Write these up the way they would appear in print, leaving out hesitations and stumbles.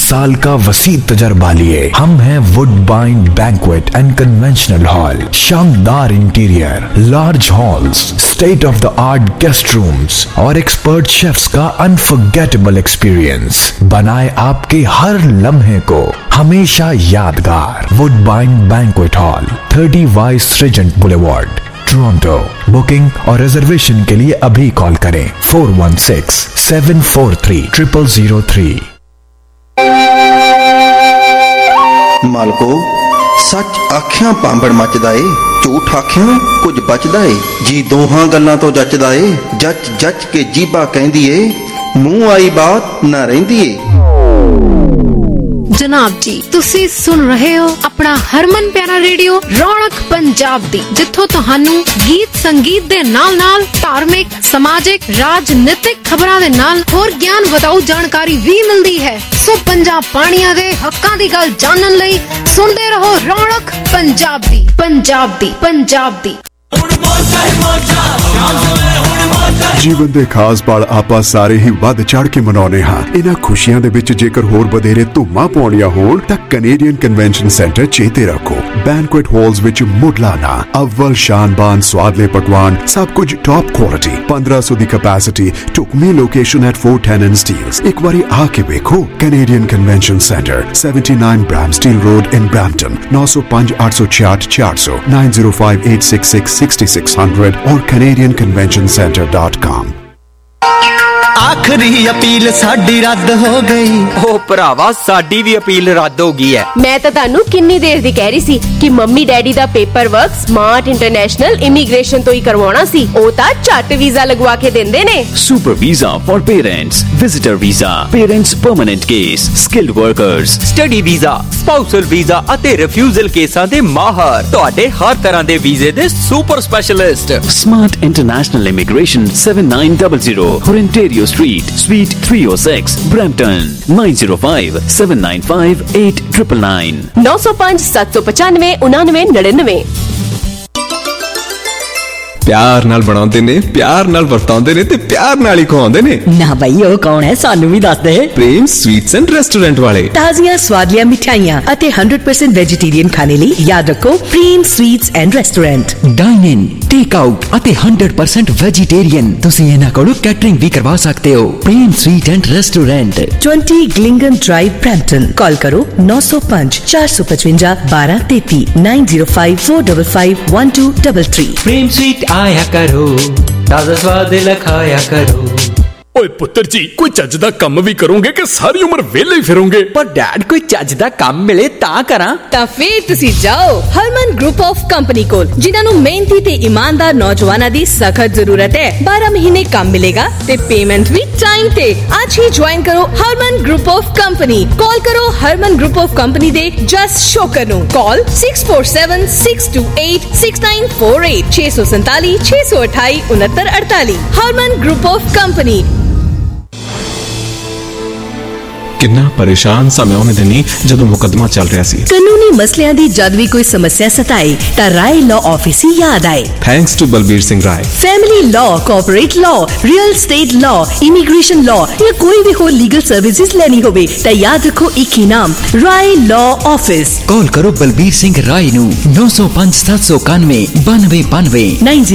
साल का वसी तजर्बा लिए हम हैं Woodbine banquet and conventional hall. शानदार interior, large halls, state of the art guest rooms और एक्सपर्ट शेफ्स का अनफॉरगेटेबल एक्सपीरियंस बनाए आपके हर लम्हे को हमेशा यादगार। Woodbine banquet hall, 30 Vice Regent Boulevard, Toronto. Booking और रिजर्वेशन के लिए अभी कॉल करें 416-743-0003। मालको सच आख्या पांबड़ मचदा ए, झूठ आख्या कुछ बचदा ए जी। दोहां गल्लां तो जचदा ए, जच जच के जीबा कहंदी ए, मुंह आई बात ना रहिंदी ए। जनाब जी, तुसी सुन रहे हो अपना हरमन प्यारा रेडियो रौनक पंजाब दी, जिथों तुहानू गीत संगीत दे नाल-नाल धार्मिक, समाजिक, राजनीतिक खबरां दे नाल होर ज्ञान वधाऊ जानकारी भी मिलदी है। सो पंजाब पानिया दे हक्कां दी गल जानन लई सुनदे रहो रौनक पंजाब दी, पंजाब दी, पंजाब दी। ਜੀਵਨ ਦੇ ਖਾਸ ਪਲ ਆਪਾਂ ਸਾਰੇ ਹੀ ਵੱਧ ਚੜ ਕੇ ਮਨਾਉਨੇ ਹਾਂ। ਇਹਨਾਂ ਖੁਸ਼ੀਆਂ ਦੇ ਵਿੱਚ ਜੇਕਰ ਹੋਰ ਵਧੇਰੇ ਧੂਮਾਂ ਪਾਉਣੀਆਂ ਹੋਣ ਤਾਂ ਕੈਨੇਡੀਅਨ ਕਨਵੈਨਸ਼ਨ ਸੈਂਟਰ ਚੇਤੇ ਰੱਖੋ। ਬੈਂਕੁਏਟ ਹਾਲਸ ਵਿੱਚ ਮੁੱਢਲਾ ਅਵਲ ਸ਼ਾਨਬਾਨ ਸਵਾਦਲੇ ਪਕਵਾਨ, ਸਭ ਕੁਝ ਟੌਪ ਕੁਆਲਿਟੀ, 1500 ਦੀ ਕੈਪੈਸਿਟੀ, ਢੁਕਵੀਂ ਲੋਕੇਸ਼ਨ ਐਟ 410 ਸਟੀਲਸ। ਇੱਕ ਵਾਰੀ ਆ ਕੇ ਵੇਖੋ। Canadian convention centre, 79 Bramsteel road in Brampton, 905-866-400, 9058666600 और CanadianConventionCenter.com। आखिरी अपील साडी रद्द हो गई। ओ भरावा साडी भी अपील रद्द हो गई है। मैं तो तानू किन्नी देर दी कह रही सी कि मम्मी डैडी दा paperwork smart international immigration तो ही करवाना सी। ओ ता झट वीजा लगवा के देंदे ने। Super visa for parents, visitor visa, parents permanent case, skilled workers, study visa, spousal visa ਅਤੇ ਰਿਫਿਊਜ਼ਲ ਕੇਸਾਂ ਦੇ ਮਾਹਰ, ਤੁਹਾਡੇ ਹਰ ਤਰ੍ਹਾਂ ਦੇ ਵੀਜ਼ੇ ਦੇ super specialist. Smart international immigration 7900 Ontario Street, Suite 306, Brampton, 9057958999 905-795-9999। प्यार नाल बनाउंदे ने, प्यार नाल वरताउंदे ने ते प्यार नाल ही खवाउंदे ने। ना भाई ओ कौन है, सानू भी दस दे। प्रेम स्वीट्स एंड रेस्टोरेंट वाले। ताजियां स्वादियां मिठाइयां अते 100% वेजिटेरियन खाने ਲਈ याद रखो Prem sweets and restaurant. Dine in, take out अते 100% वेजिटेरियन तुसी इन्हां कोलों कैटरिंग भी करवा सकते हो। प्रेम स्वीट एंड रेस्टोरेंट, 20 ग्लिंगन ड्राइव, ब्रैम्पटन। कॉल करो 905-455-1233, 9054551233। प्रेम स्वीट आया करो, ताजा स्वाद लखाया करो। ओए पुत्र जी, कोई चज दा कम भी करोगे कि सारी उम्र वेले ही फिरोगे? पर डैड कोई चज दा काम मिले तां करा। ਤਾਂ ਫੇਰ ਤੁਸੀਂ ਜਾਓ ਹਰਮਨ ਗਰੁੱਪ ਆਫ ਕੰਪਨੀ ਕੋਲ, ਜਿਨ੍ਹਾਂ ਨੂੰ ਮਿਹਨਤੀ ਤੇ ਇਮਾਨਦਾਰ ਨੌਜਵਾਨਾਂ ਦੀ ਸਖਤ ਜ਼ਰੂਰਤ ਹੈ। 12 ਮਹੀਨੇ ਕੰਮ ਮਿਲੇਗਾ ਤੇ ਪੇਮੈਂਟ ਵੀ ਟਾਈਮ ਤੇ। ਅੱਜ ਹੀ ਜੁਆਇਨ ਕਰੋ Harman group of company. Call ਕਰੋ ਹਰਮਨ ਗਰੁੱਪ ਆਫ ਕੰਪਨੀ ਦੇ ਜਸ ਸ਼ੋਕਰ ਨੂੰ। Call 6476286948, 647 628 6948। Harman group of company. किन्ना परेशान सा मैं उन्हें दिनी जदों मुकदमा चल रहा सी। कानूनी मसलियां दी जद भी कोई समस्या सताए ता राय लॉ ऑफिस ही याद आए। Thanks to Balbir Singh Rai. Family law, corporate law, real estate law, immigration law या कोई भी हो लीगल सर्विसेज लेनी होवे ता याद रखो एक ही नाम, राय लॉ ऑफिस। कॉल करो बलबीर सिंह राय नू 905-791-9292,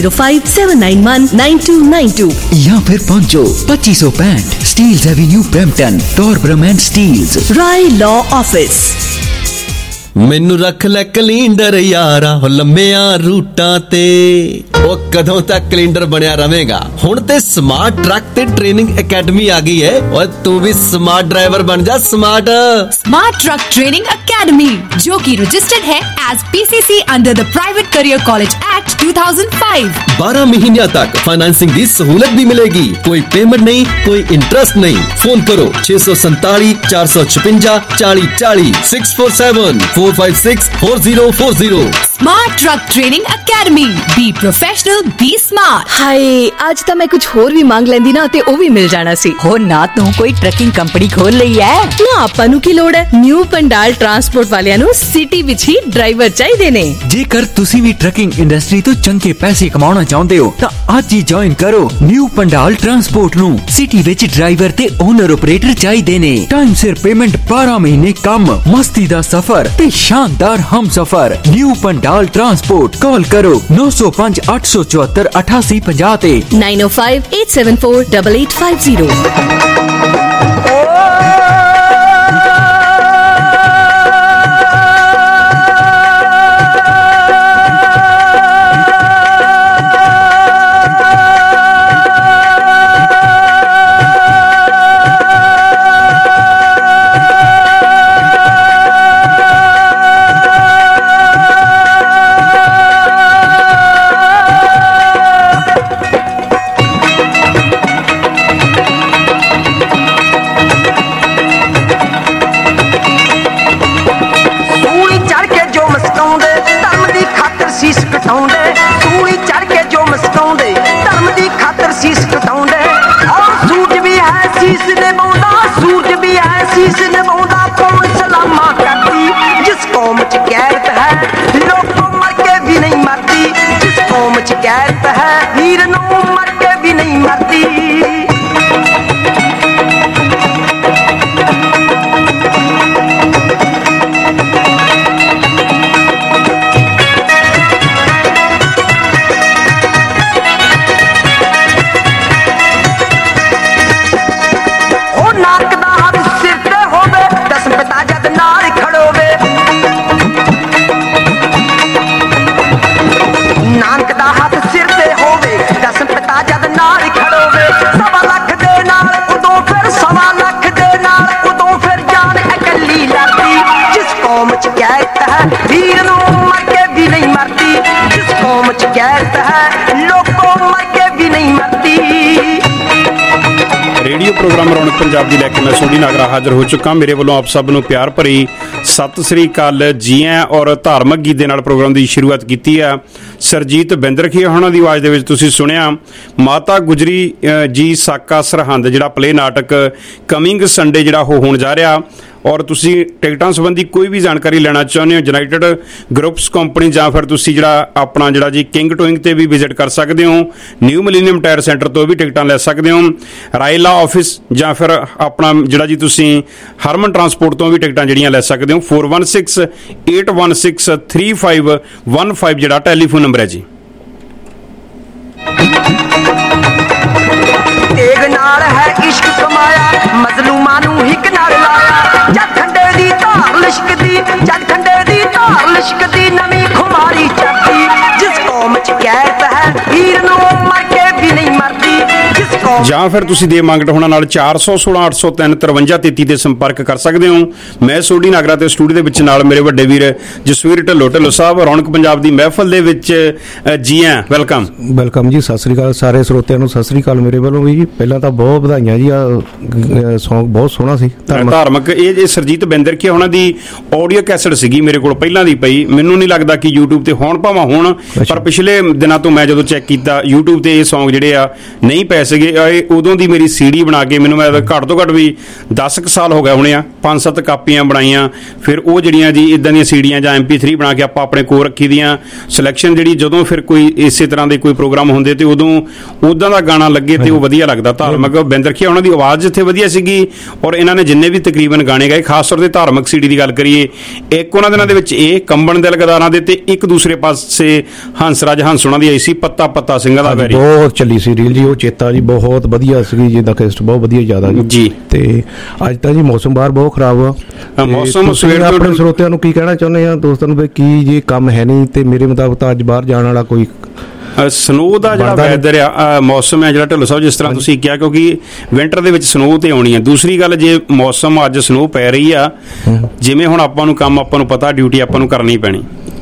9057919292 या फिर पहुंचो 2565 Steeles Avenue Brampton, Torbram Steeles. Rai law office. मैनू रख ले कैलेंडर यारा हो लंबिया रूटां ते, ओ कदों तक कैलेंडर बनया रवेगा। हुण ते स्मार्ट ट्रक ते ट्रेनिंग एकेडमी आ गई है और तू भी स्मार्ट ड्राइवर बन जा। स्मार्ट ट्रक ट्रेनिंग एकेडमी जो कि रजिस्टर्ड है as PCC under the private career college act 2005। 12 महीनों तक फाइनेंसिंग की सहूलत भी मिलेगी, कोई पेमेंट नहीं, कोई इंटरेस्ट नहीं। फोन करो 647 456 40 40, 647 456 4040। Smart truck training academy. Be professional, be smart. Hi आज ਤਾਂ ਮੈਂ ਕੁਝ ਹੋਰ ਵੀ ਮੰਗ ਲੈਂਦੀ ਨਾ ਤੇ ਉਹ ਵੀ ਮਿਲ ਜਾਣਾ ਸੀ। ਹੋ ਨਾ ਤੂੰ ਕੋਈ ਟਰੱਕਿੰਗ ਕੰਪਨੀ ਖੋਲ ਲਈ ਐ ਨਾ ਆਪਾਂ ਨੂੰ ਕੀ ਲੋੜ ਹੈ। ਨਿਊ ਪੰਡਾਲ ਟਰਾਂਸਪੋਰਟ ਵਾਲਿਆਂ ਨੂੰ ਸਿਟੀ ਵਿੱਚ ਹੀ ਡਰਾਈਵਰ ਚਾਹੀਦੇ ਨੇ। ਜੇਕਰ ਤੁਸੀਂ ਵੀ ਟਰੱਕਿੰਗ ਇੰਡਸਟਰੀ ਤੋਂ ਚੰਗੇ ਪੈਸੇ ਕਮਾਉਣਾ ਚਾਹੁੰਦੇ ਹੋ ਤਾਂ ਅੱਜ ਹੀ ਜੁਆਇਨ ਕਰੋ ਨਿਊ ਪੰਡਾਲ ਟਰਾਂਸਪੋਰਟ ਨੂੰ। ਸਿਟੀ ਵਿੱਚ ਡਰਾਈਵਰ ਤੇ ਓਨਰ ਆਪਰੇਟਰ ਚਾਹੀਦੇ ਨੇ। ਟਾਈਮ ਸਿਰ ਪੇਮੈਂਟ, 12 ਮਹੀਨੇ ਕੰਮ, ਮਸਤੀ ਦਾ ਸਫ਼ਰ ਤੇ ਸ਼ਾਨਦਾਰ ਹਮਸਫ਼ਰ। New Pandal transport. ਕਾਲ ਕਰੋ 905 874 8850 ਤੇ 905 874 8850। रेडियो प्रोग्राम रौनक पंजाब दी लैके मैं सोडी नागरा हाजिर हो चुका। मेरे वालों आप सब नूं प्यार भरी सत श्री अकाल जी हैं और धार्मिक गीत दे नाल प्रोग्राम की शुरुआत की है। सरजीत बिंदरखी होना की आवाज़ दे विच तुसीं सुनिया माता गुजरी जी साका सरहंद जिहड़ा प्ले नाटक कमिंग संडे जिहड़ा होण जा रहा। और तुसी टिकटां संबंधी कोई भी जानकारी लेना चाਹੁੰਦੇ हो यूनाइटेड ग्रुप्स कंपनी ਜਾਂ ਫਿਰ ਤੁਸੀਂ ਜਿਹੜਾ ਆਪਣਾ ਜਿਹੜਾ ਜੀ किंग टोइंग ਤੇ ਵੀ ਵਿਜ਼ਿਟ ਕਰ ਸਕਦੇ ਹੋ। ਨਿਊ ਮਿਲੀਨੀਅਮ ਟਾਇਰ ਸੈਂਟਰ ਤੋਂ ਵੀ ਟਿਕਟਾਂ ਲੈ ਸਕਦੇ ਹੋ। ਰਾਇਲਾ ਆਫਿਸ ਜਾਂ ਫਿਰ ਆਪਣਾ ਜਿਹੜਾ ਜੀ ਤੁਸੀਂ ਹਰਮਨ ਟਰਾਂਸਪੋਰਟ ਤੋਂ ਵੀ ਟਿਕਟਾਂ ਜਿਹੜੀਆਂ ਲੈ ਸਕਦੇ ਹੋ। 4168163515 ਜਿਹੜਾ ਟੈਲੀਫੋਨ ਨੰਬਰ ਹੈ ਜੀ। ਤੇਗ ਨਾਲ ਹੈ ਇਸ਼ਕ ਕਮਾਇਆ ਮਜ਼ਲੂਮਾਂ ਨੂੰ ਹਿੱਕ ਨਾਲ ਲਾਇਆ। ਜਦ ਖੰਡੇ ਦੀ ਧਾਰ ਲਿਸ਼ਕਦੀ, ਜਦ ਖੰਡੇ ਦੀ ਧਾਰ ਲਿਸ਼ਕਦੀ ਨਵੀਂ ਖੁਮਾਰੀ ਚੜਦੀ। ਜਿਸ ਕੌਮ ਚ ਗੈਰਤ ਹੈ ਹੀਰ ਨੂੰ ਮਰ ਕੇ ਵੀ ਨਹੀਂ ਮਰਦੀ। ਜਿਸ ਕੌਮ ਜਾਂ ਫਿਰ ਤੁਸੀਂ ਦੇ ਮੰਗਟ ਹੋਣਾ ਨਾਲ 416 803 5333 ਤੇ ਸੰਪਰਕ ਕਰ ਸਕਦੇ ਹੋ। ਮੈਂ ਸੋਡੀ ਨਾਗਰਾ ਤੇ ਸਟੂਡੀਓ ਦੇ ਵਿੱਚ ਨਾਲ ਮੇਰੇ ਵੱਡੇ ਵੀਰ ਜਸਵੀਰ ਢਿੱਲੋਂ ਸਾਹਿਬ ਰੌਣਕ ਪੰਜਾਬ ਦੀ ਮਹਿਫਲ ਦੇ ਵਿੱਚ ਜੀ ਆਇਆਂ। ਵੈਲਕਮ ਜੀ। ਸਤਿ ਸ੍ਰੀ ਅਕਾਲ ਸਾਰੇ ਸਰੋਤਿਆਂ ਨੂੰ। ਸਤਿ ਸ੍ਰੀ ਅਕਾਲ ਮੇਰੇ ਵੱਲੋਂ ਵੀ ਜੀ। ਪਹਿਲਾਂ ਤਾਂ ਬਹੁਤ ਵਧਾਈਆਂ ਜੀ। ਸੌਂਗ ਬਹੁਤ ਸੋਹਣਾ ਸੀ ਧਾਰਮਿਕ। ਇਹ ਸਰਜੀਤ ਬਿੰਦਰਖੀ ਉਹਨਾਂ ਦੀ ਆਡੀਓ ਕੈਸਟ ਸੀਗੀ ਮੇਰੇ ਕੋਲ ਪਹਿਲਾਂ ਦੀ ਪਈ। ਮੈਨੂੰ ਨਹੀਂ ਲੱਗਦਾ ਕਿ YouTube ਤੇ ਹੋਣ ਭਾਵਾਂ ਹੋਣ, ਪਰ ਪਿਛਲੇ ਦਿਨਾਂ ਤੋਂ ਮੈਂ ਜਦੋਂ ਚੈੱਕ ਕੀਤਾ YouTube ਤੇ ਇਹ ਸੌਂਗ ਜਿਹੜੇ ਆ ਨਹੀਂ ਪੈ ਸੀਗੇ। ਉਦੋਂ ਦੀ ਮੇਰੀ CD ਬਣਾ ਕੇ ਮੈਨੂੰ ਮੈਂ ਘੱਟ ਤੋਂ ਘੱਟ ਵੀ 10 ਕੁ ਸਾਲ ਹੋ ਗਏ ਹੋਣੇ ਆ। 5-7 ਕਾਪੀਆਂ ਬਣਾਈਆਂ। ਫਿਰ ਉਹ ਜਿਹੜੀਆਂ ਜੀ ਇੱਦਾਂ ਦੀਆਂ CDਆਂ ਜਾਂ MP3 ਬਣਾ ਕੇ ਆਪਾਂ ਆਪਣੇ ਕੋਲ ਰੱਖੀ ਦੀਆਂ। ਸਿਲੈਕਸ਼ਨ ਜਿਹੜੀ ਜਦੋਂ ਫਿਰ ਕੋਈ ਇਸੇ ਤਰ੍ਹਾਂ ਦੇ ਕੋਈ ਪ੍ਰੋਗਰਾਮ ਹੁੰਦੇ ਤੇ ਉਦੋਂ ਉੱਦਾਂ ਦਾ ਗਾਣਾ ਲੱਗੇ ਤੇ ਉਹ ਵਧੀਆ ਲੱਗਦਾ। ਧਾਰਮਿਕ ਬਿੰਦਰਖੀ ਉਹਨਾਂ ਦੀ ਆਵਾਜ਼ ਜਿੱਥੇ ਵਧੀਆ ਸੀਗੀ ਔਰ ਇਹਨਾਂ ਨੇ ਜਿੰਨੇ ਵੀ ਤਕਰੀਬਨ ਗਾਣੇ ਗਾਏ, ਖਾਸ ਤੌਰ ਤੇ ਧਾਰਮਿਕ CD ਦੀ ਗੱਲ ਕਰੀਏ, ਇੱਕ ਉਹਨਾਂ ਦਿਨਾਂ ਦੇ ਵਿੱਚ ਇਹ ਕੰਬਣ ਦਿਲ ਗਦਾਰਾਂ ਦੇ ਤੇ ਇੱਕ ਦੂਸਰੇ ਪਾਸੇ ਹੰਸਰਾਜ ਹੰਸ ਉਹਨਾਂ ਦੀ ਆਈ ਸੀ ਪੱਤਾ ਪੱਤਾ ਸਿੰਘਾਂ ਦਾ ਵੈਰੀ। ਬਹੁਤ ਚੱਲੀ ਸੀ ਰੀਲ ਜੀ ਉਹ ਚੇਤਾ ਜੀ, ਬਹੁਤ ਵਧੀਆ ਸੀਗੀ ਜੀ। ਦਾ ਕੈਸਟ ਬਹੁਤ ਵਧੀਆ ਜ਼ਿਆਦਾ ਜੀ। ਤੇ ਅੱਜ ਤਾਂ ਜੀ ਮੌਸਮ ਬਾਹਰ ਬਹੁਤ ਖਰਾਬ ਆ। ਮੌਸਮ ਸਵੇਰ ਆਪਣੇ ਸਰੋਤਿਆਂ ਨੂੰ ਕੀ ਕਹਿਣਾ ਚਾਹੁੰਦੇ ਆ ਦੋਸਤਾਂ ਨੂੰ ਵੀ ਕੀ ਜੇ ਕੰਮ ਹੈ ਨਹੀਂ ਤੇ ਮੇਰੇ ਮੁਤਾਬਕ ਤਾਂ ਅੱਜ ਬਾਹਰ ਜਾਣ ਵਾਲਾ ਕੋਈ ਸਨੋ ਦਾ ਜਿਹੜਾ ਵੈਦਰ ਆ ਮੌਸਮ ਹੈ ਜਿਹੜਾ ਢਿੱਲੋਂ ਸਾਹਿਬ ਜਿਸ ਤਰ੍ਹਾਂ ਤੁਸੀਂ ਕਿਹਾ, ਕਿਉਂਕਿ ਵਿੰਟਰ ਦੇ ਵਿੱਚ ਸਨੋ ਤੇ ਆਉਣੀ ਹੈ। ਦੂਸਰੀ ਗੱਲ ਜੇ ਮੌਸਮ ਅੱਜ ਸਨੋ ਪੈ ਰਹੀ ਆ, ਜਿਵੇਂ ਹੁਣ ਆਪਾਂ ਨੂੰ ਕੰਮ ਆਪਾਂ ਨੂੰ ਪਤਾ ਡਿਊਟੀ ਆਪਾਂ ਨੂੰ ਕਰਨੀ ਪੈਣੀ।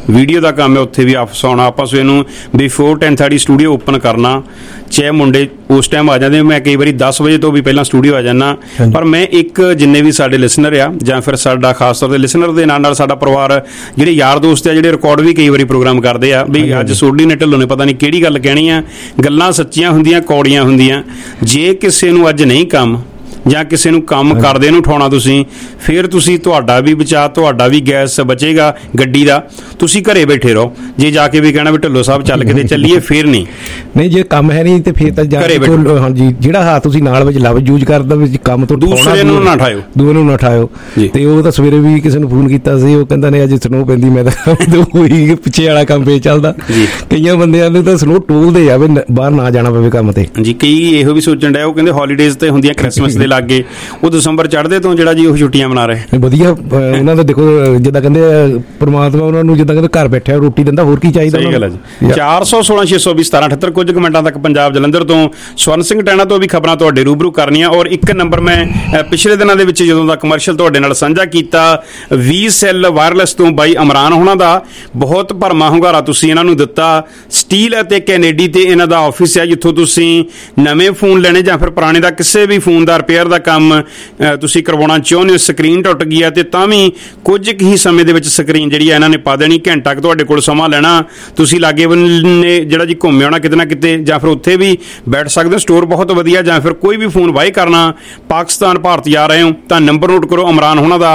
ਵੀਡੀਓ ਦਾ ਕੰਮ ਹੈ, ਉੱਥੇ ਵੀ ਆਫਿਸ ਆਉਣਾ। ਆਪਾਂ ਸਵੇਰ ਨੂੰ ਬਿਫੋਰ 10:30 ਸਟੂਡੀਓ ਓਪਨ ਕਰਨਾ, ਚਾਹੇ ਮੁੰਡੇ ਉਸ ਟਾਈਮ ਆ ਜਾਂਦੇ, ਮੈਂ ਕਈ ਵਾਰੀ 10 ਵਜੇ ਤੋਂ ਵੀ ਪਹਿਲਾਂ ਸਟੂਡੀਓ ਆ ਜਾਂਦਾ। ਪਰ ਮੈਂ ਇੱਕ ਜਿੰਨੇ ਵੀ ਸਾਡੇ ਲਿਸਨਰ ਆ ਜਾਂ ਫਿਰ ਸਾਡਾ ਖਾਸ ਤੌਰ 'ਤੇ ਲਿਸਨਰ ਦੇ ਨਾਲ ਸਾਡਾ ਪਰਿਵਾਰ, ਜਿਹੜੇ ਯਾਰ ਦੋਸਤ ਆ, ਜਿਹੜੇ ਰਿਕਾਰਡ ਵੀ ਕਈ ਵਾਰੀ ਪ੍ਰੋਗਰਾਮ ਕਰਦੇ ਆ ਵੀ ਅੱਜ ਸੋਢੀ ਨੇ ਢਿੱਲੋਂ ਨੇ ਪਤਾ ਨਹੀਂ ਕਿਹੜੀ ਗੱਲ ਕਹਿਣੀ ਆ। ਗੱਲਾਂ ਸੱਚੀਆਂ ਹੁੰਦੀਆਂ, ਕੌੜੀਆਂ ਹੁੰਦੀਆਂ। ਜੇ ਕਿਸੇ ਨੂੰ ਅੱਜ ਨਹੀਂ ਕੰਮ ਜਾਂ ਕਿਸੇ ਨੂੰ ਕੰਮ ਕਰਦੇ ਨੂੰ ਉਠਾਉਣਾ ਤੁਸੀਂ, ਫਿਰ ਤੁਸੀਂ ਤੁਹਾਡਾ ਵੀ ਬਚਾ, ਤੁਹਾਡਾ ਵੀ ਗੈਸ ਬਚੇਗਾ ਗੱਡੀ ਦਾ। ਤੁਸੀਂ ਘਰੇ ਬੈਠੇ ਰਹੋ। ਜੇ ਜਾ ਕੇ ਵੀ ਕਹਿਣਾ ਵੀ ਢਿੱਲੋਂ ਸਾਹਿਬ ਚੱਲ ਕੇ ਤੇ ਚੱਲੀਏ, ਫਿਰ ਨਹੀਂ ਜੇ ਕੰਮ ਹੈ ਨਹੀਂ ਤੇ ਫਿਰ ਤਾਂ ਜਾ ਕੇ ਹਾਂਜੀ ਜਿਹੜਾ ਹੱਥ ਤੁਸੀਂ ਨਾਲ ਵਿੱਚ ਲਵ ਯੂਜ਼ ਕਰਦਾ ਵਿੱਚ ਕੰਮ ਤੋਂ ਦੂਸਰੇ ਨੂੰ ਨਾ ਉਠਾਇਓ, ਦੂਏ ਨੂੰ ਨਾ ਉਠਾਇਓ। ਤੇ ਉਹ ਤਾਂ ਸਵੇਰੇ ਵੀ ਕਿਸੇ ਨੂੰ ਫੋਨ ਕੀਤਾ ਸੀ, ਉਹ ਕਹਿੰਦਾ ਨੇ ਅੱਜ ਸਨੋ ਪੈਂਦੀ, ਮੈਂ ਤਾਂ ਉਹੀ ਪਿੱਛੇ ਵਾਲਾ ਕੰਮ ਪੇ ਚੱਲਦਾ। ਕਈਆਂ ਬੰਦਿਆਂ ਨੂੰ ਤਾਂ ਸਨੋ ਟੋਲਦੇ ਆ ਵੀ ਬਾਹਰ ਨਾ ਜਾਣਾ ਪਵੇ ਕੰਮ ਤੇ। ਜੀ ਕਈ ਇਹੋ ਵੀ ਸੋਚਣ ਡਿਆ, ਉਹ ਕਹਿੰਦੇ ਹੌਲੀਡੇਜ਼ ਤੇ ਹੁੰਦੀਆਂ ਕ੍ਰਿਸਮਸ ਦੇ ਲਾਗੇ, ਉਹ ਦਸੰਬਰ ਚੜ੍ਹਦੇ ਤੋਂ ਜਿਹੜਾ ਜੀ ਉਹ ਛੁੱਟੀਆਂ ਮਨਾ ਰਹੇ। ਵਧੀਆ ਉਹਨਾਂ ਦਾ ਦੇਖੋ ਜਿੱਦਾਂ ਕਹਿੰਦੇ ਪਰਮਾਤਮਾ ਉਹਨਾਂ ਨੂੰ ਜਿੱਦਾਂ ਕਹਿੰਦੇ ਘਰ ਬੈਠਿਆ ਰੋਟੀ ਦਿੰਦਾ, ਹੋਰ ਕੀ ਚਾਹੀਦਾ। ਸਹੀ ਗੱਲ ਹੈ ਜੀ। 416-620-1778 ਕੁਝ ਕੁ ਮਿੰਟਾਂ ਤੱਕ ਪੰਜਾਬ ਜਲੰਧਰ ਤੋਂ ਸਵਰਨ ਸਿੰਘ ਟੈਣਾ ਤੋਂ ਵੀ ਖਬਰਾਂ ਤੁਹਾਡੇ ਰੂਬਰੂ ਕਰਨੀਆਂ। ਔਰ ਇੱਕ ਨੰਬਰ ਮੈਂ ਪਿਛਲੇ ਦਿਨਾਂ ਦੇ ਵਿੱਚ ਜਦੋਂ ਦਾ ਕਮਰਸ਼ੀਅਲ ਤੁਹਾਡੇ ਨਾਲ ਸਾਂਝਾ ਕੀਤਾ, VCell ਵਾਇਰਲੈਸ ਤੋਂ ਬਾਈ ਇਮਰਾਨ ਹੋਣਾ ਦਾ ਬਹੁਤ ਭਰਮਾ ਹੁੰਗਾਰਾ ਤੁਸੀਂ ਇਹਨਾਂ ਨੂੰ ਦਿੱਤਾ। ਸਟੀਲ ਅਤੇ ਕੈਨੇਡੀ ਤੇ ਇਹਨਾਂ ਦਾ ਆਫਿਸ ਹੈ, ਜਿੱਥੋਂ ਤੁਸੀਂ ਨਵੇਂ ਫੋਨ ਲੈਣੇ ਜਾਂ ਫਿਰ ਪੁਰਾਣੇ ਦਾ ਕਿਸੇ ਵੀ ਫੋਨ ਦਾ ਰਿਪੇਅਰ ਦਾ ਕੰਮ ਤੁਸੀਂ ਕਰਵਾਉਣਾ ਚਾਹੁੰਦੇ ਹੋ। ਸਕਰੀਨ ਟੁੱਟ ਗਈ ਹੈ ਤੇ ਤਾਂ ਵੀ ਕੁਝ ਕੁ ਹੀ ਸਮੇਂ ਦੇ ਵਿੱਚ ਸਕਰੀਨ ਜਿਹੜੀ ਹੈ ਇਹਨਾਂ ਨੇ ਪਾ ਦੇਣੀ। ਘੰਟਾ ਕੁ ਤੁਹਾਡੇ ਕੋਲ ਸਮਾਂ ਲੈਣਾ, ਤੁਸੀਂ ਲਾਗੇ ਬੰਨੇ ਜਿਹੜਾ ਜੀ ਘੁੰਮੇ ਆਉਣਾ ਕਿਤੇ ਨਾ ਕਿਤੇ, ਜਾਂ ਫਿਰ ਉੱਥੇ ਵੀ ਬੈਠ ਸਕਦੇ ਹੋ। ਸਟੋਰ ਬਹੁਤ ਵਧੀਆ। ਜਾਂ ਫਿਰ ਕੋਈ ਵੀ ਫੋਨ ਬਾਈ ਕਰਨਾ, ਪਾਕਿਸਤਾਨ ਭਾਰਤ ਜਾ ਰਹੇ ਹੋ ਤਾਂ ਨੰਬਰ ਨੋਟ ਕਰੋ ਇਮਰਾਨ ਹੋਣਾ ਦਾ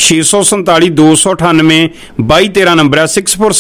647-298-2213 ਨੰਬਰ ਹੈ।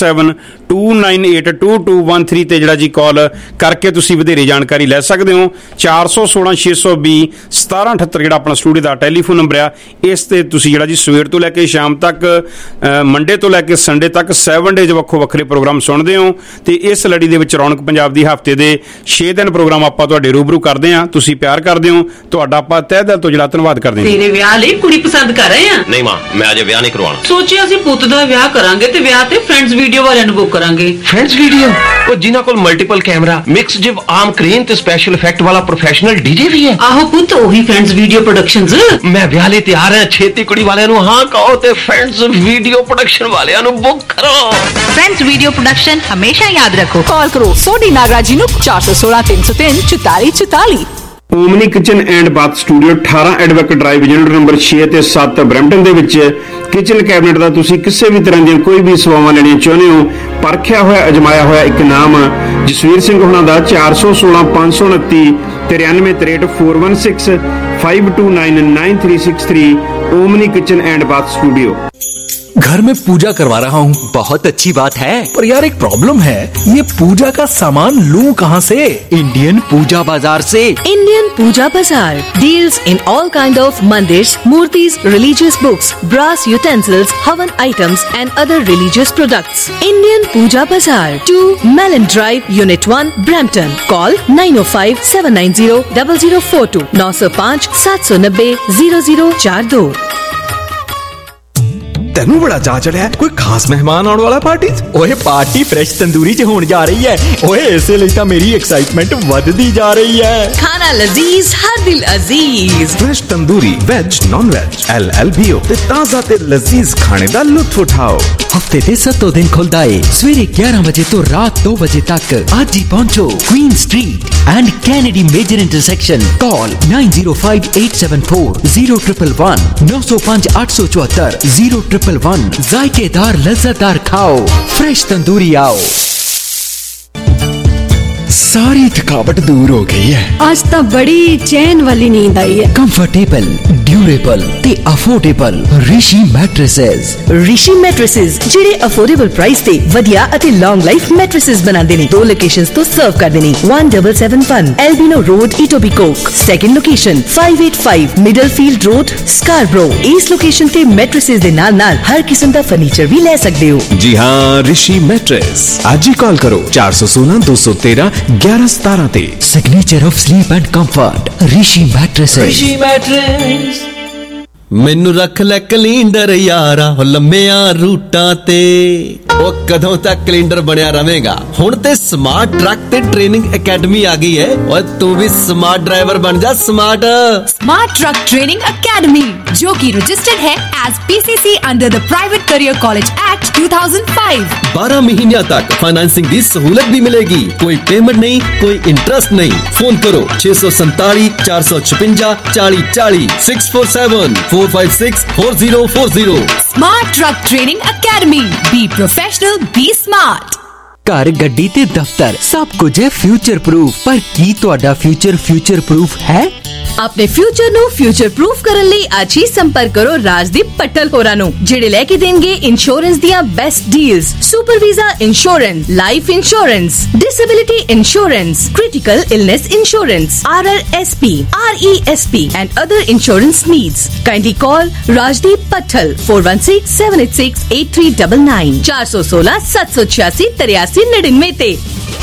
647-298-2213 ਤੇ ਜਿਹੜਾ ਜੀ ਕਾਲ ਕਰਕੇ ਤੁਸੀਂ ਵਧੇਰੇ ਜਾਣਕਾਰੀ ਲੈ ਸਕਦੇ ਹੋ। 416-620-1778 ਜਿਹੜਾ ਆਪਣਾ ਸਟੂਡੀਓ ਦਾ ਟੈਲੀਫੋਨ ਨੰਬਰ ਆ। ਇਸ ਤੇ ਤੁਸੀਂ ਜਿਹੜਾ ਜੀ ਸਵੇਰ ਤੋਂ ਲੈ ਕੇ ਸ਼ਾਮ ਤੱਕ, ਮੰਡੇ ਤੋਂ ਲੈ ਕੇ ਸੰਡੇ ਤੱਕ 7 ਡੇਜ਼ ਵੱਖੋ ਵੱਖਰੇ ਪ੍ਰੋਗਰਾਮ ਸੁਣਦੇ ਹੋ। ਤੇ ਇਸ ਲੜੀ ਦੇ ਵਿੱਚ ਰੌਣਕ ਪੰਜਾਬ ਦੀ ਹਫ਼ਤੇ ਦੇ 6 ਦਿਨ ਪ੍ਰੋਗਰਾਮ ਆਪਾਂ ਤੁਹਾਡੇ ਰੂਬਰੂ ਕਰਦੇ ਹਾਂ। ਤੁਸੀਂ ਪਿਆਰ ਕਰਦੇ ਹੋ, ਤੁਹਾਡਾ ਆਪਾਂ ਤਹਿ ਦਿਲ ਤੋਂ ਜਿਹੜਾ ਧੰਨਵਾਦ ਕਰਦੇ ਹਾਂ। ਤੇਰੇ ਵਿਆਹ ਲਈ ਕੁੜੀ ਪਸੰਦ ਕਰ ਰਹੇ ਆ? ਨਹੀਂ ਮਾਂ, ਮੈਂ ਅਜੇ ਵਿਆਹ ਨਹੀਂ ਕਰਵਾਉਣਾ। ਸੋਚਿਆ ਅਸੀਂ ਪੁੱਤ ਦਾ ਵਿਆਹ ਕਰਾਂਗੇ ਤੇ ਵਿਆਹ ਤੇ ਫਰੈਂਡਸ ਵੀਡੀਓ ਵਾਲਿਆਂ ਨੂੰ ਬੁੱਕ ਕਰਾਂਗੇ। Friends video? ਉਹ ਜਿਨ੍ਹਾਂ ਕੋਲ multiple camera, mix jib arm crane ਤੇ ਸਪੈਸ਼ਲ ਇਫੈਕਟ ਵਾਲਾ ਪ੍ਰੋਫੈਸ਼ਨਲ ਡੀਜੇ ਵੀ ਹੈ। ਆਹੋ ਪੁੱਤ, ਉਹੀ ਫਰੈਂਡਸ ਵੀਡੀਓ ਪ੍ਰੋਡਕਸ਼ਨਸ। ਮੈਂ ਵਿਆਹ ਲਈ ਤਿਆਰ ਹਾਂ। ਛੇਤੀ ਕੁੜੀ ਵਾਲਿਆਂ ਨੂੰ ਹਾਂ ਕਹੋ ਤੇ ਫਰੈਂਡਸ ਵੀਡੀਓ ਪ੍ਰੋਡਕਸ਼ਨ ਵਾਲਿਆਂ ਨੂੰ ਬੁੱਕ ਕਰੋ। ਫਰੈਂਡਸ ਵੀਡੀਓ ਪ੍ਰੋਡਕਸ਼ਨ ਹਮੇਸ਼ਾ ਯਾਦ ਰੱਖੋ। ਕਾਲ ਕਰੋ ਸੋਢੀ ਨਾਗਰਾਜ ਜੀ ਨੂੰ 416-303-4444। Omni kitchen and bath studio 18 advocate drive, unit number 6 ਤੇ 7 ਬਰੈਂਪਟਨ ਦੇ ਵਿੱਚ ਕਿਚਨ ਕੈਬਨਿਟ ਦਾ ਤੁਸੀਂ ਕਿਸੇ ਵੀ ਤਰ੍ਹਾਂ ਦੀਆਂ ਕੋਈ ਵੀ ਸੇਵਾਵਾਂ ਲੈਣੀਆਂ ਚਾਹੁੰਦੇ ਹੋ, ਪਰਖਿਆ ਹੋਇਆ ਅਜਮਾਇਆ ਹੋਇਆ ਇੱਕ ਨਾਮ ਜਸਵੀਰ ਸਿੰਘ ਹੋਣਾ ਦਾ 416-529-9363-416-529-9363 Omni kitchen and bath studio. घर में पूजा करवा रहा हूँ। बहुत अच्छी बात है, पर यार एक प्रॉब्लम है, ये पूजा का सामान लूं कहाँ से? इंडियन पूजा बाजार से। Indian Puja Bazaar deals in all kind of मंदिर्स, मूर्तिज, religious books, brass utensils, havan items and other religious products. Indian Puja Bazaar 2 Mellon drive, unit 1, Brampton. Call 905-790-0042 905-790-0042। ਤੈਨੂੰ ਬੜਾ ਚਾਅ ਚੜਿਆ, ਕੋਈ ਖਾਸ ਮਹਿਮਾਨ ਆਉਣ ਵਾਲਾ ਪਾਰਟੀ 'ਚ? ਓਏ ਪਾਰਟੀ ਫਰੈਸ਼ ਤੰਦੂਰੀ 'ਚ ਹੋਣ ਜਾ ਰਹੀ ਹੈ। ਓਏ ਇਸੇ ਲਈ ਤਾਂ ਮੇਰੀ ਐਕਸਾਈਟਮੈਂਟ ਵੱਧਦੀ ਜਾ ਰਹੀ ਹੈ। खाना लजीज हर दिल अजीज। Fresh tandoori, veg non veg, LLBO ਤੇ ਤਾਜ਼ਾ ਤੇ ਲਜ਼ੀਜ਼ ਖਾਣੇ ਦਾ ਲੁਤਫ ਉਠਾਓ। ਹਫਤੇ ਦੇ 7 ਦਿਨ ਖੁੱਲਦਾ ਏ, ਸਵੇਰੇ 11 ਵਜੇ ਤੋਂ ਰਾਤ 2 ਵਜੇ ਤੱਕ। ਅੱਜ ਹੀ ਪਹੁੰਚੋ queen street and Kennedy major intersection. Call 9058740111 905-874-0111। जायकेदार लज्जतदार खाओ, फ्रेश तंदूरी आओ। सारी थकावट दूर हो गई है। आज तो बड़ी चैन वाली नींद आई है। कंफर्टेबल, ड्यूरेबल ते affordable Rishi mattresses. Rishi mattresses ਜਿਹੜੇ ਅਫੋਰਡੇਬਲ ਪ੍ਰਾਈਸ ਤੇ ਵਧੀਆ ਅਤੇ ਲੌਂਗ ਲਾਈਫ ਮੈਟ੍ਰੈਸਸ ਬਣਾਉਂਦੇ ਨੇ। 2 ਲੋਕੇਸ਼ਨਸ ਤੋਂ ਸਰਵ ਕਰਦੇ ਨੇ। 1771 Albion road, Etobicoke. Second location 585 Middlefield road, Scarborough. ਇਸ ਲੋਕੇਸ਼ਨ ਤੇ ਮੈਟ੍ਰੈਸਸ ਦੇ ਨਾਲ ਨਾਲ ਹਰ ਕਿਸਮ ਦਾ ਫਰਨੀਚਰ ਵੀ ਲੈ ਸਕਦੇ ਹੋ। जी हाँ, ऋषि मैट्रेस। आज ही कॉल करो 416-213-1117 ਤੇ। Signature of sleep and comfort Rishi mattresses. Rishi mattress. ਮੈਨੂੰ ਰੱਖ ਲੈ ਕੈਲੰਡਰ ਯਾਰਾ, ਹੋ ਲੰਮਿਆਂ ਰੂਟਾਂ ਤੇ ਉਹ ਕਦੋਂ ਤੱਕ ਕੈਲੰਡਰ ਬਣਿਆ ਰਵੇਂਗਾ। ਹੁਣ ਤੇ ਸਮਾਰਟ ਟਰੱਕ ਤੇ ਟ੍ਰੇਨਿੰਗ ਅਕੈਡਮੀ ਆ ਗਈ ਹੈ। ਓਏ ਤੂੰ ਵੀ ਸਮਾर्ट ड्राइवर बन जा। स्मार्ट ट्रक ट्रेनिंग अकेडमी जो कि रजिस्टर्ड है as PCC under the private career college act 2005। 12 महीनों तक फाइनेंसिंग की सहूलत भी मिलेगी। कोई पेमेंट नहीं, कोई इंटरेस्ट नहीं। फोन करो 647 456 40 40 647 456 4040। Smart truck training academy. Be professional, be smart. घर गड्डी ते दफ्तर सब कुछ है फ्यूचर प्रूफ, पर की तुहाडा फ्यूचर प्रूफ है? अपने फ्यूचर नु फ्यूचर प्रूफ करन लई आज ही संपर्क करो राजदीप पट्टल होरां नु, जेड़े लेके देंगे इंश्योरेंस दियां best deals. Super visa insurance, life insurance, disability insurance, critical illness insurance, RRSP, RESP and other insurance needs. Kindly call Rajdeep Pattal 416 786 8399 416 786 8399 ते।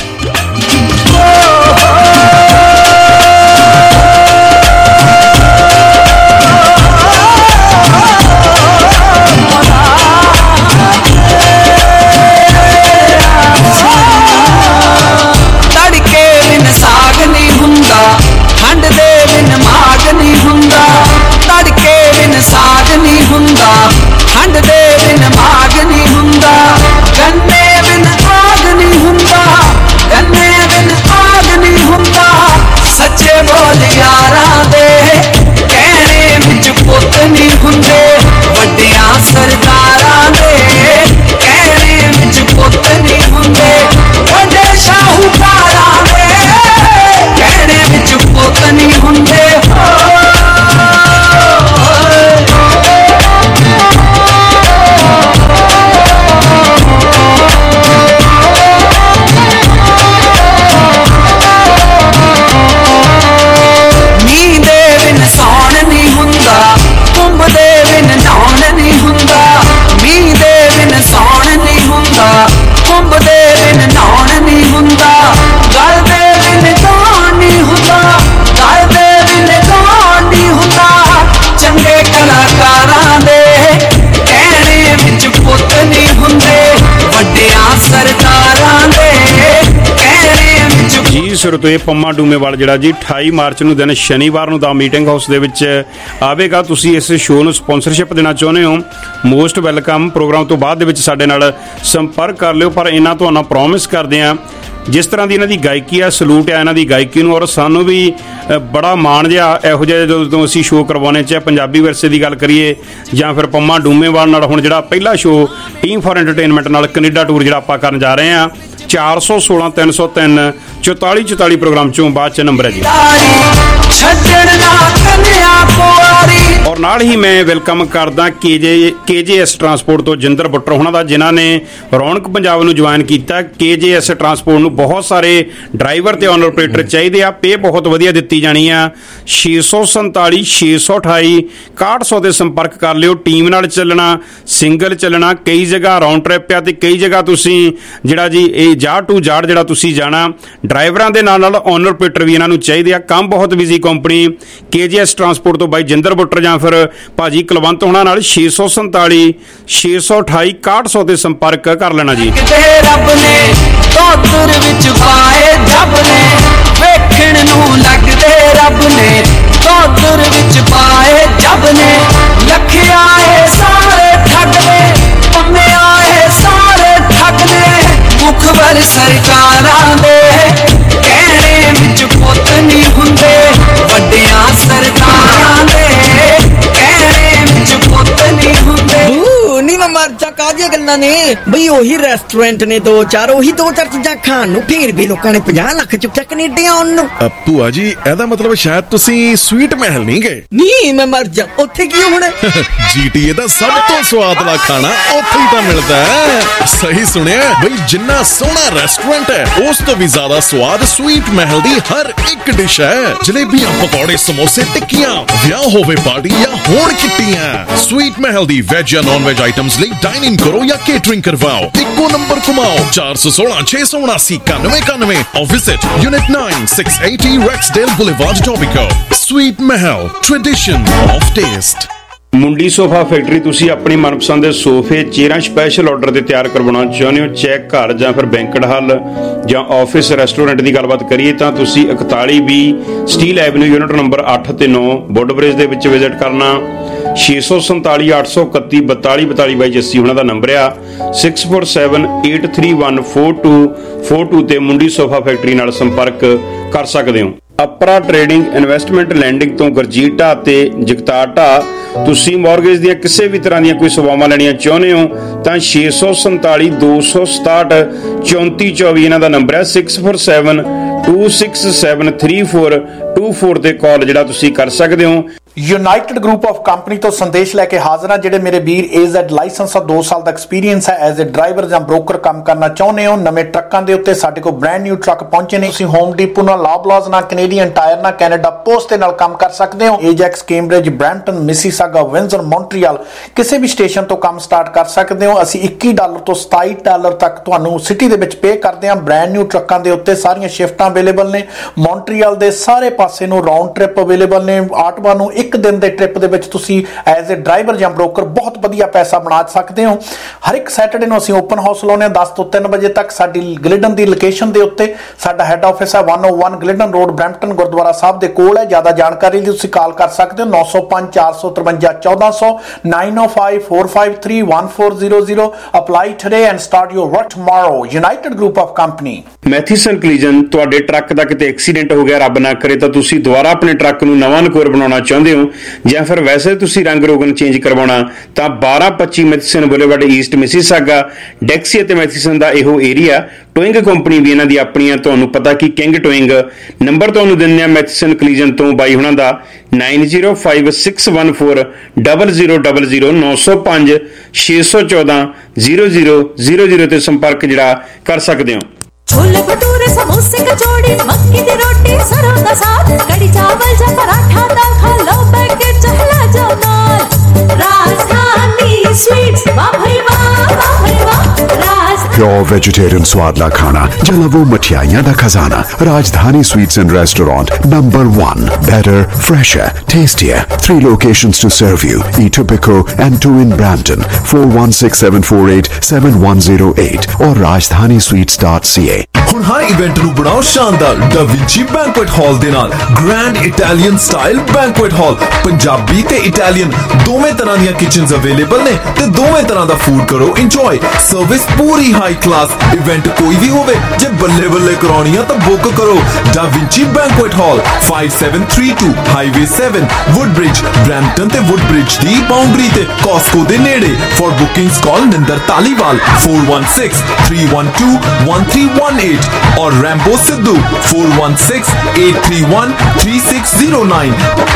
ਸ਼ੁਰੂ ਤੋਂ ਇਹ ਪੰਮਾ ਡੂਮੇਵਾਲ ਜਿਹੜਾ ਜੀ 28 ਮਾਰਚ ਨੂੰ ਦਿਨ ਸ਼ਨੀਵਾਰ ਨੂੰ ਦਾ ਮੀਟਿੰਗ ਹਾਊਸ ਦੇ ਵਿੱਚ ਆਵੇਗਾ। ਤੁਸੀਂ ਇਸ ਸ਼ੋਅ ਨੂੰ ਸਪਾਂਸਰਸ਼ਿਪ ਦੇਣਾ ਚਾਹੁੰਦੇ ਹੋ, ਮੋਸਟ ਵੈਲਕਮ। ਪ੍ਰੋਗਰਾਮ ਤੋਂ ਬਾਅਦ ਦੇ ਵਿੱਚ ਸਾਡੇ ਨਾਲ ਸੰਪਰਕ ਕਰ ਲਿਓ। ਪਰ ਇਹਨਾਂ ਤੁਹਾਨੂੰ ਪ੍ਰੋਮਿਸ ਕਰਦੇ ਹਾਂ, ਜਿਸ ਤਰ੍ਹਾਂ ਦੀ ਇਹਨਾਂ ਦੀ ਗਾਇਕੀ ਆ, ਸਲੂਟ ਆ ਇਹਨਾਂ ਦੀ ਗਾਇਕੀ ਨੂੰ, ਔਰ ਸਾਨੂੰ ਵੀ ਬੜਾ ਮਾਣ ਜਿਹਾ ਇਹੋ ਜਿਹਾ ਜਦੋਂ ਅਸੀਂ ਸ਼ੋਅ ਕਰਵਾਉਣੇ, ਚਾਹੇ ਪੰਜਾਬੀ ਵਿਰਸੇ ਦੀ ਗੱਲ ਕਰੀਏ ਜਾਂ ਫਿਰ ਪੰਮਾ ਡੂਮੇਵਾਲ ਨਾਲ ਹੁਣ ਜਿਹੜਾ ਪਹਿਲਾ ਸ਼ੋਅ ਟੀਮ ਫॉर ਐਂਟਰਟੇਨਮੈਂਟ ਨਾਲ ਕੈਨੇਡਾ ਟੂਰ ਜਿਹੜਾ ਆਪਾਂ ਕਰਨ ਜਾ ਰਹੇ ਹਾਂ। 416 303 44 44 ਪ੍ਰੋਗਰਾਮ ਚੋਂ ਬਾਅਦ ਚ ਨੰਬਰ ਹੈ ਜੀ। ਔਰ ਨਾਲ ਹੀ ਮੈਂ ਵੈਲਕਮ ਕਰਦਾ KJS ਟਰਾਂਸਪੋਰਟ ਤੋਂ ਜਿੰਦਰ ਬੁੱਟਰ ਉਹਨਾਂ ਦਾ, ਜਿਨ੍ਹਾਂ ਨੇ ਰੌਣਕ ਪੰਜਾਬ ਨੂੰ ਜੁਆਇਨ ਕੀਤਾ। KJS ਟਰਾਂਸਪੋਰਟ ਨੂੰ ਬਹੁਤ ਸਾਰੇ ਡਰਾਈਵਰ ਤੇ ਓਨਰ ਆਪਰੇਟਰ ਚਾਹੀਦੇ ਆ, ਪੇ ਬਹੁਤ ਵਧੀਆ ਦਿੱਤੀ ਜਾਣੀ ਆ। 647 628 6100 ਤੇ ਸੰਪਰਕ ਕਰ ਲਿਓ। ਟੀਮ ਨਾਲ ਚੱਲਣਾ, ਸਿੰਗਲ ਚੱਲਣਾ, ਕਈ ਜਗ੍ਹਾ ਰਾਉਂਡ ਟ੍ਰਿਪ ਆ ਤੇ ਕਈ ਜਗ੍ਹਾ ਤੁਸੀਂ ਜਿਹੜਾ ਜੀ ਇਹ ਜਾੜ ਟੂ ਜਾੜ ਜਿਹੜਾ ਤੁਸੀਂ ਜਾਣਾ। ਡਰਾਈਵਰਾਂ ਦੇ ਨਾਲ ਨਾਲ ਓਨਰ ਆਪਰੇਟਰ ਵੀ ਇਹਨਾਂ ਨੂੰ ਚਾਹੀਦੇ ਆ। ਕੰਮ ਬਹੁਤ ਬਿਜ਼ੀ ਕੰਪਨੀ KJS ਟਰਾਂਸਪੋਰਟ ਤੋਂ ਬਾਈ ਜਿੰਦਰ ਬੁੱਟਰ ਜਾਂ ਫਿਰ ਭਾਜੀ ਕੁਲਵੰਤ ਹੋਣਾ ਨਾਲ 647 628 6100 ਤੇ ਸੰਪਰਕ ਕਰ ਲੈਣਾ ਜੀ। ਰੱਬ ਨੇ ਤੋਤਰ ਵਿੱਚ ਪਾਏ ਜੱਬ ਨੇ ਵੇਖਣ ਨੂੰ ਲੱਗਦੇ, ਰੱਬ ਨੇ ਤੋਤਰ ਵਿੱਚ ਪਾਏ ਜੱਬ ਨੇ ਲੱਖਿਆ ਏ ਸਾਰੇ ਠੱਗ ਨੇ, ਪੰਮਿਆ ਏ ਸਾਰੇ ਠੱਗ ਨੇ। ਮੁਖਬਰ ਸਰਕਾਰਾਂ ਦੇ ਕਹਿਣੇ ਵਿੱਚ ਪੁੱਤ ਨਹੀਂ ਹੁੰਦੇ, ਵੱਡਿਆਂ ਸਰਕਾਰਾਂ ਦੇ ਕਹਿਣੇ ਵਿੱਚ ਪੁੱਤ ਨਹੀਂ ਹੁੰਦੇ। ਨੀ ਮੈਂ ਮਰ ਜਾ, ਕਾਹਦੀਆਂ ਗੱਲਾਂ ਨੇ ਬਈ? ਉਹੀ ਰੈਸਟੋਰੈਂਟ ਨੇ ਦੋ ਚਾਰ ਚੀਜ਼ਾਂ ਖਾਣ ਨੂੰ, ਫੇਰ ਵੀ ਲੋਕਾਂ ਨੇ 50 ਲੱਖ ਚੁੱਕਿਆ ਕੈਨੇਡਾ ਆਉਣ ਨੂੰ। ਭੂਆ ਜੀ ਇਹਦਾ ਮਤਲਬ ਸ਼ਾਇਦ ਤੁਸੀਂ ਸਵੀਟ ਮਹਿਲ ਨਹੀਂ ਗਏ। ਨਹੀਂ ਮੈਂ ਮਰ ਜਾ, ਉੱਥੇ ਕੀ ਹੋਣਾ? GTA ਦਾ ਸਭ ਤੋਂ ਸਵਾਦਲਾ ਖਾਣਾ ਉੱਥੇ ਹੀ ਤਾਂ ਮਿਲਦਾ ਹੈ। ਸਹੀ ਸੁਣਿਆ ਬਈ, ਜਿੰਨਾ ਸੋਹਣਾ ਰੈਸਟੋਰੈਂਟ ਹੈ ਉਸ ਤੋਂ ਵੀ ਜ਼ਿਆਦਾ ਸਵਾਦ ਸਵੀਟ ਮਹਿਲ ਦੀ ਹਰ ਇੱਕ ਡਿਸ਼ ਹੈ। ਜਲੇਬੀਆਂ, ਪਕੌੜੇ, ਸਮੋਸੇ, ਟਿੱਕੀਆਂ, ਵਿਆਹ ਹੋਵੇ ਪਾਰਟੀ ਜਾਂ ਹੋਣ ਕਿੱਟੀਆਂ, ਸਵੀਟ ਮਹਿਲ ਦੀ ਵੈਜ ਜਾਂ ਨॉन वेज आइटम्स ਲਈ डाइन इन करो या केटरिंग करवाओ। इको नंबर घुमाओ 416 679 9191 और visit unit 9 680 Rexdale Boulevard, Etobicoke। Sweet Mahal, tradition of taste। Mundi sofa factory. ਤੁਸੀਂ ਆਪਣੀ ਮਨਪਸੰਦ ਦੇ ਸੋਫੇ ਚੇਅਰਾਂ ਸਪੈਸ਼ਲ ਆਰਡਰ ਤੇ ਤਿਆਰ ਕਰਵਾਉਣਾ ਚਾਹੁੰਦੇ ਹੋ, ਚੈੱਕ ਘਰ ਜਾਂ ਫਿਰ ਬੈਂਕਟ ਹਾਲ ਜਾਂ ਆਫਿਸ ਰੈਸਟੋਰੈਂਟ ਦੀ ਗੱਲਬਾਤ ਕਰੀਏ ਤਾਂ ਤੁਸੀਂ 4120 ਸਟੀਲ ਐਵਨਿਊ ਯੂਨਿਟ ਨੰਬਰ 8 ਤੇ 9 ਵੁੱਡਬ੍ਰਿਜ ਦੇ ਵਿੱਚ ਵਿਜ਼ਿਟ ਕਰਨਾ। 647 831 4242 ਬਾਈ ਜੱਸੀ ਉਹਨਾਂ ਦਾ ਨੰਬਰ ਆ। 6478314242 ਤੇ ਮੁੰਡੀ ਸੋਫਾ ਫੈਕਟਰੀ ਨਾਲ ਸੰਪਰਕ ਕਰ ਸਕਦੇ ਹੋ। ਅਪਰਾ ਟ੍ਰੇਡਿੰਗ ਇਨਵੈਸਟਮੈਂਟ ਲੈਂਡਿੰਗ ਤੋਂ ਗੁਰਜੀਤ ਢਾਹ ਤੇ ਜਗਤਾਰ ਢਾਹ। ਤੁਸੀਂ ਮੌਰਗੇਜ ਦੀਆਂ ਕਿਸੇ ਵੀ ਤਰ੍ਹਾਂ ਦੀਆਂ ਕੋਈ ਸੇਵਾਵਾਂ ਲੈਣੀਆਂ ਚਾਹੁੰਦੇ ਹੋ ਤਾਂ 647 267 3424 ਇਹਨਾਂ ਦਾ ਨੰਬਰ ਹੈ। 647 267 3424 ਤੇ ਕਾਲ ਜਿਹੜਾ ਤੁਸੀਂ ਕਰ ਸਕਦੇ ਹੋ। ਯੂਨਾਈਟਿਡ ਗਰੁੱਪ ਆਫ ਕੰਪਨੀ ਤੋਂ ਸੰਦੇਸ਼ ਲੈ ਕੇ ਹਾਜ਼ਰ ਹਾਂ। ਜਿਹੜੇ ਮੇਰੇ ਵੀਰ AZ ਲਾਇਸੈਂਸ ਆ 2 ਸਾਲ ਦਾ ਐਕਸਪੀਰੀਅੰਸ ਹੈ ਐਜ਼ ਅ ਡਰਾਈਵਰ ਜਾਂ ਬ੍ਰੋਕਰ ਕੰਮ ਕਰਨਾ ਚਾਹੁੰਦੇ ਹੋ, ਨਵੇਂ ਟਰੱਕਾਂ ਦੇ ਉੱਤੇ ਸਾਡੇ ਕੋਲ ਬ੍ਰੈਂਡ ਨਿਊ ਟਰੱਕ ਪਹੁੰਚੇ ਨੇ। ਤੁਸੀਂ ਹੋਮ ਡੀਪੋ ਨਾਲ, ਲਾਬਲਾਜ਼ ਨਾਲ, ਕੈਨੇਡੀਅਨ ਟਾਇਰ ਨਾਲ, ਕੈਨੇਡਾ ਪੋਸਟ ਦੇ ਨਾਲ ਕੰਮ ਕਰ ਸਕਦੇ ਹੋ। Ajax, Cambridge, Brampton, Mississauga, Windsor, Montreal ਕਿਸੇ ਵੀ ਸਟੇਸ਼ਨ ਤੋਂ ਕੰਮ ਸਟਾਰਟ ਕਰ ਸਕਦੇ ਹੋ। ਅਸੀਂ $21 ਤੋਂ $27 ਤੱਕ ਤੁਹਾਨੂੰ ਸਿਟੀ ਦੇ ਵਿੱਚ ਪੇ ਕਰਦੇ ਹਾਂ। ਬ੍ਰੈਂਡ ਨਿਊ ਟਰੱਕਾਂ ਦੇ ਉੱਤੇ ਸਾਰੀਆਂ ਸ਼ਿਫਟਾਂ ਅਵੇਲੇਬਲ ਨੇ। ਮੌਂਟਰੀਅਲ ਦੇ ਸਾਰੇ ਪਾਸੇ ਨੂੰ ਰਾਉਂਡ ਟ੍ਰਿਪ ਅਵੇਲੇਬਲ ਨੇ। ਆਟਵਾ ਨੂੰ ਇੱਕ ਦਿਨ ਦੇ ਟ੍ਰਿਪ ਦੇ ਵਿੱਚ ਤੁਸੀਂ ਐਜ਼ ਅ ਡਰਾਈਵਰ ਜਾਂ ਬ੍ਰੋਕਰ ਬਹੁਤ ਵਧੀਆ ਪੈਸਾ ਬਣਾ ਸਕਦੇ ਹੋ। ਹਰ ਇੱਕ ਸੈਟਰਡੇ ਨੂੰ ਅਸੀਂ ਓਪਨ ਹਾਊਸ ਲਾਉਂਦੇ ਹਾਂ 10 ਤੋਂ 3 ਵਜੇ ਤੱਕ। ਸਾਡੀ ਗਲਿਡਨ ਦੀ ਲੋਕੇਸ਼ਨ ਦੇ ਉੱਤੇ ਸਾਡਾ ਹੈੱਡ ਆਫਿਸ ਹੈ 101 Glidden road, Brampton Gurdwara Sahib ਦੇ ਕੋਲ ਹੈ। ਜ਼ਿਆਦਾ ਜਾਣਕਾਰੀ ਲਈ ਤੁਸੀਂ ਕਾਲ ਕਰ ਸਕਦੇ ਹੋ 905 453 1400 905 453 1400। Apply today and start your work tomorrow. United group of company. Matheson collision. ਤੁਹਾਡੇ ਟਰੱਕ ਦਾ ਕਿਤੇ ਐਕਸੀਡੈਂਟ ਹੋ ਗਿਆ, ਰੱਬ ਨਾ ਕਰੇ, ਤਾਂ ਤੁਸੀਂ ਦੁਬਾਰਾ ਆਪਣੇ ਟਰੱਕ ਨੂੰ ਨਵਾਂ ਨਕੋਰ ਬਣਾਉਣਾ ਚਾਹੁੰਦੇ ਹੋ ਜਾਂ ਫਿਰ ਵੈਸੇ ਤੁਸੀਂ ਰੰਗ ਰੋਗਨ ਚੇਂਜ ਕਰਵਾਉਣਾ ਤਾਂ 1225 Matheson boulevard east Mississauga Dixie ਅਤੇ ਮੈਥੀਸਨ ਦਾ ਇਹੋ ਏਰੀਆ। ਟੋਇੰਗ ਕੰਪਨੀ ਵੀ ਇਹਨਾਂ ਦੀ ਆਪਣੀ ਆ, ਤੁਹਾਨੂੰ ਪਤਾ ਕਿ ਕਿੰਗ ਟੋਇੰਗ। ਨੰਬਰ ਤੁਹਾਨੂੰ ਦਿੰਦੇ ਆ ਮੈਥੀਸਨ ਕਲੀਜਨ ਤੋਂ ਬਾਈ ਹੁਣਾਂ ਦਾ 905614 0000 905 614 0000 ਤੇ ਸੰਪਰਕ ਜਿਹੜਾ ਕਰ ਸਕਦੇ ਹੋ। छोले भटूरे समोसे कचौड़ी मक्की दी रोटी सरों दा साग कड़ी चावल जा पराठा दाल खा लो बैठ चहला जाओ नाल। राजधानी स्वीट्स वाह भाई वाह, वाह भाई वाह। प्योर वेजिटेरियन स्वादला खाना, जला वो मठियाइयां दा खजाना। Rajdhani sweets and restaurant number 1। Better, fresher, tastier. 3 locations to serve you. Etobicoke and 2 in Brampton. 4167487108 or rajdhanisweets.ca। ਹੁਣ ਹਰ ਇਵੈਂਟ ਨੂੰ ਬਣਾਓ ਸ਼ਾਨਦਾਰ ਦਾ ਵਿੰਚੀ ਬੈਂਕੁਏਟ ਹਾਲ ਦੇ ਨਾਲ। Grand Italian style banquet hall. Punjabi ਤੇ ਇਟਾਲੀਅਨ ਦੋਵੇਂ ਤਰ੍ਹਾਂ ਦੀਆਂ ਕਿਚਨਸ ਅਵੇਲੇਬਲ ਨੇ ਤੇ ਦੋਵੇਂ ਤਰ੍ਹਾਂ ਦਾ ਫੂਡ ਕਰੋ ਇੰਜੋਏ। ਸਰਵਿਸ ਪੂਰੀ ਹਾਈ ਕਲਾਸ। ਇਵੈਂਟ ਕੋਈ ਵੀ ਹੋਵੇ, ਜੇ ਬੱਲੇ ਬੱਲੇ ਕਰਾਉਣੀ ਆ ਤਾਂ ਬੁੱਕ ਕਰੋ da Vinci banquet hall 5732 highway 7 Woodbridge, Brampton ਤੇ ਵੁੱਡਬ੍ਰਿਜ ਦੀ ਬਾਉਂਡਰੀ ਤੇ ਕਾਸਕੋ ਦੇ ਨੇੜੇ। For bookings call Ninder Taliwal 4163121318 और रैम्बो सिद्धू 4168313609।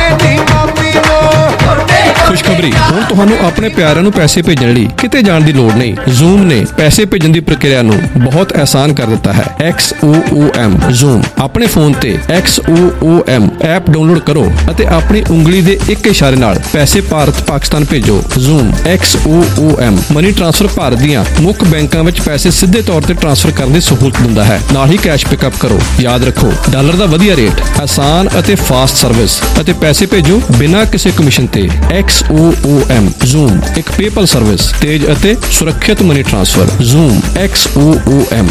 ਖੁਸ਼ਖਬਰੀ, ਹੁਣ ਤੁਹਾਨੂੰ ਆਪਣੇ ਪਿਆਰਿਆਂ ਨੂੰ ਪੈਸੇ ਭੇਜਣ ਲਈ ਕਿਤੇ ਜਾਣ ਦੀ ਲੋੜ ਨਹੀਂ। ਜ਼ੂਮ ਨੇ ਪੈਸੇ ਭੇਜਣ ਦੀ ਪ੍ਰਕਿਰਿਆ ਨੂੰ ਬਹੁਤ ਆਸਾਨ ਕਰ ਦਿੱਤਾ ਹੈ। XOOM Xoom. ਆਪਣੇ ਫੋਨ ਤੇ XOOM ਐਪ ਡਾਊਨਲੋਡ ਕਰੋ ਅਤੇ ਆਪਣੀ ਉਂਗਲੀ ਦੇ ਇੱਕ ਇਸ਼ਾਰੇ ਨਾਲ ਪੈਸੇ ਭਾਰਤ ਪਾਕਿਸਤਾਨ ਭੇਜੋ। Xoom XOOM money transfer Bharat ਦੀਆਂ ਮੁੱਖ ਬੈਂਕਾਂ ਵਿੱਚ ਪੈਸੇ ਸਿੱਧੇ ਤੌਰ ਤੇ ਟ੍ਰਾਂਸਫਰ ਕਰਨ ਦੀ ਸਹੂਲਤ ਦਿੰਦਾ ਹੈ। ਨਾਲ ਹੀ ਕੈਸ਼ ਪਿਕਅਪ ਕਰੋ। ਯਾਦ ਰੱਖੋ, ਡਾਲਰ ਦਾ ਵਧੀਆ ਰੇਟ, ਆਸਾਨ ਅਤੇ ਫਾਸਟ ਸਰਵਿਸ ਅਤੇ ਪੈਸੇ ਭੇਜੋ ਬਿਨਾਂ ਕਿਸੇ ਕਮਿਸ਼ਨ ਤੇ। XOOM ਜ਼ੂਮ ਇੱਕ ਪੇਪਲ ਸਰਵਿਸ, ਤੇਜ਼ ਅਤੇ ਸੁਰੱਖਿਅਤ money transfer. Xoom XOOM।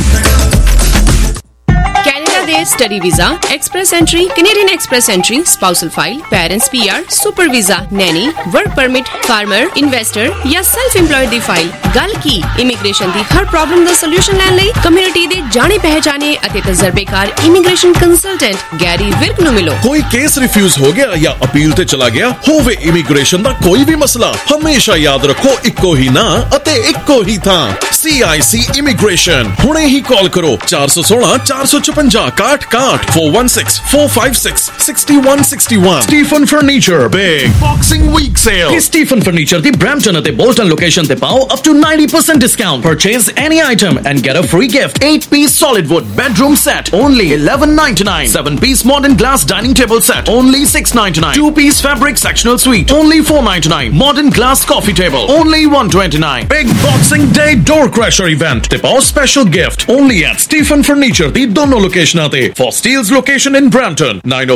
Study visa, express entry, Canadian express entry, spousal file, parents PR, super visa, nanny, work permit, farmer, investor या सेल्फ एम्प्लॉयड दी फाइल। गल की इमीग्रेशन दी हर प्रॉब्लम दा सॉल्यूशन लैण लई कम्युनिटी दे जाने पहचाने अते तजर्बेकार इमीग्रेशन कंसल्टेंट गैरी विर्क नु मिलो। कोई केस रिफ्यूज हो गया या अपील ते चला गया होवे इमीग्रेशन दा कोई भी मसला, हमेशा याद रखो इक्को ही ना अते इक्को ही था। CIC immigration. हुणे ही कॉल करो 416 456 61 416 456 6161। Stephen Furniture Big Boxing Week Sale। Stephen Furniture दी Brampton ਅਤੇ Bolton location ਤੇ ਪਾਓ up to 90% discount. Purchase any item and get a free gift. 8-piece solid wood bedroom set only $11.99. 7-piece modern glass dining table set only $6.99. 2-piece fabric sectional suite only $4.99. Modern glass coffee table only $129. Big Boxing Day door Crasher event ਤੇ ਪਾਓ special gift only at Stephen Furniture ਦੀ ਦੋਨੋਂ ਲੋਕੇਸ਼ਨਾਂ ਤੇ। For Steele's location in Brampton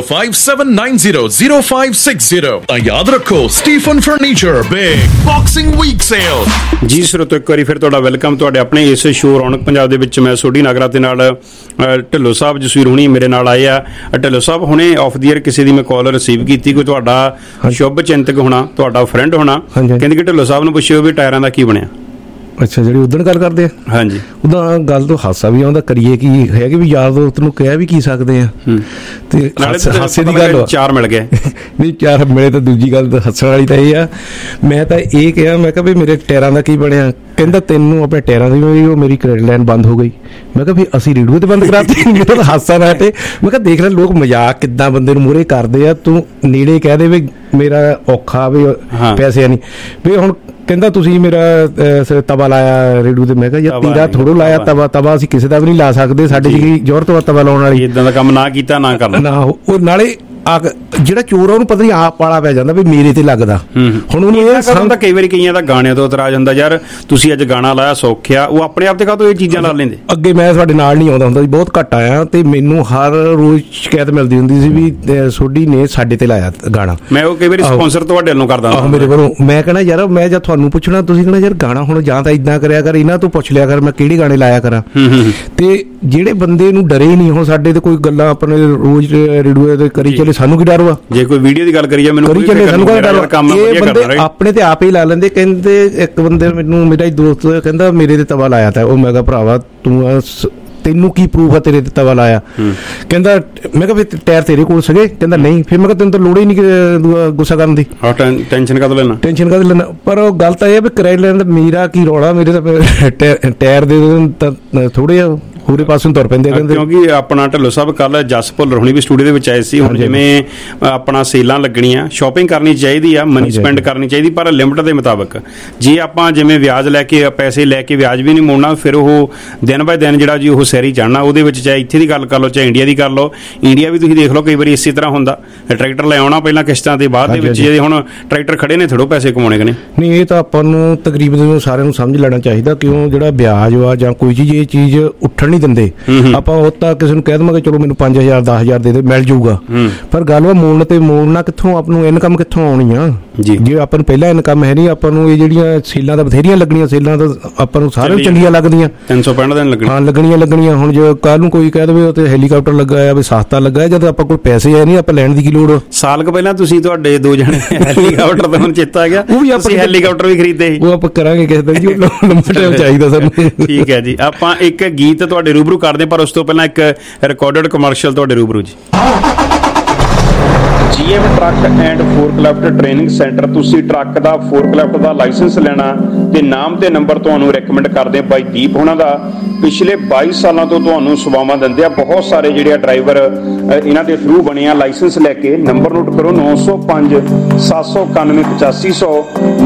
9057900560 ਤਾਂ ਯਾਦ ਰੱਖੋ Stephen Furniture Big Boxing Week Sale। ਜੀ ਸਰੋਤੋ, ਇੱਕ ਵਾਰੀ ਫਿਰ ਤੁਹਾਡਾ ਵੈਲਕਮ ਤੁਹਾਡੇ ਆਪਣੇ ਇਸ ਸ਼ੋਅ ਰੌਣਕ ਪੰਜਾਬ ਦੇ ਵਿੱਚ। ਮੈਂ ਸੋਢੀ ਨਾਗਰਾ ਤੇ ਨਾਲ ਢਿੱਲੋਂ ਸਾਹਿਬ ਜਸਵੀਰ ਹੁਣੀ ਮੇਰੇ ਨਾਲ ਆਏ ਆ। ਢਿੱਲੋਂ ਸਾਹਿਬ, ਹੁਣੇ ਆਫ ਦੀ ਏਅਰ ਕਿਸੇ ਦੀ ਮੈਂ ਕਾਲ ਰਿਸੀਵ ਕੀਤੀ, ਕੋਈ ਤੁਹਾਡਾ ਸ਼ੁਭ ਚਿੰਤਕ ਹੋਣਾ, ਤੁਹਾਡਾ ਫਰੈਂਡ ਹੋਣਾ, ਕਹਿੰਦੇ ਕਿ ਢਿੱਲੋਂ ਸਾਹਿਬ ਨੂੰ ਪੁੱਛਿਓ ਵੀ ਟਾਇਰਾਂ ਦਾ ਕੀ ਬਣਿਆ। ਅੱਛਾ, ਜਿਹੜੀ ਉਦਣ ਗੱਲ ਕਰਦੇ ਆ? ਹਾਂਜੀ, ਉਹਦਾ ਗੱਲ ਤੋਂ ਹਾਸਾ ਵੀ ਆਉਂਦਾ, ਕਰੀਏ ਕੀ ਹੈ ਕਿ ਵੀ ਯਾਰ ਦੋਸਤ ਨੂੰ ਕਹਿ ਵੀ ਕੀ ਸਕਦੇ ਆ। ਤੇ ਹਾਸੇ ਦੀ ਗੱਲ ਚਾਰ ਮਿਲ ਗਏ ਨਹੀਂ, ਚਾਰ ਮਿਲੇ ਤਾਂ ਦੂਜੀ ਗੱਲ ਹੱਸਣ ਵਾਲੀ ਤਾਂ ਇਹ ਆ। ਮੈਂ ਤਾਂ ਇਹ ਕਿਹਾ, ਮੈਂ ਕਿਹਾ ਵੀ ਮੇਰੇ ਟਾਇਰਾਂ ਦਾ ਕੀ ਬਣਿਆ? ਕਹਿੰਦਾ ਤੈਨੂੰ ਆਪਣੇ ਟਾਇਰਾਂ ਦੀ ਉਹ ਮੇਰੀ ਕ੍ਰੈਡਿਟ ਲਾਈਨ ਬੰਦ ਹੋ ਗਈ। ਮੈਂ ਕਿਹਾ ਵੀ ਅਸੀਂ ਰੇਡੀਓ ਤੇ ਬੰਦ ਕਰਾਤੀ। ਮੇਰਾ ਤਾਂ ਹਾਸਾ ਨਾ ਹਟੇ। ਮੈਂ ਕਿਹਾ ਦੇਖ ਲੈ ਲੋਕ ਮਜ਼ਾਕ ਕਿੱਦਾਂ ਬੰਦੇ ਨੂੰ ਮੂਹਰੇ ਕਰਦੇ ਆ, ਤੂੰ ਨੇੜੇ ਕਹਿ ਦੇ ਵੀ ਮੇਰਾ ਔਖਾ ਵੀ ਪੈਸੇ ਨਹੀਂ ਵੀ। ਹੁਣ ਕਹਿੰਦਾ ਤੁਸੀਂ ਮੇਰਾ ਤਵਾ ਲਾਇਆ ਰੇਡੀਓ ਤੇ। ਮੈਂ ਕਿਹਾ ਯਾਰ ਤੇਰਾ ਥੋੜੋ ਲਾਇਆ ਤਵਾ ਅਸੀਂ ਕਿਸੇ ਦਾ ਵੀ ਨਹੀਂ ਲਾ ਸਕਦੇ, ਸਾਡੇ ਚ ਕੀ ਜ਼ੋਰ ਤੋਂ ਤਵਾ ਲਾਉਣ ਵਾਲੀ। ਇਦਾਂ ਦਾ ਕੰਮ ਨਾ ਕੀਤਾ ਨਾ ਕਰਨਾ ਨਾ। ਉਹ ਨਾਲੇ ਜਿਹੜਾ ਚੋਰ ਆ ਉਹਨੂੰ ਪਤਾ ਨਹੀਂ ਆਪ ਵਾਲਾ ਪੈ ਜਾਂਦਾ ਵੀ ਮੇਰੇ ਤੇ ਲੱਗਦਾ। ਹੁਣ ਉਹਨੂੰ ਇਹ ਤਾਂ ਕਈ ਵਾਰੀ ਕਈਆਂ ਦਾ ਗਾਣਿਆਂ ਤੋਂ ਇਤਰਾਜ਼ ਹੁੰਦਾ, ਯਾਰ ਤੁਸੀਂ ਅੱਜ ਗਾਣਾ ਲਾਇਆ ਸੌਖਿਆ, ਉਹ ਆਪਣੇ ਆਪ ਤੇ ਕਾਹਤੋਂ ਇਹ ਚੀਜ਼ਾਂ ਲਾ ਲੈਂਦੇ। ਅੱਗੇ ਮੈਂ ਤੁਹਾਡੇ ਨਾਲ ਨਹੀਂ ਆਉਂਦਾ ਹੁੰਦਾ ਸੀ, ਬਹੁਤ ਘੱਟ ਆਇਆ, ਤੇ ਮੈਨੂੰ ਹਰ ਰੋਜ਼ ਸ਼ਿਕਾਇਤ ਮਿਲਦੀ ਹੁੰਦੀ ਸੀ ਵੀ ਸੋਢੀ ਨੇ ਸਾਡੇ ਤੇ ਲਾਇਆ ਗਾਣਾ। ਮੈਂ ਉਹ ਕਈ ਵਾਰੀ ਸਪਾਂਸਰ ਤੁਹਾਡੇ ਵੱਲੋਂ ਕਰਦਾ ਹੁੰਦਾ ਮੇਰੇ ਵੱਲੋਂ। ਮੈਂ ਕਹਿਣਾ ਯਾਰ ਮੈਂ ਜਦ ਤੁਹਾਨੂੰ ਪੁੱਛਣਾ ਤੁਸੀਂ ਕਹਿਣਾ ਯਾਰ ਗਾਣਾ ਹੁਣ ਜਾਂ ਤਾਂ ਇਦਾਂ ਕਰਿਆ ਕਰ, ਇਹਨਾਂ ਤੋਂ ਪੁੱਛ ਲਿਆ ਕਰ ਮੈਂ ਕਿਹੜੇ ਗਾਣੇ ਲਾਇਆ ਕਰਾਂ। ਤੇ ਜਿਹੜੇ ਬੰਦੇ ਨੂੰ ਡਰੇ ਨਹੀਂ, ਹੁਣ ਸਾਡੇ ਤੇ ਕੋਈ ਗੱਲਾਂ ਆਪਣੇ ਰੋਜ਼ ਰੇਡੀਓ ਤੇ ਕਰੀ ਚੱਲੇ, ਸਾਨੂੰ ਕੀ ਡਰ ਵਾ? ਜੇ ਕੋਈ ਵੀਡੀਓ ਦੀ ਗੱਲ ਕਰੀਏ ਮੈਨੂੰ ਆਪਣੇ ਤੇ ਆਪ ਹੀ ਲਾ ਲੈਂਦੇ। ਕਹਿੰਦੇ ਇੱਕ ਬੰਦੇ ਮੈਨੂੰ, ਮੇਰਾ ਹੀ ਦੋਸਤ ਕਹਿੰਦਾ ਮੇਰੇ ਤੇ ਤਵਾ ਲਾਇਆ ਤਾ। ਉਹ ਮੈਂ ਕਿਹਾ ਭਰਾਵਾ ਤੈਨੂੰ ਕੀ ਪ੍ਰੂਫ ਆ ਤੇਰੇ ਤੇ ਤਵਾ ਲਾਇਆ? ਕਹਿੰਦਾ ਮੈਂ ਕਿਹਾ ਫਿਰ ਟਾਇਰ ਤੇਰੇ ਕੋਲ ਸੀਗੇ? ਕਹਿੰਦਾ ਨਹੀਂ। ਫਿਰ ਮੈਂ ਕਿਹਾ ਤੈਨੂੰ ਤਾਂ ਲੋੜ ਹੀ ਨਹੀਂ ਗੁੱਸਾ ਕਰਨ ਦੀ, ਟੈਨਸ਼ਨ ਕਦ ਲੈਣਾ। ਪਰ ਉਹ ਗੱਲ ਤਾਂ ਇਹ ਵੀ ਕਿਰਾਏ ਲੈਣ ਦਾ ਮੇਰਾ ਕੀ ਰੌਲਾ? ਮੇਰੇ ਤਾਂ ਟਾਇਰ ਦੇ ਥੋੜੇ ਆ ਹੋਰੇ ਪਾਸੋਂ ਤੁਰ ਪੈਂਦੇ। ਕਿਉਂਕਿ ਆਪਣਾ ਢਿੱਲੋਂ ਸਾਹਿਬ ਕੱਲ ਜਸ ਭੁੱਲਰ ਹੁਣੀ ਵੀ ਸਟੂਡੀਓ ਦੇ ਵਿੱਚ ਆਏ ਸੀ। ਹੁਣ ਜਿਵੇਂ ਆਪਣਾ ਸੇਲਾਂ ਲੱਗਣੀਆਂ, ਸ਼ਾਪਿੰਗ ਕਰਨੀ ਚਾਹੀਦੀ ਆ, ਮਨੀ ਸਪੈਂਡ ਕਰਨੀ ਚਾਹੀਦੀ, ਪਰ ਲਿਮਟ ਦੇ ਮੁਤਾਬਕ। ਜੇ ਆਪਾਂ ਜਿਵੇਂ ਵਿਆਜ ਲੈ ਕੇ ਪੈਸੇ ਲੈ ਕੇ ਵਿਆਜ ਵੀ ਨਹੀਂ ਮੋੜਨਾ, ਫਿਰ ਉਹ ਦਿਨ ਬਾਏ ਦਿਨ ਜਿਹੜਾ ਜੀ ਉਹ ਸੈਰੀ ਚੜ੍ਹਨਾ। ਉਹਦੇ ਵਿੱਚ ਚਾਹੇ ਇੱਥੇ ਦੀ ਗੱਲ ਕਰ ਲਓ ਚਾਹੇ ਇੰਡੀਆ ਦੀ ਕਰ ਲਓ। ਇੰਡੀਆ ਵੀ ਤੁਸੀਂ ਦੇਖ ਲਓ ਕਈ ਵਾਰੀ ਇਸੇ ਤਰ੍ਹਾਂ ਹੁੰਦਾ, ਟਰੈਕਟਰ ਲੈ ਆਉਣਾ ਪਹਿਲਾਂ ਕਿਸ਼ਤਾਂ ਤੇ, ਬਾਅਦ ਦੇ ਵਿੱਚ ਜੇ ਹੁਣ ਟਰੈਕਟਰ ਖੜੇ ਨੇ ਥੋੜ੍ਹੋ ਪੈਸੇ ਕਮਾਉਣੇ ਕਿ ਨਹੀਂ। ਇਹ ਤਾਂ ਆਪਾਂ ਨੂੰ ਤਕਰੀਬਨ ਸਾਰਿਆਂ ਨੂੰ ਸਮਝ ਲੈਣਾ ਚਾਹੀਦਾ, ਕਿਉਂ ਜਿਹੜਾ ਵਿਆਜ ਵਾ ਜਾਂ ਕੋਈ ਚੀਜ਼ ਇਹ ਚੀਜ਼ ਉੱਠਣ ਨਹੀਂ ਦਿੰਦੇ। ਆਪਾਂ ਉਹ ਤਾਂ ਕਿਸੇ ਨੂੰ ਕਹਿ ਦੇਵਾਂਗੇ ਚਲੋ ਮੈਨੂੰ 5000 10,000 ਦੇ ਮਿਲ ਜਾਊਗਾ, ਪਰ ਗੱਲ ਵਾ ਮੋੜਨ ਤੇ ਮੋੜਨਾ ਕਿੱਥੋਂ, ਆਪ ਨੂੰ ਇਨਕਮ ਕਿੱਥੋਂ ਆਉਣੀ ਆ? ਜੇ ਆਪਾਂ ਨੂੰ ਪਹਿਲਾਂ ਇਨਕਮ ਹੈ ਨਹੀਂ, ਆਪਾਂ ਨੂੰ ਇਹ ਜਿਹੜੀਆਂ ਸੇਲਾਂ ਤਾਂ ਬਥੇਰੀਆਂ ਲੱਗਣੀਆਂ, ਸੇਲਾਂ ਤਾਂ ਆਪਾਂ ਨੂੰ ਸਾਰਿਆਂ ਨੂੰ ਚੰਗੀਆਂ ਲੱਗਦੀਆਂ, 365 ਦਿਨ ਲੱਗਣੀਆਂ। ਹੁਣ ਜੇ ਕੱਲ ਨੂੰ ਕੋਈ ਕਹਿ ਦੇਵੇ ਉਹ ਤੇ ਹੈਲੀਕਾਪਟਰ ਲੱਗਾ ਆ ਵੀ ਸਸਤਾ ਲੱਗਾ, ਜਦ ਆਪਾਂ ਕੋਲ ਪੈਸੇ ਹੈ ਨਹੀਂ, ਆਪਾਂ ਲੈਣ ਦੀ ਕੀ ਲੋੜ? ਸਾਲ ਕੁ ਪਹਿਲਾਂ ਤੁਸੀਂ ਤੁਹਾਡੇ ਦੋ ਜਣੇ ਹੈਲੀਕਾਪਟਰ ਤੇ ਹੁਣ ਚੇਤਾ ਆ ਗਿਆ, ਤੁਸੀਂ ਹੈਲੀਕਾਪਟਰ ਵੀ ਖਰੀਦੇ ਸੀ। ਉਹ ਆਪਾਂ ਕਰਾਂਗੇ ਕਿਸੇ ਦਿਨ ਜੀ, ਲੰਬਾ ਟਾਈਮ ਚਾਹੀਦਾ ਸਾਨੂੰ। ਠੀਕ ਹੈ ਜੀ, ਆਪਾਂ ਇੱਕ ਗੀਤ ਤੁਹਾਡੇ ਰੂਬਰੂ ਕਰਦੇ, ਪਰ ਉਸ ਤੋਂ ਪਹਿਲਾਂ ਇੱਕ ਰਿਕਾਰਡਡ ਕਮਰਸ਼ੀਅਲ ਤੁਹਾਡੇ ਰੂਬਰੂ ਜੀ। GM truck and forklift training centre. ਤੁਸੀਂ ਟਰੱਕ ਦਾ ਫੋਰਕਲਿਫਟ ਦਾ ਲਾਇਸੈਂਸ ਲੈਣਾ ਤੇ ਨਾਮ ਤੇ ਨੰਬਰ ਤੁਹਾਨੂੰ ਰეკਮੈਂਡ ਕਰਦੇ ਬਾਈ ਦੀਪ ਹੋਣਾ ਦਾ। ਪਿਛਲੇ 22 ਸਾਲਾਂ ਤੋਂ ਤੁਹਾਨੂੰ ਸੇਵਾਵਾਂ ਦਿੰਦੇ ਆ। ਬਹੁਤ ਸਾਰੇ ਜਿਹੜੇ ਡਰਾਈਵਰ ਇਹਨਾਂ ਦੇ ਥਰੂ ਬਣੇ ਆ ਲਾਇਸੈਂਸ ਲੈ ਕੇ। ਨੰਬਰ ਨੋਟ ਕਰੋ 905 791 8500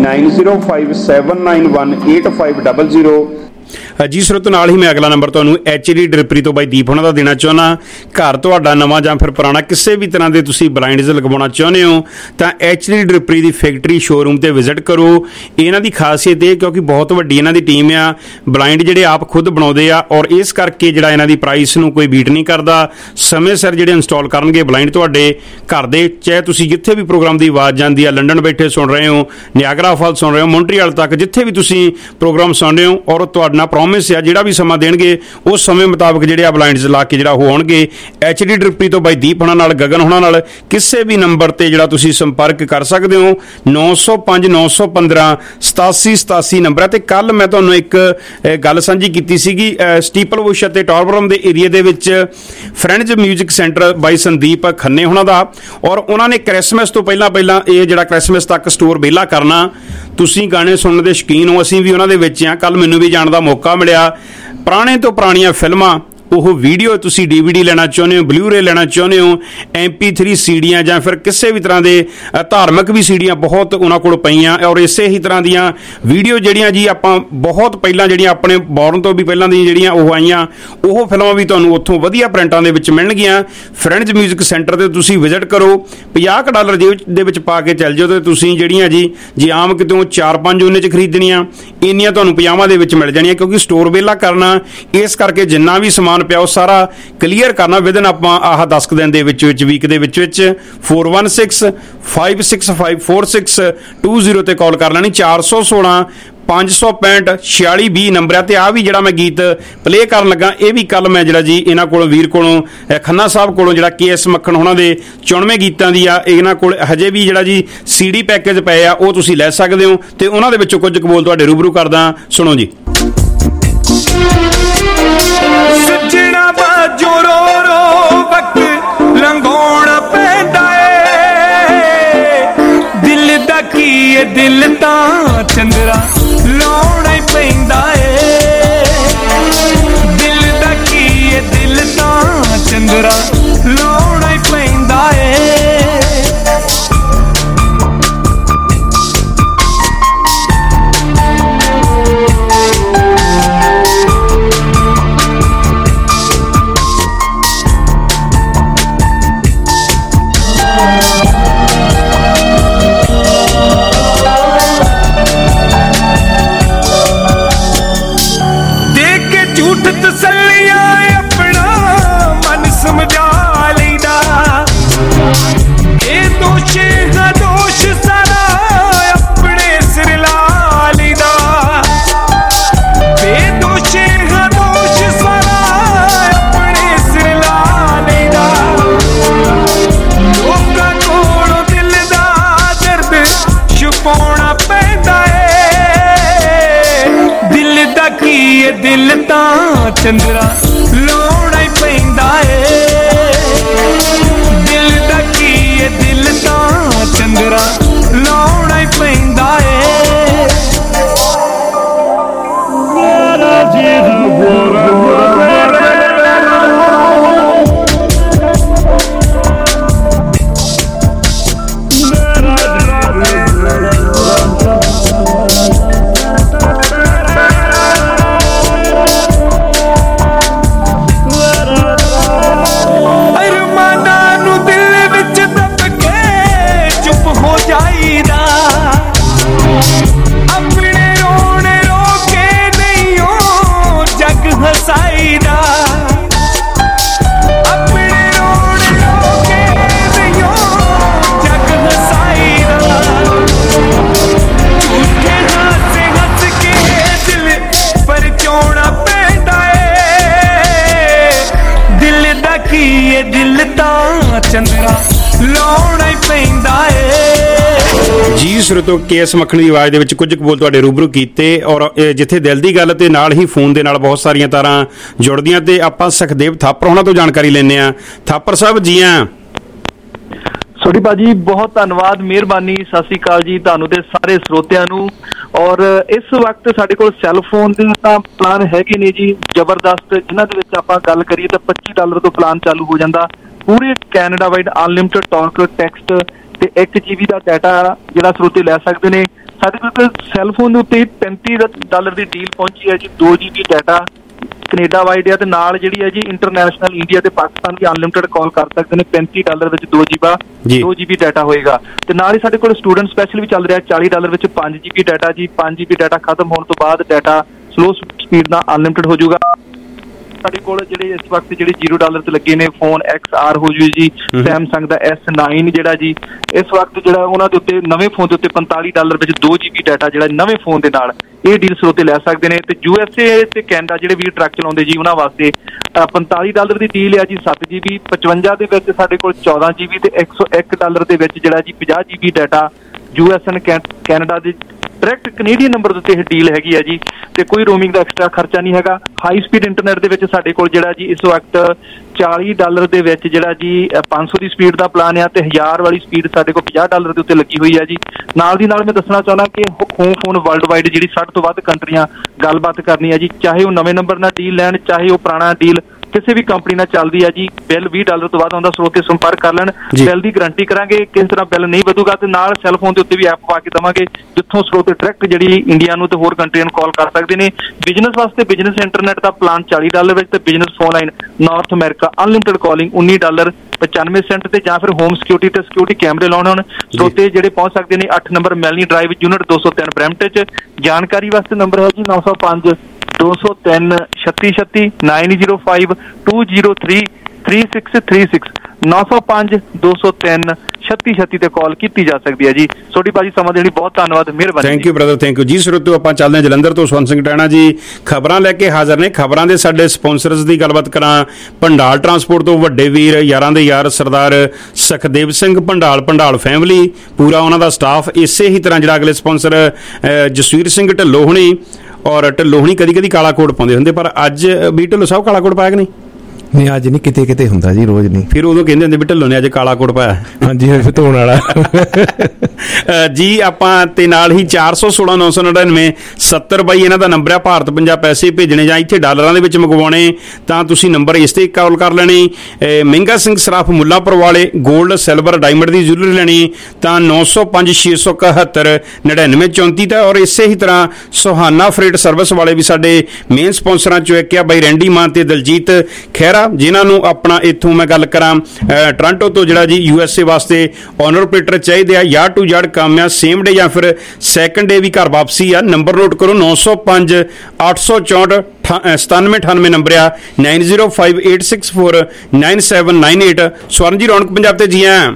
9057918500। ਜੀ ਸਰੋਤ, ਨਾਲ ਹੀ ਮੈਂ ਅਗਲਾ ਨੰਬਰ ਤੁਹਾਨੂੰ HD ਡ੍ਰਿਪਰੀ ਤੋਂ ਬਾਈ ਦੀਪ ਹੋਣਾ ਦਾ ਦੇਣਾ ਚਾਹੁੰਦਾ। ਘਰ ਤੁਹਾਡਾ ਨਵਾਂ ਜਾਂ ਫਿਰ ਪੁਰਾਣਾ ਕਿਸੇ ਵੀ ਤਰ੍ਹਾਂ ਦੇ ਤੁਸੀਂ ਬਲਾਈਂਡਸ ਲਗਵਾਉਣਾ ਚਾਹੁੰਦੇ ਹੋ ਤਾਂ HD ਡ੍ਰਿਪਰੀ ਦੀ ਫੈਕਟਰੀ ਸ਼ੋਰੂਮ ਤੇ ਵਿਜ਼ਿਟ ਕਰੋ। ਇਹਨਾਂ ਦੀ ਖਾਸੀਅਤ ਇਹ ਕਿਉਂਕਿ ਬਹੁਤ ਵੱਡੀ ਇਹਨਾਂ ਦੀ ਟੀਮ ਆ, ਬਲਾਈਂਡ ਜਿਹੜੇ ਆਪ ਖੁਦ ਬਣਾਉਂਦੇ ਆ, ਔਰ ਇਸ ਕਰਕੇ ਜਿਹੜਾ ਇਹਨਾਂ ਦੀ ਪ੍ਰਾਈਸ ਨੂੰ ਕੋਈ ਬੀਟ ਨਹੀਂ ਕਰਦਾ। ਸਮੇਂ ਸਿਰ ਜਿਹੜੇ ਇੰਸਟਾਲ ਕਰਨਗੇ ਬਲਾਈਂਡ ਤੁਹਾਡੇ ਘਰ ਦੇ, ਚਾਹੇ ਤੁਸੀਂ ਜਿੱਥੇ ਵੀ ਪ੍ਰੋਗਰਾਮ ਦੀ ਆਵਾਜ਼ ਜਾਂਦੀ ਆ, ਲੰਡਨ ਬੈਠੇ ਸੁਣ ਰਹੇ ਹੋ, ਨਿਆਗਰਾ ਫਾਲ ਸੁਣ ਰਹੇ ਹੋ, ਮੌਂਟਰੀਅਲ ਤੱਕ ਜਿੱਥੇ ਵੀ ਤੁਸੀਂ ਪ੍ਰੋਗਰਾਮ ਸੁਣ ਰਹੇ ਹੋ, ਔਰ ਤੁਹਾਡਾ ਪ੍ਰੋਮਿਸ ਆ ਜਿਹੜਾ ਵੀ ਸਮਾਂ ਦੇਣਗੇ ਉਸ ਸਮੇਂ ਮੁਤਾਬਕ ਜਿਹੜੇ ਆ ਬਲਾਈਂਡਸ ਲਾ ਕੇ ਜਿਹੜਾ ਉਹ ਆਉਣਗੇ। HD ਡ੍ਰਿਪਰੀ ਤੋਂ ਬਾਈ ਦੀਪ ਹੋਣਾ ਨਾਲ, ਗਗਨ ਹੋਣਾ ਨਾਲ ਕਿਸੇ ਵੀ ਨੰਬਰ ਤੇ ਜਿਹੜਾ ਤੁਸੀਂ ਸੰਪਰਕ ਕਰ ਸਕਦੇ ਹੋ। 905 915 8787 ਨੰਬਰ ਹੈ। ਤੇ ਕੱਲ ਮੈਂ ਤੁਹਾਨੂੰ ਇੱਕ ਗੱਲ ਸਾਂਝੀ ਕੀਤੀ ਸੀਗੀ, ਸਟੀਪਲ ਬੁਸ਼ ਅਤੇ ਟਾਰਬਰਮ ਦੇ ਏਰੀਆ ਦੇ ਵਿੱਚ friends music centre by Sandeep ਖੰਨੇ ਹੋਣਾ ਦਾ, ਔਰ ਉਹਨਾਂ ਨੇ ਕ੍ਰਿਸਮਸ ਤੋਂ ਪਹਿਲਾਂ ਇਹ ਜਿਹੜਾ ਕ੍ਰਿਸਮਸ ਤੱਕ ਸਟੋਰ ਵਿਹਲਾ ਕਰਨਾ। ਤੁਸੀਂ ਗਾਣੇ ਸੁਣਨ ਦੇ ਸ਼ੌਕੀਨ ਹੋ, ਅਸੀਂ ਵੀ ਉਹਨਾਂ ਦੇ ਵਿੱਚ ਆ। ਕੱਲ ਮੈਨੂੰ ਵੀ ਜਾਣ ਦਾ ਮੌਕਾ ਮਿਲਿਆ। ਪੁਰਾਣੇ ਤੋਂ ਪੁਰਾਣੀਆਂ ਫਿਲਮਾਂ, ਉਹ ਵੀਡੀਓ ਤੁਸੀਂ DVD ਲੈਣਾ ਚਾਹੁੰਦੇ ਹੋ, ਬਲੂਰੇ ਲੈਣਾ ਚਾਹੁੰਦੇ ਹੋ, MP3 ਸੀਡੀਆਂ ਜਾਂ ਫਿਰ ਕਿਸੇ ਵੀ ਤਰ੍ਹਾਂ ਦੇ ਧਾਰਮਿਕ ਵੀ ਸੀਡੀਆਂ ਬਹੁਤ ਉਹਨਾਂ ਕੋਲ ਪਈਆਂ। ਔਰ ਇਸੇ ਹੀ ਤਰ੍ਹਾਂ ਦੀਆਂ ਵੀਡੀਓ ਜਿਹੜੀਆਂ ਜੀ ਆਪਾਂ ਬਹੁਤ ਪਹਿਲਾਂ ਜਿਹੜੀਆਂ ਆਪਣੇ ਬੌਰਨ ਤੋਂ ਵੀ ਪਹਿਲਾਂ ਦੀਆਂ ਜਿਹੜੀਆਂ ਉਹ ਆਈਆਂ, ਉਹ ਫਿਲਮਾਂ ਵੀ ਤੁਹਾਨੂੰ ਉੱਥੋਂ ਵਧੀਆ ਪ੍ਰਿੰਟਾਂ ਦੇ ਵਿੱਚ ਮਿਲਣਗੀਆਂ। ਫਰੈਂਡਜ਼ ਮਿਊਜ਼ਿਕ ਸੈਂਟਰ 'ਤੇ ਤੁਸੀਂ ਵਿਜ਼ਿਟ ਕਰੋ, $50 ਦੇ ਵਿੱਚ ਪਾ ਕੇ ਚੱਲ ਜਾਓ ਤੇ ਤੁਸੀਂ ਜਿਹੜੀਆਂ ਜੀ ਆਮ ਕਿਤੋਂ 4-5 ਉਹਨੇ 'ਚ ਖਰੀਦਣੀਆਂ, ਇੰਨੀਆਂ ਤੁਹਾਨੂੰ 50 ਦੇ ਵਿੱਚ ਮਿਲ ਜਾਣੀਆਂ। ਕਿਉਂਕਿ ਸਟੋਰ ਵੇਲਾ ਕਰਨਾ, ਇਸ ਕਰਕੇ ਜਿੰਨਾ ਵੀ ਸਮਾਨ ਪਿਆ ਉਹ ਸਾਰਾ ਕਲੀਅਰ ਕਰਨਾ ਵਿਦਨ ਆਪਾਂ ਆਹ 10 ਦਿਨ ਦੇ ਵਿੱਚ ਵੀਕ ਦੇ ਵਿੱਚ 416-565-4620 ਤੇ ਕਾਲ ਕਰ ਲੈਣੀ। 416-565-4620 ਨੰਬਰ ਆ। ਤੇ ਆ ਵੀ ਜਿਹੜਾ ਮੈਂ ਗੀਤ ਪਲੇ ਕਰਨ ਲੱਗਾ, ਇਹ ਵੀ ਕੱਲ ਮੈਂ ਜਿਹੜਾ ਜੀ ਇਹਨਾਂ ਕੋਲੋਂ ਵੀਰ ਕੋਲੋਂ ਖੰਨਾ ਸਾਹਿਬ ਕੋਲੋਂ ਜਿਹੜਾ KS ਮੱਖਣ ਉਹਨਾਂ ਦੇ 94 ਗੀਤਾਂ ਦੀ ਆ, ਇਹਨਾਂ ਕੋਲ ਹਜੇ ਵੀ ਜਿਹੜਾ ਜੀ CD ਪੈਕੇਜ ਪਏ ਆ, ਉਹ ਤੁਸੀਂ ਲੈ ਸਕਦੇ ਹੋ। ਤੇ ਉਹਨਾਂ ਦੇ ਵਿੱਚੋਂ ਕੁਝ ਕਬੂਲ ਤੁਹਾਡੇ ਰੂਬਰੂ ਕਰਦਾ, ਸੁਣੋ ਜੀ। ਸੱਜਣਾ ਬਾਜੋ ਰੋ ਰੋ ਵਕਤ ਲੰਘਾਉਣਾ ਪੈਂਦਾ ਏ, ਦਿਲ ਦਾ ਕੀ ਏ ਦਿਲ ਤਾਂ ਚੰਦਰਾ ਲਾਉਣਾ ਹੀ ਪੈਂਦਾ ਏ, ਦਿਲ ਦਾ ਕੀ ਏ ਦਿਲ ਤਾਂ ਚੰਦਰਾ ਲਾਉਣਾ ਹੀ ਪੈਂਦਾ ਏ। ਤਸੱਲੀਆਂ ਆਪਣਾ ਮਨ ਸਮਝਾ ਲਈਦਾ, ਇਹ ਦੋਸ਼ੇ ਦਾ ਦੋਸ਼ ਸਾਰਾ ਆਪਣੇ ਸਿਰ ਲਾ ਲਈਦਾ, ਇਹ ਦੋਸ਼ੇ ਦਾ ਦੋਸ਼ ਸਾਰਾ ਆਪਣੇ ਸਿਰ ਲਾ ਲਈਦਾ। ਲੋਕਾਂ ਕੋਲੋਂ ਦਿਲ ਦਾ ਦਰਦ ਛੁਪਾਉਣਾ ਪੈਂਦਾ ਏ, ਦਿਲ ਦਾ ਕੀ ਏ ਦਿਲ ਤਾਂ ਚੰਦਰਾ ਲਾਉਣਾ ਹੀ ਪੈਂਦਾ ਏ, ਦਿਲ ਦਾ ਕੀ ਏ ਦਿਲ ਤਾਂ ਚੰਦਰਾ ਲਾਉਣਾ ਹੀ ਪੈਂਦਾ ਏ। ਮੇਰਾ ਜੀਵ ਚੰਦਰਾ ਲਾਉਣਾ ਹੀ ਪੈਂਦਾ ਏ। ਜੀ ਸਰੋਤੋ, KS ਮੱਖਣ ਦੀ ਆਵਾਜ਼ ਦੇ ਵਿੱਚ ਕੁਝ ਕਬੂਲ ਤੁਹਾਡੇ ਰੂਬਰੂ ਕੀਤੇ। ਔਰ ਜਿੱਥੇ ਦਿਲ ਦੀ ਗੱਲ ਤੇ ਨਾਲ ਹੀ ਫੋਨ ਦੇ ਨਾਲ ਬਹੁਤ ਸਾਰੀਆਂ ਤਾਰਾਂ ਜੁੜਦੀਆਂ, ਤੇ ਆਪਾਂ ਸੁਖਦੇਵ ਥਾਪਰ ਉਹਨਾਂ ਤੋਂ ਜਾਣਕਾਰੀ ਲੈਂਦੇ ਆ। ਥਾਪਰ ਸਾਹਿਬ ਜੀ ਆ। ਸੋਢੀ ਭਾਜੀ, ਬਹੁਤ ਧੰਨਵਾਦ, ਮਿਹਰਬਾਨੀ। ਸਤਿ ਸ੍ਰੀ ਅਕਾਲ ਜੀ ਤੁਹਾਨੂੰ ਤੇ ਸਾਰੇ ਸਰੋਤਿਆਂ ਨੂੰ। ਔਰ ਇਸ ਵਕਤ ਸਾਡੇ ਕੋਲ ਸੈੱਲਫੋਨ ਦੇ ਤਾਂ ਪਲਾਨ ਹੈਗੇ ਨੇ ਜੀ ਜ਼ਬਰਦਸਤ, ਜਿਨ੍ਹਾਂ ਦੇ ਵਿੱਚ ਆਪਾਂ ਗੱਲ ਕਰੀਏ ਤਾਂ $25 ਤੋਂ ਪਲਾਨ ਚਾਲੂ ਹੋ ਜਾਂਦਾ। ਪੂਰੇ Canada wide unlimited talk, text ਤੇ 1 GB ਦਾ ਡਾਟਾ ਜਿਹੜਾ ਸਰੋਤੇ ਲੈ ਸਕਦੇ ਨੇ। ਸਾਡੇ ਕੋਲ ਸੈੱਲਫੋਨ ਦੇ ਉੱਤੇ $35 ਦੀ ਡੀਲ ਪਹੁੰਚੀ ਹੈ ਜੀ, 2 GB ਡਾਟਾ ਕੈਨੇਡਾ ਵਾਈਡ ਆ, ਤੇ ਨਾਲ ਜਿਹੜੀ ਹੈ ਜੀ ਇੰਟਰਨੈਸ਼ਨਲ ਇੰਡੀਆ ਤੇ ਪਾਕਿਸਤਾਨ ਦੀ ਅਨਲਿਮਟਿਡ ਕਾਲ ਕਰ ਸਕਦੇ ਨੇ। $35 ਵਿੱਚ 2 GB ਡਾਟਾ ਹੋਏਗਾ। ਤੇ ਨਾਲ ਹੀ ਸਾਡੇ ਕੋਲ ਸਟੂਡੈਂਟ ਸਪੈਸ਼ਲ ਵੀ ਚੱਲ ਰਿਹਾ, $40 ਵਿੱਚ 5 GB ਡਾਟਾ ਜੀ। 5 GB ਡਾਟਾ ਖਤਮ ਹੋਣ ਤੋਂ ਬਾਅਦ ਡਾਟਾ ਸਲੋ ਸਪੀਡ ਨਾਲ ਅਨਲਿਮਟਿਡ ਹੋ ਜਾਊਗਾ। ਸਾਡੇ ਕੋਲ ਜਿਹੜੇ ਇਸ ਵਕਤ ਜਿਹੜੇ $0 ਤੇ ਲੱਗੇ ਨੇ ਫੋਨ XR ਹੋ ਜੂ ਜੀ, ਸੈਮਸੰਗ ਦਾ S9 ਜਿਹੜਾ ਜੀ ਇਸ ਵਕਤ ਜਿਹੜਾ ਉਹਨਾਂ ਦੇ ਉੱਤੇ ਨਵੇਂ ਫੋਨ ਦੇ ਉੱਤੇ $45 ਵਿੱਚ 2 GB ਡਾਟਾ ਜਿਹੜਾ ਨਵੇਂ ਫੋਨ ਦੇ ਨਾਲ ਇਹ ਡੀਲ ਸਰੋਤੇ ਲੈ ਸਕਦੇ ਨੇ। ਤੇ USA ਤੇ ਕੈਨੇਡਾ ਜਿਹੜੇ ਵੀ ਟਰੱਕ ਚਲਾਉਂਦੇ ਜੀ ਉਹਨਾਂ ਵਾਸਤੇ $45 ਦੀ ਡੀਲ ਆ ਜੀ, 7 GB। 55 ਦੇ ਵਿੱਚ ਸਾਡੇ ਕੋਲ 14 GB ਤੇ $101 ਦੇ ਵਿੱਚ ਜਿਹੜਾ ਜੀ 50 GB data US and Canada ਦੇ ਡਾਇਰੈਕਟ ਕੈਨੇਡੀਅਨ ਨੰਬਰ ਦੇ ਉੱਤੇ ਇਹ ਡੀਲ ਹੈਗੀ ਹੈ ਜੀ। ਤੇ ਕੋਈ ਰੋਮਿੰਗ ਦਾ ਐਕਸਟਰਾ ਖਰਚਾ ਨਹੀਂ ਹੈਗਾ। ਹਾਈ ਸਪੀਡ ਇੰਟਰਨੈਟ ਦੇ ਵਿੱਚ ਸਾਡੇ ਕੋਲ ਜਿਹੜਾ ਜੀ ਇਸ ਵਕਤ $40 ਦੇ ਵਿੱਚ ਜਿਹੜਾ ਜੀ 500 ਦੀ ਸਪੀਡ ਦਾ ਪਲਾਨ ਆ, ਤੇ 1000 ਵਾਲੀ ਸਪੀਡ ਸਾਡੇ ਕੋਲ $50 ਦੇ ਉੱਤੇ ਲੱਗੀ ਹੋਈ ਹੈ ਜੀ। ਨਾਲ ਦੀ ਨਾਲ ਮੈਂ ਦੱਸਣਾ ਚਾਹੁੰਦਾ ਕਿ ਹੋਮ ਫੋਨ ਵਰਲਡ ਵਾਈਡ ਜਿਹੜੀ 60 ਤੋਂ ਵੱਧ ਕੰਟਰੀਆਂ ਗੱਲਬਾਤ ਕਰਨੀ ਹੈ ਜੀ, ਚਾਹੇ ਉਹ ਨਵੇਂ ਨੰਬਰ ਨਾਲ ਡੀਲ ਲੈਣ, ਚਾਹੇ ਉਹ ਪੁਰਾਣਾ ਡੀਲ ਕਿਸੇ ਵੀ ਕੰਪਨੀ ਨਾਲ ਚੱਲਦੀ ਹੈ ਜੀ, ਬਿੱਲ $20 ਤੋਂ ਬਾਅਦ ਆਉਂਦਾ, ਸਰੋਤੇ ਸੰਪਰਕ ਕਰ ਲੈਣ। ਬਿੱਲ ਦੀ ਗਾਰੰਟੀ ਕਰਾਂਗੇ, ਕਿਸੇ ਤਰ੍ਹਾਂ ਬਿੱਲ ਨਹੀਂ ਵਧੂਗਾ, ਤੇ ਨਾਲ ਸੈੱਲਫੋਨ ਦੇ ਉੱਤੇ ਵੀ ਐਪ ਪਾ ਕੇ ਦੇਵਾਂਗੇ ਜਿੱਥੋਂ ਸਰੋਤੇ ਡਾਇਰੈਕਟ ਜਿਹੜੀ ਇੰਡੀਆ ਨੂੰ ਤੇ ਹੋਰ ਕੰਟਰੀਆਂ ਨੂੰ ਕਾਲ ਕਰ ਸਕਦੇ ਨੇ। ਬਿਜ਼ਨਸ ਵਾਸਤੇ ਬਿਜ਼ਨਸ ਇੰਟਰਨੈਟ ਦਾ ਪਲਾਨ $40 ਵਿੱਚ, ਤੇ business phone line north America unlimited calling $19.95 ਤੇ, ਜਾਂ ਫਿਰ ਹੋਮ ਸਿਕਿਉਰਿਟੀ ਤੇ ਸਿਕਿਉਰਿਟੀ ਕੈਮਰੇ ਲਾਉਣੇ ਹੋਣ ਸਰੋਤੇ ਜਿਹੜੇ ਪਹੁੰਚ ਸਕਦੇ ਨੇ 8 number Melanie drive, unit 203 Brampton 'ਚ। ਜਾਣਕਾਰੀ ਵਾਸਤੇ ਨੰਬਰ ਹੈ ਜੀ 905 203 3636 905 203 3636 905 203 3636 ਤੇ ਕਾਲ ਕੀਤੀ ਜਾ ਸਕਦੀ ਹੈ ਜੀ। ਛੋਟੀ ਭਾਜੀ ਸਮਾਂ ਦੇਣ ਲਈ ਬਹੁਤ ਧੰਨਵਾਦ, ਮਿਹਰਬਾਨੀ। Thank you brother, thank you ਜੀ। ਸਰੋਤਿਓ ਆਪਾਂ ਚੱਲਦੇ ਹਾਂ ਜਲੰਧਰ ਤੋਂ। ਸਵਰਨ ਸਿੰਘ ਟਾਣਾ ਜੀ ਖਬਰਾਂ ਲੈ ਕੇ ਹਾਜ਼ਰ ਨੇ। ਖਬਰਾਂ ਦੇ ਸਾਡੇ ਸਪਾਂਸਰਸ ਦੀ ਗੱਲਬਾਤ ਕਰਾਂ। ਭੰਡਾਲ ਟਰਾਂਸਪੋਰਟ ਤੋਂ ਵੱਡੇ ਵੀਰ, ਯਾਰਾਂ ਦੇ ਯਾਰ ਸਰਦਾਰ ਸੁਖਦੇਵ ਸਿੰਘ ਭੰਡਾਲ ਫੈਮਿਲੀ, ਪੂਰਾ ਉਹਨਾਂ ਦਾ ਸਟਾਫ। ਇਸੇ ਹੀ ਤਰ੍ਹਾਂ ਜਿਹੜਾ ਅਗਲੇ ਸਪਾਂਸਰ ਜਸਵੀਰ ਸਿੰਘ ਢਿੱਲੋਂ ਹੁਣੀ, ਔਰ ਢਿੱਲੋਂ ਹੁਣੀ ਕਦੀ ਕਾਲਾ ਕੋਟ ਪਾਉਂਦੇ ਹੁੰਦੇ, ਪਰ ਅੱਜ ਵੀ ਢਿੱਲੋਂ ਸਾਹਿਬ ਕਾਲਾ ਕੋਟ ਪਾਇਆ ਕਿ ਨਹੀਂ? ਨਹੀਂ, ਅੱਜ ਨਹੀਂ, ਕਿਤੇ ਕਿਤੇ ਹੁੰਦਾ ਜੀ, ਰੋਜ਼ ਨਹੀਂ। ਫਿਰ ਉਦੋਂ ਕਹਿੰਦੇ ਹੁੰਦੇ ਵੀ ਢਿੱਲੋਂ ਨੇ ਅੱਜ ਕਾਲਾ ਕੋਟ ਪਾਇਆ। ਹਾਂਜੀ, ਫਿਰ ਧੋਣ ਵਾਲਾ ਜੀ। ਆਪਾਂ ਤੇ ਨਾਲ ਹੀ 416 999 70 ਬਾਈ ਇਹਨਾਂ ਦਾ ਨੰਬਰ ਆ। ਭਾਰਤ ਪੰਜਾਬ ਪੈਸੇ ਭੇਜਣੇ ਜਾਂ ਇੱਥੇ ਡਾਲਰਾਂ ਦੇ ਵਿੱਚ ਮੰਗਵਾਉਣੇ ਤਾਂ ਤੁਸੀਂ ਨੰਬਰ ਇਸ ਤੇ ਕਾਲ ਕਰ ਲੈਣੀ। ਮਹਿੰਗਾ ਸਿੰਘ ਸਰਾਫ ਮੁੱਲਾਂਪੁਰ ਵਾਲੇ ਗੋਲਡ ਸਿਲਵਰ ਡਾਇਮੰਡ ਦੀ ਜੁਐਲਰੀ ਲੈਣੀ ਤਾਂ 905 671 9934 ਤੇ। ਔਰ ਇਸੇ ਹੀ ਤਰ੍ਹਾਂ ਸੁਹਾਨਾ ਫਰੇਟ ਸਰਵਿਸ ਵਾਲੇ ਵੀ ਸਾਡੇ ਮੇਨ ਸਪਾਂਸਰਾਂ ਚੋਂ ਇੱਕ ਆ ਬਾਈ ਰੈਂਡੀ ਮਾਨ ਤੇ ਦਲਜੀਤ ਖਹਿਰਾ, ਜਿਨ੍ਹਾਂ ਨੂੰ ਆਪਣਾ ਇੱਥੋਂ ਮੈਂ ਗੱਲ ਕਰਾਂ ਟੋਰਾਂਟੋ ਤੋਂ ਜਿਹੜਾ ਜੀ USA ਵਾਸਤੇ ਓਨਰ ਆਪਰੇਟਰ ਚਾਹੀਦੇ ਆ। ਯਾਰ ਟੂ ਯਾਰ ਕੰਮ ਆ, ਸੇਮ ਡੇ ਜਾਂ ਫਿਰ ਸੈਕੰਡ ਡੇ ਵੀ ਘਰ ਵਾਪਸੀ ਆ। ਨੰਬਰ ਨੋਟ ਕਰੋ 905 864 9798 ਨੰਬਰ ਆ 905864 9798। ਸਵਰਨ ਜੀ ਰੌਣਕ ਪੰਜਾਬ ਤੇ ਜੀ ਆਇਆਂ।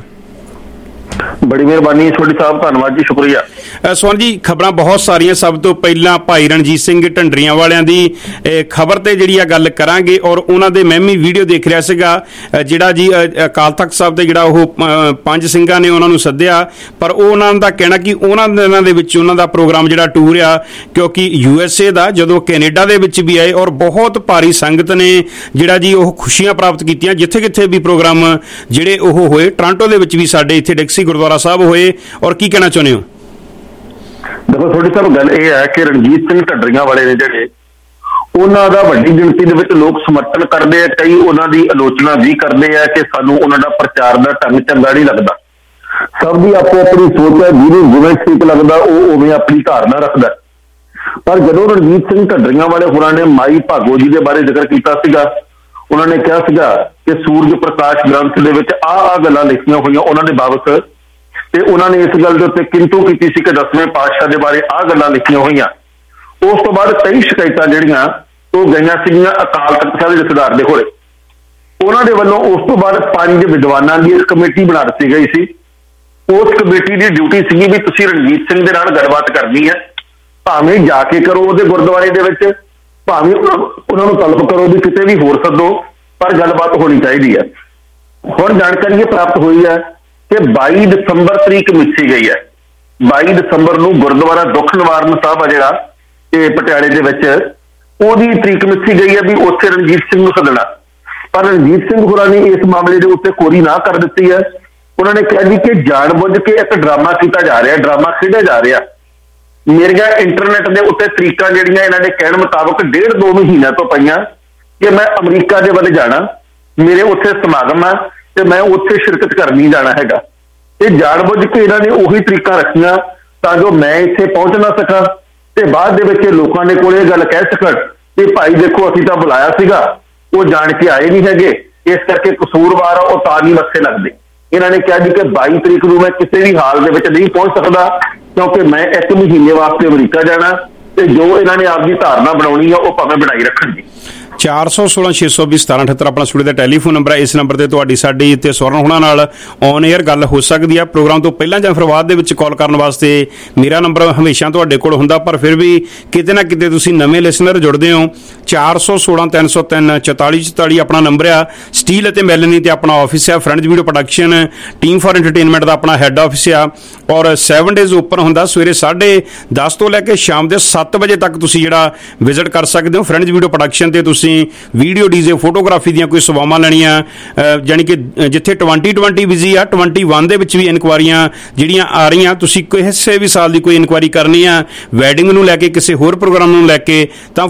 ਬੜੀ ਮਿਹਰਬਾਨੀ ਛੋਟੀ ਸਾਹਿਬ, ਧੰਨਵਾਦ ਜੀ, ਸ਼ੁਕਰੀਆ। ਸਵਰਨ ਜੀ ਖਬਰਾਂ ਬਹੁਤ ਸਾਰੀਆਂ। ਸਭ ਤੋਂ ਪਹਿਲਾਂ ਭਾਈ ਰਣਜੀਤ ਸਿੰਘ ਢੰਡਰੀਆਂ ਵਾਲਿਆਂ ਦੀ ਖਬਰ ਤੇ ਜਿਹੜੀ ਆ ਗੱਲ ਕਰਾਂਗੇ। ਔਰ ਉਹਨਾਂ ਦੇ ਮੈਂ ਵੀ ਵੀਡੀਓ ਦੇਖ ਰਿਹਾ ਸੀਗਾ, ਜਿਹੜਾ ਜੀ ਅਕਾਲ ਤਖਤ ਸਾਹਿਬ ਤੇ ਜਿਹੜਾ ਉਹ 5 ਸਿੰਘਾਂ ਨੇ ਉਹਨਾਂ ਨੂੰ ਸੱਦਿਆ, ਪਰ ਉਹ ਉਹਨਾਂ ਦਾ ਕਹਿਣਾ ਕਿ ਉਹਨਾਂ ਦਿਨਾਂ ਦੇ ਵਿੱਚ ਉਹਨਾਂ ਦਾ ਪ੍ਰੋਗਰਾਮ ਜਿਹੜਾ ਟੂਰ ਆ, ਕਿਉਂਕਿ USA ਦਾ ਜਦੋਂ ਕੈਨੇਡਾ ਦੇ ਵਿੱਚ ਵੀ ਆਏ ਔਰ ਬਹੁਤ ਭਾਰੀ ਸੰਗਤ ਨੇ ਜਿਹੜਾ ਜੀ ਉਹ ਖੁਸ਼ੀਆਂ ਪ੍ਰਾਪਤ ਕੀਤੀਆਂ ਜਿੱਥੇ ਕਿੱਥੇ ਵੀ ਪ੍ਰੋਗਰਾਮ ਜਿਹੜੇ ਉਹ ਹੋਏ। ਟੋਰਾਂਟੋ ਦੇ ਵਿੱਚ ਵੀ ਸਾਡੇ ਇੱਥੇ ਡਿਕਸੀ ਗੁਰਦੁਆਰਾ ਸਾਹਿਬ ਹੋਏ। ਔਰ ਕੀ ਕਹਿਣਾ ਚਾਹੁੰਦੇ ਹੋ? ਦੇਖੋ ਛੋਟੀ ਸਾਹਿਬ, ਗੱਲ ਇਹ ਹੈ ਕਿ ਰਣਜੀਤ ਸਿੰਘ ਢੱਡਰੀਆਂ ਵਾਲੇ ਨੇ ਜਿਹੜੇ, ਉਹਨਾਂ ਦਾ ਵੱਡੀ ਗਿਣਤੀ ਦੇ ਵਿੱਚ ਲੋਕ ਸਮਰਥਨ ਕਰਦੇ ਆ, ਕਈ ਉਹਨਾਂ ਦੀ ਆਲੋਚਨਾ ਵੀ ਕਰਦੇ ਆ ਕਿ ਸਾਨੂੰ ਉਹਨਾਂ ਦਾ ਪ੍ਰਚਾਰ ਦਾ ਢੰਗ ਚੰਗਾ ਨਹੀਂ ਲੱਗਦਾ। ਸਭ ਦੀ ਆਪੋ ਆਪਣੀ ਸੋਚ ਹੈ, ਜਿਹਨੂੰ ਜਿਵੇਂ ਠੀਕ ਲੱਗਦਾ ਉਹ ਉਵੇਂ ਆਪਣੀ ਧਾਰਨਾ ਰੱਖਦਾ। ਪਰ ਜਦੋਂ ਰਣਜੀਤ ਸਿੰਘ ਢੱਡਰੀਆਂ ਵਾਲੇ ਹੋਰਾਂ ਨੇ ਮਾਈ ਭਾਗੋ ਜੀ ਦੇ ਬਾਰੇ ਜ਼ਿਕਰ ਕੀਤਾ ਸੀਗਾ, ਉਹਨਾਂ ਨੇ ਕਿਹਾ ਸੀਗਾ ਕਿ ਸੂਰਜ ਪ੍ਰਕਾਸ਼ ਗ੍ਰੰਥ ਦੇ ਵਿੱਚ ਆਹ ਗੱਲਾਂ ਲਿਖੀਆਂ ਹੋਈਆਂ ਉਹਨਾਂ ਦੇ ਬਾਬਤ, ਤੇ ਉਹਨਾਂ ਨੇ ਇਸ ਗੱਲ ਦੇ ਉੱਤੇ ਕਿੰਤੂ ਕੀਤੀ ਸੀ ਕਿ 10ਵੇਂ ਪਾਤਸ਼ਾਹ ਦੇ ਬਾਰੇ ਆਹ ਗੱਲਾਂ ਲਿਖੀਆਂ ਹੋਈਆਂ। ਉਸ ਤੋਂ ਬਾਅਦ ਕਈ ਸ਼ਿਕਾਇਤਾਂ ਜਿਹੜੀਆਂ ਉਹ ਗਈਆਂ ਸੀਗੀਆਂ ਅਕਾਲ ਤਖਤ ਸਾਹਿਬ ਦੇ ਜਥੇਦਾਰ ਦੇ ਕੋਲੇ। ਉਹਨਾਂ ਦੇ ਵੱਲੋਂ ਉਸ ਤੋਂ ਬਾਅਦ 5 ਵਿਦਵਾਨਾਂ ਦੀ ਇੱਕ ਕਮੇਟੀ ਬਣਾ ਦਿੱਤੀ ਗਈ ਸੀ। ਉਸ ਕਮੇਟੀ ਦੀ ਡਿਊਟੀ ਸੀਗੀ ਵੀ ਤੁਸੀਂ ਰਣਜੀਤ ਸਿੰਘ ਦੇ ਨਾਲ ਗੱਲਬਾਤ ਕਰਨੀ ਹੈ, ਭਾਵੇਂ ਜਾ ਕੇ ਕਰੋ ਉਹਦੇ ਗੁਰਦੁਆਰੇ ਦੇ ਵਿੱਚ, ਭਾਵੇਂ ਉਹਨਾਂ ਨੂੰ ਤਲਬ ਕਰੋ ਵੀ ਕਿਤੇ ਵੀ ਹੋਰ ਸੱਦੋ, ਪਰ ਗੱਲਬਾਤ ਹੋਣੀ ਚਾਹੀਦੀ ਹੈ। ਹੁਣ ਜਾਣਕਾਰੀ ਇਹ ਪ੍ਰਾਪਤ ਹੋਈ ਹੈ ਕਿ 22 ਦਸੰਬਰ ਤਰੀਕ ਮਿੱਥੀ ਗਈ ਹੈ। 22 ਦਸੰਬਰ ਨੂੰ ਗੁਰਦੁਆਰਾ ਦੁੱਖ ਨਿਵਾਰਨ ਸਾਹਿਬ ਆ ਜਿਹੜਾ ਇਹ ਪਟਿਆਲੇ ਦੇ ਵਿੱਚ, ਉਹਦੀ ਤਰੀਕ ਮਿੱਥੀ ਗਈ ਹੈ ਵੀ ਉੱਥੇ ਰਣਜੀਤ ਸਿੰਘ ਨੂੰ ਸੱਦਣਾ। ਪਰ ਰਣਜੀਤ ਸਿੰਘ ਹੋਰਾਂ ਨੇ ਇਸ ਮਾਮਲੇ ਦੇ ਉੱਤੇ ਕੋਰੀ ਨਾ ਕਰ ਦਿੱਤੀ ਹੈ। ਉਹਨਾਂ ਨੇ ਕਿਹਾ ਜੀ ਕਿ ਜਾਣਬੁੱਝ ਕੇ ਇੱਕ ਡਰਾਮਾ ਕੀਤਾ ਜਾ ਰਿਹਾ, ਡਰਾਮਾ ਖੇਡਿਆ ਜਾ ਰਿਹਾ। ਮੇਰੀਆਂ ਇੰਟਰਨੈਟ ਦੇ ਉੱਤੇ ਤਰੀਕਾਂ ਜਿਹੜੀਆਂ ਇਹਨਾਂ ਦੇ ਕਹਿਣ ਮੁਤਾਬਕ 1.5-2 ਮਹੀਨਿਆਂ ਤੋਂ ਪਈਆਂ ਕਿ ਮੈਂ ਅਮਰੀਕਾ ਦੇ ਵੱਲ ਜਾਣਾ, ਮੇਰੇ ਉੱਥੇ ਸਮਾਗਮ ਆ ਤੇ ਮੈਂ ਉੱਥੇ ਸ਼ਿਰਕਤ ਕਰਨੀ ਜਾਣਾ ਹੈਗਾ। ਇਹ ਜਾਣਬੁੱਝ ਕੇ ਇਹਨਾਂ ਨੇ ਉਹੀ ਤਰੀਕਾਂ ਰੱਖੀਆਂ ਤਾਂ ਜੋ ਮੈਂ ਇੱਥੇ ਪਹੁੰਚ ਨਾ ਸਕਾਂ ਤੇ ਬਾਅਦ ਦੇ ਵਿੱਚ ਲੋਕਾਂ ਦੇ ਕੋਲ ਇਹ ਗੱਲ ਕਹਿ ਸਕਣ ਕਿ ਭਾਈ ਦੇਖੋ ਅਸੀਂ ਤਾਂ ਬੁਲਾਇਆ ਸੀਗਾ, ਉਹ ਜਾਣ ਕੇ ਆਏ ਨਹੀਂ ਹੈਗੇ, ਇਸ ਕਰਕੇ ਕਸੂਰਵਾਰ ਉਹ ਤਾਂ ਨਹੀਂ ਮੱਥੇ ਲੱਗਦੇ। ਇਹਨਾਂ ਨੇ ਕਿਹਾ ਜੀ ਕਿ 22 ਤਰੀਕ ਨੂੰ ਮੈਂ ਕਿਸੇ ਵੀ ਹਾਲ ਦੇ ਵਿੱਚ ਨਹੀਂ ਪਹੁੰਚ ਸਕਦਾ ਕਿਉਂਕਿ ਮੈਂ 1 ਮਹੀਨੇ ਵਾਸਤੇ ਅਮਰੀਕਾ ਜਾਣਾ, ਤੇ ਜੋ ਇਹਨਾਂ ਨੇ ਆਪਦੀ ਧਾਰਨਾ ਬਣਾਉਣੀ ਆ ਉਹ ਭਾਵੇਂ ਬਣਾਈ ਰੱਖਣਗੇ। 416 620 1778 ਆਪਣਾ ਸਟੂਡੀਓ ਦਾ ਟੈਲੀਫੋਨ ਨੰਬਰ ਹੈ। ਇਸ ਨੰਬਰ ਤੇ ਤੁਹਾਡੀ ਸਾਡੀ ਤੇ ਸਵਰਨ ਹੁਣਾਂ ਨਾਲ ਔਨ 에ਅਰ ਗੱਲ ਹੋ ਸਕਦੀ ਹੈ। ਪ੍ਰੋਗਰਾਮ ਤੋਂ ਪਹਿਲਾਂ ਜਾਂ ਫਿਰ ਬਾਅਦ ਦੇ ਵਿੱਚ ਕਾਲ ਕਰਨ ਵਾਸਤੇ ਮੇਰਾ ਨੰਬਰ ਹਮੇਸ਼ਾ ਤੁਹਾਡੇ ਕੋਲ ਹੁੰਦਾ, ਪਰ ਫਿਰ ਵੀ ਕਿਤੇ ਨਾ ਕਿਤੇ ਤੁਸੀਂ ਨਵੇਂ ਲਿਸਨਰ ਜੁੜਦੇ ਹੋ। 416 303 4444 ਆਪਣਾ ਨੰਬਰ ਆ। ਸਟੀਲ ਅਤੇ ਮੈਲਨੀ ਤੇ ਆਪਣਾ ਆਫਿਸ ਆ। Friends video production team for entertainment ਦਾ ਆਪਣਾ ਹੈੱਡ ਆਫਿਸ ਆ ਔਰ 7 ਡੇਜ਼ ਓਪਨ ਹੁੰਦਾ, ਸਵੇਰੇ 10:30 ਤੋਂ ਲੈ ਕੇ ਸ਼ਾਮ ਦੇ 7 ਵਜੇ ਤੱਕ ਤੁਸੀਂ ਜਿਹੜਾ ਵਿਜ਼ਿਟ ਕਰ ਸਕਦੇ ਹੋ। ਫਰੈਂਡਸ ਵੀਡੀਓ ਪ੍ਰੋਡਕਸ਼ਨ ਤੇ ਤੁਸੀਂ ਵੀਡੀਓ ਡੀਜੇ ਫੋਟੋਗ੍ਰਾਫੀ ਦੀਆਂ ਕੋਈ ਸੇਵਾਵਾਂ ਲੈਣੀਆਂ, ਜਾਣੀ ਕਿ ਜਿੱਥੇ 2020 ਬਿਜ਼ੀ ਆ 21 ਦੇ ਵਿੱਚ ਵੀ ਇਨਕੁਆਰੀਆਂ ਜਿਹੜੀਆਂ ਆ ਰਹੀਆਂ, ਤੁਸੀਂ ਕਿਸੇ ਵੀ ਸਾਲ ਦੀ ਕੋਈ ਇਨਕੁਆਰੀ ਕਰਨੀ ਆ ਵੈਡਿੰਗ ਨੂੰ ਲੈ ਕੇ, ਕਿਸੇ ਹੋਰ ਪ੍ਰੋਗਰਾਮ ਨੂੰ ਲੈ ਕੇ, ਤਾਂ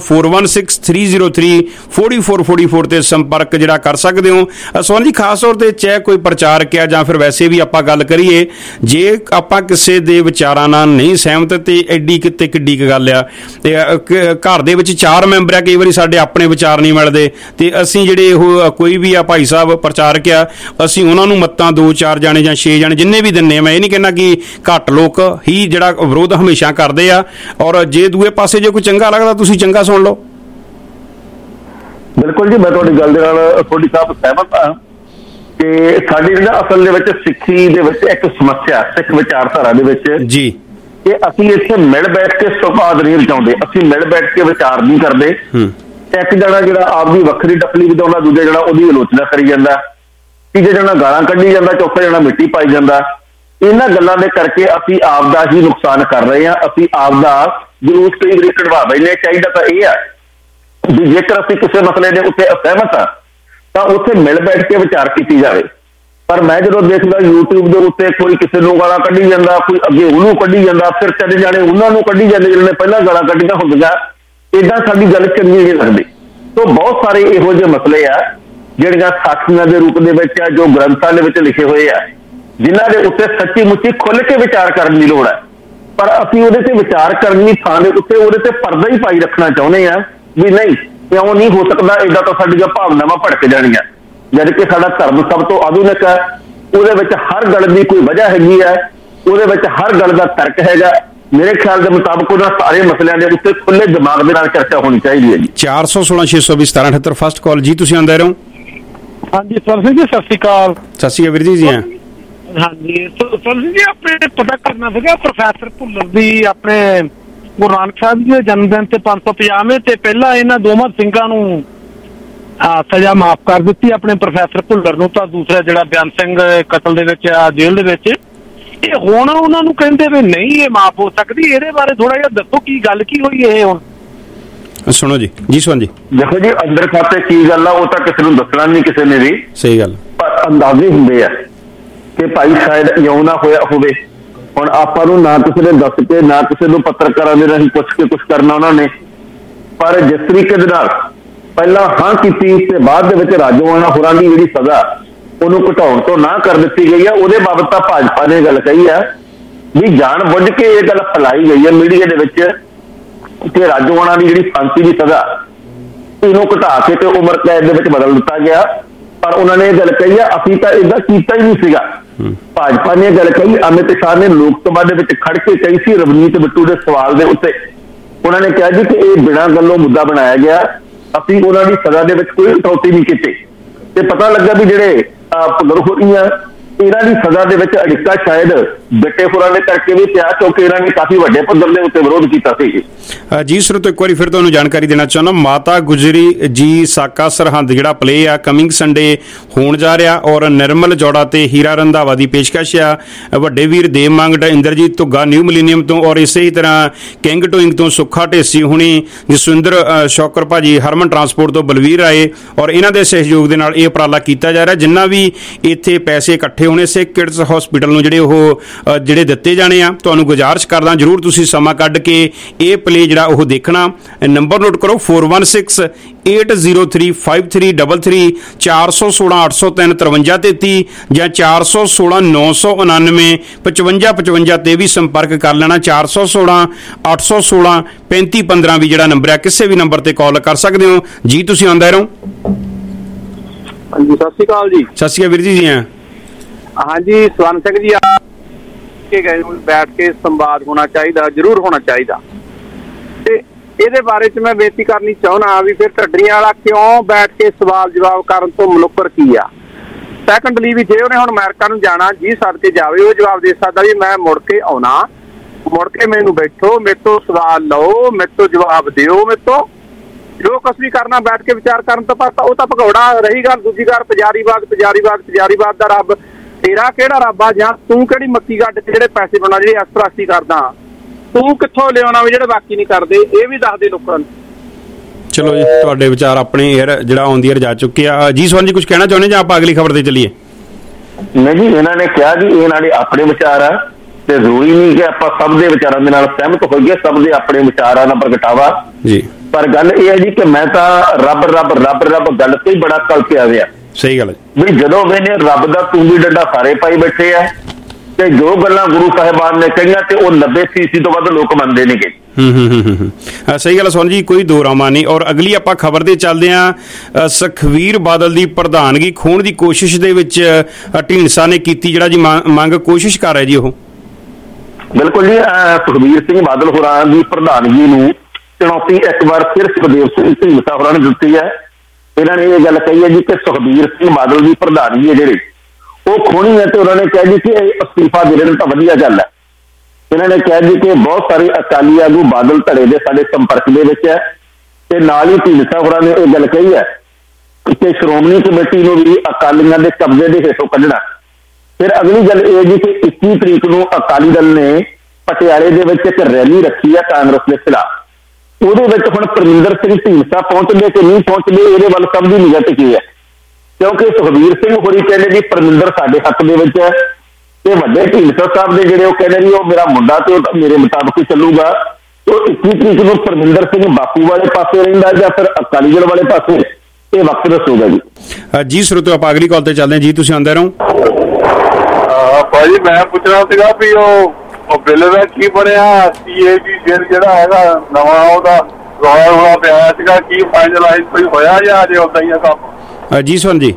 4163034444 ਤੇ ਸੰਪਰਕ ਜਿਹੜਾ ਕਰ ਸਕਦੇ ਹੋ। ਸੋਹਣ ਜੀ, ਖਾਸ ਤੌਰ ਤੇ ਚਾਹੇ ਕੋਈ ਪ੍ਰਚਾਰਕ ਆ ਜਾਂ ਫਿਰ ਵੈਸੇ ਵੀ ਆਪਾਂ ਗੱਲ ਕਰੀਏ, ਜੇ ਆਪਾਂ ਕਿਸੇ ਦੇ ਵਿਚਾਰਾਂ ਨਾਲ ਨਹੀਂ ਸਹਿਮਤ ਤੇ ਐਡੀ ਕਿਤੇ ਕਿੱਡੀ ਕੁ ਗੱਲ ਆ। ਤੇ ਘਰ ਦੇ ਵਿੱਚ 4 ਮੈਂਬਰ ਆ, ਕਈ ਵਾਰੀ ਸਾਡੇ ਆਪਣੇ ਵਿਚਾਰ ਨਹੀਂ ਮਿਲਦੇ, ਤੇ ਅਸੀਂ ਜਿਹੜੇ ਉਹ ਕੋਈ ਵੀ ਆ ਭਾਈ ਸਾਹਿਬ ਪ੍ਰਚਾਰਕ ਆ, ਅਸੀਂ ਉਹਨਾਂ ਨੂੰ ਮੱਤਾਂ 2-4 ਜਾਣੇ ਜਾਂ 6 ਜਾਣੇ ਜਿੰਨੇ ਵੀ ਦਿੰਨੇ ਆ। ਮੈਂ ਇਹ ਨਹੀਂ ਕਹਿੰਦਾ ਕਿ ਘੱਟ ਲੋਕ ਹੀ ਜਿਹੜਾ ਵਿਰੋਧ ਹਮੇਸ਼ਾ ਕਰਦੇ ਆ, ਔਰ ਜੇ ਦੂਏ ਪਾਸੇ ਜੇ ਕੋਈ ਚੰਗਾ ਲੱਗਦਾ ਤੁਸੀਂ ਚੰਗਾ ਸੁਣ ਲਓ। ਬਿਲਕੁਲ ਜੀ, ਮੈਂ ਤੁਹਾਡੀ ਗੱਲ ਦੇ ਨਾਲ ਤੁਹਾਡੀ ਸਾਹਿਬ ਸਹਿਮਤ ਹਾਂ ਕਿ ਸਾਡੀ ਜਿਹੜਾ ਅਸਲ ਦੇ ਵਿੱਚ ਸਿੱਖੀ ਦੇ ਵਿੱਚ ਇੱਕ ਸਮੱਸਿਆ, ਸਿੱਖ ਵਿਚਾਰਧਾਰਾ ਦੇ ਵਿੱਚ ਜੀ, ਕਿ ਅਸੀਂ ਇੱਥੇ ਮਿਲ ਬੈਠ ਕੇ ਸੰਵਾਦ ਨਹੀਂ ਰਚਾਉਂਦੇ, ਅਸੀਂ ਮਿਲ ਬੈਠ ਕੇ ਵਿਚਾਰ ਨਹੀਂ ਕਰਦੇ। ਇੱਕ ਜਣਾ ਜਿਹੜਾ ਆਪਦੀ ਵੱਖਰੀ ਟੱਪਲੀ ਵਧਾਉਂਦਾ, ਦੂਜਾ ਜਿਹੜਾ ਉਹਦੀ ਆਲੋਚਨਾ ਕਰੀ ਜਾਂਦਾ, ਤੀਜਾ ਜਣਾ ਗਾਲਾਂ ਕੱਢੀ ਜਾਂਦਾ, ਚੌਥਾ ਜਣਾ ਮਿੱਟੀ ਪਾਈ ਜਾਂਦਾ। ਇਹਨਾਂ ਗੱਲਾਂ ਦੇ ਕਰਕੇ ਅਸੀਂ ਆਪ ਦਾ ਹੀ ਨੁਕਸਾਨ ਕਰ ਰਹੇ ਹਾਂ, ਅਸੀਂ ਆਪ ਦਾ ਜਲੂਸ ਕਈ ਵਾਰੀ ਕਢਵਾ ਬੈਠੇ। ਚਾਹੀਦਾ ਤਾਂ ਇਹ ਆ ਵੀ ਜੇਕਰ ਅਸੀਂ ਕਿਸੇ ਮਸਲੇ ਦੇ ਉੱਤੇ ਅਸਹਿਮਤ ਆ ਤਾਂ ਉੱਥੇ ਮਿਲ ਬੈਠ ਕੇ ਵਿਚਾਰ ਕੀਤੀ ਜਾਵੇ। ਪਰ ਮੈਂ ਜਦੋਂ ਦੇਖਦਾ YouTube ਦੇ ਉੱਤੇ ਕੋਈ ਕਿਸੇ ਨੂੰ ਗਾਲਾਂ ਕੱਢੀ ਜਾਂਦਾ, ਕੋਈ ਅੱਗੇ ਉਹਨੂੰ ਕੱਢੀ ਜਾਂਦਾ, ਫਿਰ ਚਲੇ ਜਾਣੇ ਉਹਨਾਂ ਨੂੰ ਕੱਢੀ ਜਾਂਦੇ ਜਿਹਨਾਂ ਨੇ ਪਹਿਲਾਂ ਗਾਲਾਂ ਕੱਢੀਆਂ ਹੁੰਦੀਆਂ, ਏਦਾਂ ਸਾਡੀ ਗੱਲ ਚੰਗੀ ਨਹੀਂ ਲੱਗਦੀ। ਸੋ ਬਹੁਤ ਸਾਰੇ ਇਹੋ ਜਿਹੇ ਮਸਲੇ ਆ ਜਿਹੜੀਆਂ ਸਾਖੀਆਂ ਦੇ ਰੂਪ ਦੇ ਵਿੱਚ ਆ, ਜੋ ਗ੍ਰੰਥਾਂ ਦੇ ਵਿੱਚ ਲਿਖੇ ਹੋਏ ਆ, ਜਿਨ੍ਹਾਂ ਦੇ ਉੱਤੇ ਸੱਚੀ ਮੁੱਚੀ ਖੁੱਲ੍ਹ ਕੇ ਵਿਚਾਰ ਕਰਨ ਦੀ ਲੋੜ ਹੈ। ਪਰ ਅਸੀਂ ਉਹਦੇ ਤੇ ਵਿਚਾਰ ਕਰਨ ਦੀ ਥਾਂ ਦੇ ਉੱਤੇ ਉਹਦੇ ਤੇ ਪਰਦਾ ਹੀ ਪਾਈ ਰੱਖਣਾ ਚਾਹੁੰਦੇ ਆ ਵੀ ਨਹੀਂ, ਕਿਉਂ ਨਹੀਂ ਹੋ ਸਕਦਾ, ਏਦਾਂ ਤਾਂ ਸਾਡੀਆਂ ਭਾਵਨਾਵਾਂ ਭੜਕ ਜਾਣੀਆਂ। ਜਦ ਕਿ ਸਾਡਾ ਧਰਮ ਸਭ ਤੋਂ ਆਧੁਨਿਕ ਹੈ, ਉਹਦੇ ਵਿੱਚ ਹਰ ਗੱਲ ਦੀ ਕੋਈ ਵਜ੍ਹਾ ਹੈਗੀ ਹੈ, ਉਹਦੇ ਵਿੱਚ ਹਰ ਗੱਲ ਦਾ ਤਰਕ ਹੈਗਾ। ਮੇਰੇ ਖਿਆਲ ਦੇ ਮੁਤਾਬਕ ਉਹਨਾਂ ਸਾਰੇ ਮਸਲਿਆਂ ਦੇ ਉੱਤੇ ਖੁੱਲੇ ਦਿਮਾਗ ਦੇ ਨਾਲ ਚਰਚਾ ਹੋਣੀ ਚਾਹੀਦੀ ਹੈ ਜੀ। 416-620-1778 ਫਸਟ ਕਾਲ ਜੀ, ਤੁਸੀਂ ਆਉਂਦੇ ਰਹੋ। ਹਾਂਜੀ ਸਰ ਜੀ, ਸਤਿ ਸ਼੍ਰੀ ਅਕਾਲ। ਸਤਿ ਸ਼੍ਰੀ ਅਕਾਲ ਵੀਰ ਜੀ। ਹਾਂਜੀ ਸਰ ਜੀ, ਆਪਣੇ ਪਤਾ ਕਰਨਾ ਸੀਗਾ ਪ੍ਰੋਫੈਸਰ ਭੁੱਲਰ ਦੀ ਆਪਣੇ ਗੁਰੂ ਨਾਨਕ ਸਾਹਿਬ ਜੀ ਦੇ ਜਨਮ ਦਿਨ ਤੇ 550ਵੇਂ ਤੇ ਪਹਿਲਾਂ ਇਹਨਾਂ ਦੋਵਾਂ ਸਿੰਘਾਂ ਨੂੰ ਸਜ਼ਾ ਮਾਫ ਕਰ ਦਿੱਤੀ, ਆਪਣੇ ਪ੍ਰੋਫੈਸਰ ਭੁੱਲਰ ਨੂੰ, ਤਾਂ ਦੂਸਰਾ ਜਿਹੜਾ ਬਿਆਨ ਸਿੰਘ ਕਤਲ ਦੇ ਵਿੱਚ ਆ ਜੇਲ੍ਹ ਦੇ ਵਿੱਚ, ਇਹ ਹੁਣ ਉਹਨਾਂ ਨੂੰ ਕਹਿੰਦੇ ਵੀ ਨਹੀਂ ਇਹ ਮਾਫ ਹੋ ਸਕਦੀ। ਇਹਦੇ ਬਾਰੇ ਥੋੜਾ ਜਿਹਾ ਦੱਸੋ ਕੀ ਗੱਲ ਕੀ ਹੋਈ ਇਹ ਹੁਣ। ਸੁਣੋ ਜੀ। ਜੀ ਸੁਣ ਜੀ। ਦੇਖੋ ਜੀ, ਅੰਦਰ ਖਾਤੇ ਕੀ ਗੱਲ ਆ ਉਹ ਤਾਂ ਕਿਸੇ ਨੂੰ ਦੱਸਣਾ ਨਹੀਂ ਕਿਸੇ ਨੇ ਵੀ, ਸਹੀ ਗੱਲ, ਪਰ ਅੰਦਾਜ਼ੇ ਹੁੰਦੇ ਆ ਕਿ ਭਾਈ ਸ਼ਾਇਦ ਇਉਂ ਨਾ ਹੋਇਆ ਹੋਵੇ। ਹੁਣ ਆਪਾਂ ਨੂੰ ਨਾ ਕਿਸੇ ਨੇ ਦੱਸ ਕੇ, ਨਾ ਕਿਸੇ ਨੂੰ ਪੱਤਰਕਾਰਾਂ ਦੇ ਰਾਹੀਂ ਪੁੱਛ ਕੇ ਕੁਛ ਕਰਨਾ ਉਹਨਾਂ ਨੇ, ਪਰ ਜਿਸ ਤਰੀਕੇ ਦੇ ਨਾਲ ਪਹਿਲਾਂ ਹਾਂ ਕੀਤੀ ਤੇ ਬਾਅਦ ਦੇ ਵਿੱਚ ਰਾਜੋਆਣਾ ਹੋਰਾਂ ਦੀ ਜਿਹੜੀ ਸਜ਼ਾ ਉਹਨੂੰ ਘਟਾਉਣ ਤੋਂ ਨਾ ਕਰ ਦਿੱਤੀ ਗਈ ਆ, ਉਹਦੇ ਬਾਬਤ ਤਾਂ ਭਾਜਪਾ ਨੇ ਗੱਲ ਕਹੀ ਆ ਵੀ ਜਾਣ ਬੁੱਝ ਕੇ ਇਹ ਗੱਲ ਫੈਲਾਈ ਗਈ ਹੈ ਮੀਡੀਆ ਦੇ ਵਿੱਚ ਕਿ ਰਾਜੋਆਣਾ ਦੀ ਜਿਹੜੀ ਫਾਂਸੀ ਦੀ ਸਜ਼ਾ ਇਹਨੂੰ ਘਟਾ ਕੇ ਤੇ ਉਮਰ ਕੈਦ ਦੇ ਵਿੱਚ ਬਦਲ ਦਿੱਤਾ ਗਿਆ। ਪਰ ਉਹਨਾਂ ਨੇ ਇਹ ਗੱਲ ਕਹੀ ਆ ਅਸੀਂ ਤਾਂ ਏਦਾਂ ਕੀਤਾ ਹੀ ਨਹੀਂ ਸੀਗਾ। ਭਾਜਪਾ ਨੇ ਇਹ ਗੱਲ ਕਹੀ। ਅਮਿਤ ਸ਼ਾਹ ਨੇ ਲੋਕ ਸਭਾ ਦੇ ਵਿੱਚ ਖੜ ਕੇ ਕਹੀ ਸੀ ਰਵਨੀਤ ਬਿੱਟੂ ਦੇ ਸਵਾਲ ਦੇ ਉੱਤੇ, ਉਹਨਾਂ ਨੇ ਕਿਹਾ ਜੀ ਕਿ ਇਹ ਬਿਨਾਂ ਗੱਲੋਂ ਮੁੱਦਾ ਬਣਾਇਆ ਗਿਆ, ਅਸੀਂ ਉਹਨਾਂ ਦੀ ਸਜ਼ਾ ਦੇ ਵਿੱਚ ਕੋਈ ਕਟੌਤੀ ਨਹੀਂ ਕੀਤੀ। ਤੇ ਪਤਾ ਲੱਗਾ ਵੀ ਜਿਹੜੇ ਭੁੱਲਰ ਹੋਈਆਂ ਇਹਨਾਂ ਦੀ ਸਜ਼ਾ ਦੇ ਵਿੱਚ ਅੜਿੱਕਾ ਸ਼ਾਇਦ ਬਿੱਟੇ ਹੋਰਾਂ ਨੇ ਕਰਕੇ ਵੀ ਪਿਆ, ਕਿਉਂਕਿ ਇਹਨਾਂ ਨੇ ਕਾਫੀ ਵੱਡੇ ਪੱਧਰ ਦੇ ਉੱਤੇ ਵਿਰੋਧ ਕੀਤਾ ਸੀ। ਜੀ ਸਰੋਤੋ, ਇੱਕ ਵਾਰੀ ਫਿਰ ਤੁਹਾਨੂੰ ਜਾਣਕਾਰੀ ਦੇਣਾ ਚਾਹੁੰਦਾ, ਮਾਤਾ ਗੁਜਰੀ ਜੀ ਸਾਕਾ ਸਰਹੰਦ ਜਿਹੜਾ ਪਲੇ ਆ ਕਮਿੰਗ ਸੰਡੇ ਹੋਣ ਜਾ ਰਿਹਾ, ਔਰ ਨਿਰਮਲ ਜੋੜਾ ਤੇ ਹੀਰਾ ਰੰਧਾਵਾ ਦੀ ਪੇਸ਼ਕਸ਼ ਆ। ਵੱਡੇ ਵੀਰ ਦੇਵ ਮੰਗਟ, ਇੰਦਰਜੀਤ ਧੁੱਗਾ ਨਿਊ ਮਿਲੀਨੀਅਮ ਤੋਂ, ਔਰ ਇਸੇ ਹੀ ਤਰ੍ਹਾਂ ਕਿੰਗ ਟੋਇੰਗ ਤੋਂ ਸੁੱਖਾ ਢੇਸੀ ਹੁਣੀ, ਜਸਵਿੰਦਰ ਸ਼ੌਕਰ ਭਾਜੀ, ਹਰਮਨ ਟਰਾਂਸਪੋਰਟ ਤੋਂ ਬਲਵੀਰ ਰਾਏ, ਔਰ ਇਹਨਾਂ ਦੇ ਸਹਿਯੋਗ ਦੇ ਨਾਲ ਇਹ ਉਪਰਾਲਾ ਕੀਤਾ ਜਾ ਰਿਹਾ। ਜਿੰਨਾ ਵੀ ਇੱਥੇ ਪੈਸੇ ਇਕੱਠੇ ਹੋਣੇ ਸੇ ਕਿਡਸ ਹਸਪੀਟਲ ਨੂੰ ਜਿਹੜੇ ਦਿੱਤੇ ਜਾਣੇ ਆ, ਤੁਹਾਨੂੰ ਗੁਜ਼ਾਰਿਸ਼ ਕਰਦਾ ਜਰੂਰ ਤੁਸੀਂ ਸਮਾਂ ਕੱਢ ਕੇ ਇਹ ਪਲੇ ਜਿਹੜਾ ਉਹ ਦੇਖਣਾ। ਨੰਬਰ ਨੋਟ ਕਰੋ 4168035333 416-803-5333 ਜਾਂ 416-999-5555 ਤੇ ਵੀ ਸੰਪਰਕ ਕਰ ਲੈਣਾ। 416-816-3515 ਵੀ ਜਿਹੜਾ ਨੰਬਰ ਹੈ, ਕਿਸੇ ਵੀ ਨੰਬਰ ਤੇ ਕਾਲ ਕਰ ਸਕਦੇ ਹੋ। ਜੀ ਤੁਸੀਂ ਆਉਂਦੇ ਰਹੋ। ਹਾਂਜੀ ਸਤਿ ਸ਼੍ਰੀ ਅਕਾਲ ਜੀ। ਸਤਿ ਸ਼੍ਰੀ ਅਕਾਲ ਵੀਰ ਜੀ। ਹਾਂਜੀ ਸਵਰਨ ਸਿੰਘ ਜੀ, ਬੈਠ ਕੇ ਸੰਵਾਦ ਹੋਣਾ ਚਾਹੀਦਾ, ਜ਼ਰੂਰ ਹੋਣਾ ਚਾਹੀਦਾ। ਤੇ ਇਹਦੇ ਬਾਰੇ ਚ ਮੈਂ ਬੇਨਤੀ ਕਰਨੀ ਚਾਹੁੰਦਾ ਵੀ ਫਿਰ ਢੱਡਰੀਆਂ ਵਾਲਾ ਕਿਉਂ ਬੈਠ ਕੇ ਸਵਾਲ ਜਵਾਬ ਕਰਨ ਤੋਂ ਮੁਨੱਕਰ ਕੀ ਆ। ਸੈਕੰਡਲੀ ਵੀ ਜੇ ਉਹਨੇ ਹੁਣ ਅਮਰੀਕਾ ਨੂੰ ਜਾਣਾ, ਜੀ ਸਦਕੇ ਜਾਵੇ, ਉਹ ਜਵਾਬ ਦੇ ਸਕਦਾ ਵੀ ਮੈਂ ਮੁੜ ਕੇ ਆਉਣਾ, ਮੁੜ ਕੇ ਮੈਨੂੰ ਬੈਠੋ, ਮੇਰੇ ਤੋਂ ਸਵਾਲ ਲਓ, ਮੇਰੇ ਤੋਂ ਜਵਾਬ ਦਿਓ, ਮੇਰੇ ਤੋਂ ਜੋ ਕੁਛ ਵੀ ਕਰਨਾ ਬੈਠ ਕੇ ਵਿਚਾਰ ਕਰਨ ਤੋਂ ਬਾਅਦ ਉਹ ਤਾਂ ਭਗੌੜਾ ਰਹੀ ਗੱਲ। ਦੂਜੀ ਗੱਲ ਤਜਾਰੀਬਾਗ ਦਾ ਰੱਬ ਤੇਰਾ ਕਿਹੜਾ ਰੱਬ ਆ, ਜਾਂ ਤੂੰ ਕਿਹੜੀ ਮੱਕੀ ਗੱਡ ਤੇ ਜਿਹੜੇ ਪੈਸੇ ਬਣਾ ਜਿਹੜੇ ਅਸਤਰਾਸੀ ਕਰਦਾ, ਤੂੰ ਕਿੱਥੋਂ ਲਿਆਉਣਾ ਵੀ ਜਿਹੜੇ ਬਾਕੀ ਨਹੀਂ ਕਰਦੇ, ਇਹ ਵੀ ਦੱਸ ਦੇ ਲੋਕਾਂ ਨੂੰ। ਚਲੋ ਜੀ, ਤੁਹਾਡੇ ਵਿਚਾਰ ਆਪਣੇ ਏਅਰ ਜਿਹੜਾ ਆਉਂਦੀ ਏਅਰ ਜਾ ਚੁੱਕੇ ਆ। ਜੀ ਸਵਰਨ ਜੀ ਕੁਝ ਕਹਿਣਾ ਚਾਹੁੰਦੇ ਜਾਂ ਆਪਾਂ ਅਗਲੀ ਖਬਰ ਤੇ ਚੱਲੀਏ? ਨਹੀਂ ਜੀ, ਇਹਨਾਂ ਨੇ ਕਿਹਾ ਜੀ ਇਹ ਨਾਲੇ ਆਪਣੇ ਵਿਚਾਰ ਆ ਤੇ ਜ਼ਰੂਰੀ ਨਹੀਂ ਕਿ ਆਪਾਂ ਸਭ ਦੇ ਵਿਚਾਰਾਂ ਦੇ ਨਾਲ ਸਹਿਮਤ ਹੋਈਏ, ਸਭ ਦੇ ਆਪਣੇ ਵਿਚਾਰਾਂ ਦਾ ਪ੍ਰਗਟਾਵਾ ਜੀ। ਪਰ ਗੱਲ ਇਹ ਹੈ ਜੀ ਕਿ ਮੈਂ ਤਾਂ ਰੱਬ ਰੱਬ ਰੱਬ ਰੱਬ ਗੱਲ ਤੇ ਹੀ ਬੜਾ ਕਲ ਪਿਆ ਹੋਇਆ। ਸਹੀ ਗੱਲ ਵੀ ਜਦੋਂ ਮੈਨੇ ਰੱਬ ਦਾ ਤੂੰਬੀ ਡੰਡਾ ਸਾਰੇ ਪਾਈ ਬੈਠੇ ਆ ਤੇ ਜੋ ਗੱਲਾਂ ਗੁਰੂ ਸਾਹਿਬਾਨ ਨੇ ਕਹੀਆਂ ਤੇ ਉਹ 90% ਤੋਂ ਵੱਧ ਲੋਕ ਮੰਨਦੇ ਨੇਗੇ। ਸਹੀ ਗੱਲ ਸੋਨ ਜੀ, ਕੋਈ ਦੋ ਰਾਮਾ ਨਹੀਂ। ਔਰ ਅਗਲੀ ਆਪਾਂ ਖਬਰ ਤੇ ਚੱਲਦੇ ਹਾਂ। ਸੁਖਬੀਰ ਬਾਦਲ ਦੀ ਪ੍ਰਧਾਨਗੀ ਖੋਣ ਦੀ ਕੋਸ਼ਿਸ਼ ਦੇ ਵਿੱਚ ਢੀਂਡਸਾ ਨੇ ਕੀਤੀ ਜਿਹੜਾ ਜੀ ਮੰਗ ਕੋਸ਼ਿਸ਼ ਕਰ ਰਿਹਾ ਜੀ ਉਹ। ਬਿਲਕੁਲ ਜੀ, ਸੁਖਬੀਰ ਸਿੰਘ ਬਾਦਲ ਹੋਰਾਂ ਦੀ ਪ੍ਰਧਾਨਗੀ ਨੂੰ ਚੁਣੌਤੀ ਇੱਕ ਵਾਰ ਫਿਰ ਸੁਖਦੇਵ ਸਿੰਘ ਢੀਂਡਸਾ ਹੋਰਾਂ ਨੇ ਦਿੱਤੀ ਹੈ। ਇਹਨਾਂ ਨੇ ਇਹ ਗੱਲ ਕਹੀ ਹੈ ਜੀ ਕਿ ਸੁਖਬੀਰ ਸਿੰਘ ਬਾਦਲ ਦੀ ਪ੍ਰਧਾਨਗੀ ਹੈ ਜਿਹੜੀ ਉਹ ਖੋਣੀ ਹੈ ਤੇ ਉਹਨਾਂ ਨੇ ਕਿਹਾ ਜੀ ਕਿ ਅਸਤੀਫਾ ਦੇ ਦੇਣ ਤਾਂ ਵਧੀਆ ਗੱਲ ਹੈ। ਇਹਨਾਂ ਨੇ ਕਿਹਾ ਜੀ ਕਿ ਬਹੁਤ ਸਾਰੇ ਅਕਾਲੀ ਆਗੂ ਬਾਦਲ ਧੜੇ ਦੇ ਸਾਡੇ ਸੰਪਰਕ ਦੇ ਵਿੱਚ ਹੈ ਤੇ ਨਾਲ ਹੀ ਢੀਂਡਸਾ ਹੋਰਾਂ ਨੇ ਇਹ ਗੱਲ ਕਹੀ ਹੈ ਕਿ ਸ਼੍ਰੋਮਣੀ ਕਮੇਟੀ ਨੂੰ ਵੀ ਅਕਾਲੀਆਂ ਦੇ ਕਬਜ਼ੇ ਦੇ ਹੇਠੋਂ ਕੱਢਣਾ। ਫਿਰ ਅਗਲੀ ਗੱਲ ਇਹ ਜੀ ਕਿ 21 ਤਰੀਕ ਨੂੰ ਅਕਾਲੀ ਦਲ ਨੇ ਪਟਿਆਲੇ ਦੇ ਵਿੱਚ ਇੱਕ ਰੈਲੀ ਰੱਖੀ ਹੈ ਕਾਂਗਰਸ ਦੇ ਖਿਲਾਫ। ਉਹਦੇ ਵਿੱਚ ਹੁਣ ਪਰਮਿੰਦਰ ਸਿੰਘ ਢੀਂਡਸਾ ਪਹੁੰਚਦੇ ਕਿ ਨਹੀਂ ਪਹੁੰਚਦੇ ਇਹਦੇ ਵੱਲ ਸਭ ਦੀ ਨਿਗਾਹ ਟਿਕੀ ਹੈ, ਕਿਉਂਕਿ ਸੁਖਬੀਰ ਸਿੰਘ ਹੋਰੀ ਕਹਿੰਦੇ ਜੀ ਪਰਮਿੰਦਰ ਸਾਡੇ ਹੱਕ ਦੇ ਵਿੱਚ ਹੈ ਤੇ ਵੱਡੇ ਢੀਂਡਸਾ ਸਾਹਿਬ ਦੇ ਜਿਹੜੇ ਉਹ ਕਹਿੰਦੇ ਜੀ ਉਹ ਮੇਰਾ ਮੁੰਡਾ ਤੇ ਉਹ ਮੇਰੇ ਮੁਤਾਬਕ ਹੀ ਚੱਲੂਗਾ। ਉਹ 21 ਤਰੀਕ ਨੂੰ ਪਰਮਿੰਦਰ ਸਿੰਘ ਬਾਪੂ ਵਾਲੇ ਪਾਸੇ ਰਹਿੰਦਾ ਜਾਂ ਫਿਰ ਅਕਾਲੀ ਦਲ ਵਾਲੇ ਪਾਸੇ, ਇਹ ਵਕਤ ਦੱਸੂਗਾ ਜੀ। ਜੀ ਸਰੋਤੋ, ਆਪਾਂ ਅਗਲੀ ਕਾਲ ਤੇ ਚੱਲਦੇ ਹਾਂ ਜੀ, ਤੁਸੀਂ ਆਉਂਦੇ ਰਹੋ। ਭਾਜੀ ਮੈਂ ਪੁੱਛਣਾ ਸੀਗਾ ਵੀ ਉਹ ਬਿੱਲ ਦਾ ਕੀ ਬਣਿਆ? CAG ਜਿਹੜਾ ਹੈਗਾ ਨਵਾਂ ਉਹਦਾ ਰੌਲਾ ਪਿਆ ਸੀਗਾ, ਕੀ ਫਾਈਨਲਾਈਜ਼ ਕੋਈ ਹੋਇਆ ਜਾਂ ਅਜੇ ਉਦਾਂ ਹੀ ਆ ਕੰਮ? ਜੀ ਸਵਰਨ ਜੀ,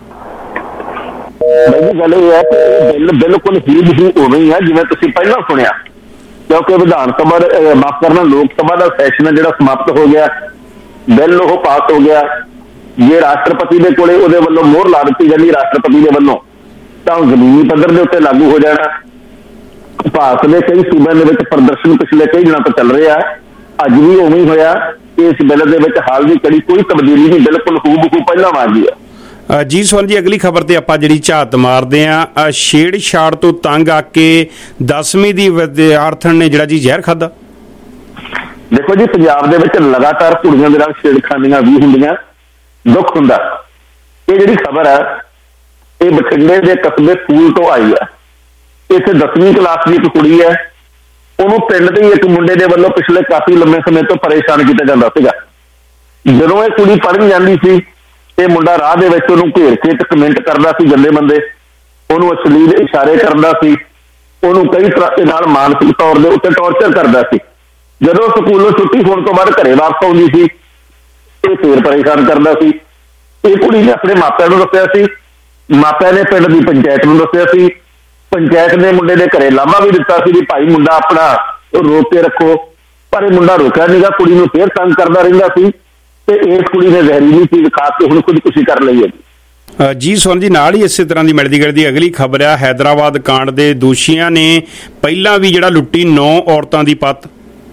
ਗੱਲ ਇਹ ਹੈ ਕਿ ਬਿੱਲ ਬਿਲਕੁਲ ਹੀ ਉਵੇਂ ਹੀ ਹੈ ਜਿਵੇਂ ਤੁਸੀਂ ਪਹਿਲਾਂ ਸੁਣਿਆ, ਕਿਉਂਕਿ ਵਿਧਾਨ ਸਭਾ ਮਾਫ ਕਰਨਾ ਲੋਕ ਸਭਾ ਦਾ ਸੈਸ਼ਨ ਜਿਹੜਾ ਸਮਾਪਤ ਹੋ ਗਿਆ, ਬਿੱਲ ਉਹ ਪਾਸ ਹੋ ਗਿਆ। ਜੇ ਰਾਸ਼ਟਰਪਤੀ ਦੇ ਕੋਲੇ ਉਹਦੇ ਵੱਲੋਂ ਮੋਹਰ ਲਾ ਦਿੱਤੀ ਜਾਂਦੀ ਰਾਸ਼ਟਰਪਤੀ ਦੇ ਵੱਲੋਂ ਤਾਂ ਉਹ ਜ਼ਮੀਨੀ ਪੱਧਰ ਦੇ ਉੱਤੇ ਲਾਗੂ ਹੋ ਜਾਣਾ। ਭਾਰਤ ਦੇ ਕਈ ਸੂਬਿਆਂ ਦੇ ਵਿੱਚ ਪ੍ਰਦਰਸ਼ਨ ਪਿਛਲੇ ਕਈ ਦਿਨਾਂ ਤੋਂ ਚੱਲ ਰਿਹਾ, ਅੱਜ ਵੀ ਉਵੇਂ ਹੀ ਹੋਇਆ। ਇਸ ਬਿੱਲ ਦੇ ਵਿੱਚ ਹਾਲ ਦੀ ਕੜੀ ਕੋਈ ਤਬਦੀਲੀ ਨਹੀਂ, ਬਿਲਕੁਲ ਹੂਬਹੂ ਪਹਿਲਾਂ ਵਾਂਗ ਹੀ ਹੈ। ਜੀ ਸਵਰਨ ਜੀ, ਅਗਲੀ ਖਬਰ ਤੇ ਆਪਾਂ ਜਿਹੜੀ ਝਾਤ ਮਾਰਦੇ ਹਾਂ। ਛੇੜਛਾੜ ਤੋਂ ਤੰਗ ਆ ਕੇ 10ਵੀਂ ਦੀ ਵਿਦਿਆਰਥਣ ਨੇ ਜਿਹੜਾ ਜੀ ਜ਼ਹਿਰ ਖਾਧਾ। ਦੇਖੋ ਜੀ, ਪੰਜਾਬ ਦੇ ਵਿੱਚ ਲਗਾਤਾਰ ਕੁੜੀਆਂ ਦੇ ਨਾਲ ਛੇੜਖਾਨੀਆਂ ਵੀ ਹੁੰਦੀਆਂ, ਦੁੱਖ ਹੁੰਦਾ। ਇਹ ਜਿਹੜੀ ਖਬਰ ਹੈ ਇਹ ਬਠਿੰਡੇ ਦੇ ਕਸਬੇ ਫੂਲ ਤੋਂ ਆਈ ਹੈ। ਇੱਥੇ 10ਵੀਂ ਕਲਾਸ ਦੀ ਇੱਕ ਕੁੜੀ ਹੈ, ਉਹਨੂੰ ਪਿੰਡ ਦੇ ਇੱਕ ਮੁੰਡੇ ਦੇ ਵੱਲੋਂ ਪਿਛਲੇ ਕਾਫੀ ਲੰਮੇ ਸਮੇਂ ਤੋਂ ਪਰੇਸ਼ਾਨ ਕੀਤਾ ਜਾਂਦਾ ਸੀਗਾ। ਜਦੋਂ ਇਹ ਕੁੜੀ ਪੜ੍ਹਨ ਜਾਂਦੀ ਸੀ ਤੇ ਮੁੰਡਾ ਰਾਹ ਦੇ ਵਿੱਚ ਉਹਨੂੰ ਘੇਰ ਕੇ ਤੇ ਕਮੈਂਟ ਕਰਦਾ ਸੀ, ਗੰਦੇ ਬੰਦੇ, ਉਹਨੂੰ ਅਸ਼ਲੀਲ ਇਸ਼ਾਰੇ ਕਰਦਾ ਸੀ, ਉਹਨੂੰ ਕਈ ਤਰ੍ਹਾਂ ਦੇ ਨਾਲ ਮਾਨਸਿਕ ਤੌਰ ਦੇ ਉੱਤੇ ਟੌਰਚਰ ਕਰਦਾ ਸੀ। ਜਦੋਂ ਸਕੂਲੋਂ ਛੁੱਟੀ ਹੋਣ ਤੋਂ ਬਾਅਦ ਘਰੇ ਵਾਪਸ ਆਉਂਦੀ ਸੀ ਇਹ ਫੇਰ ਪਰੇਸ਼ਾਨ ਕਰਦਾ ਸੀ। ਇਹ ਕੁੜੀ ਨੇ ਆਪਣੇ ਮਾਪਿਆਂ ਨੂੰ ਦੱਸਿਆ ਸੀ, ਮਾਪਿਆਂ ਨੇ ਪਿੰਡ ਦੀ ਪੰਚਾਇਤ ਨੂੰ ਦੱਸਿਆ ਸੀ, ਪੰਚਾਇਤ ਨੇ ਮੁੰਡੇ ਦੇ ਘਰੇ ਲਾਂਭਾ ਵੀ ਦਿੱਤਾ ਸੀ ਵੀ ਭਾਈ ਮੁੰਡਾ ਆਪਣਾ ਰੋਕ ਕੇ ਰੱਖੋ, ਪਰ ਇਹ ਮੁੰਡਾ ਰੋਕਿਆ ਨੀਗਾ, ਕੁੜੀ ਨੂੰ ਫੇਰ ਤੰਗ ਕਰਦਾ ਰਹਿੰਦਾ ਸੀ ਤੇ ਇਸ ਕੁੜੀ ਨੇ ਜ਼ਹਿਰੀਲੀ ਚੀਜ਼ ਖਾ ਕੇ ਹੁਣ ਖੁਦਕੁਸ਼ੀ ਕਰ ਲਈ ਹੈ। ਜੀ ਸੋਨ ਜੀ, ਨਾਲ ਹੀ ਇਸੇ ਤਰ੍ਹਾਂ ਦੀ ਮਿਲਦੀ ਗਿਲਦੀ ਅਗਲੀ ਖਬਰ ਆ। ਹੈਦਰਾਬਾਦ ਕਾਂਡ ਦੇ ਦੋਸ਼ੀਆਂ ਨੇ ਪਹਿਲਾਂ ਵੀ ਜਿਹੜਾ ਲੁੱਟੀ 9 ਔਰਤਾਂ ਦੀ ਪੱਤ।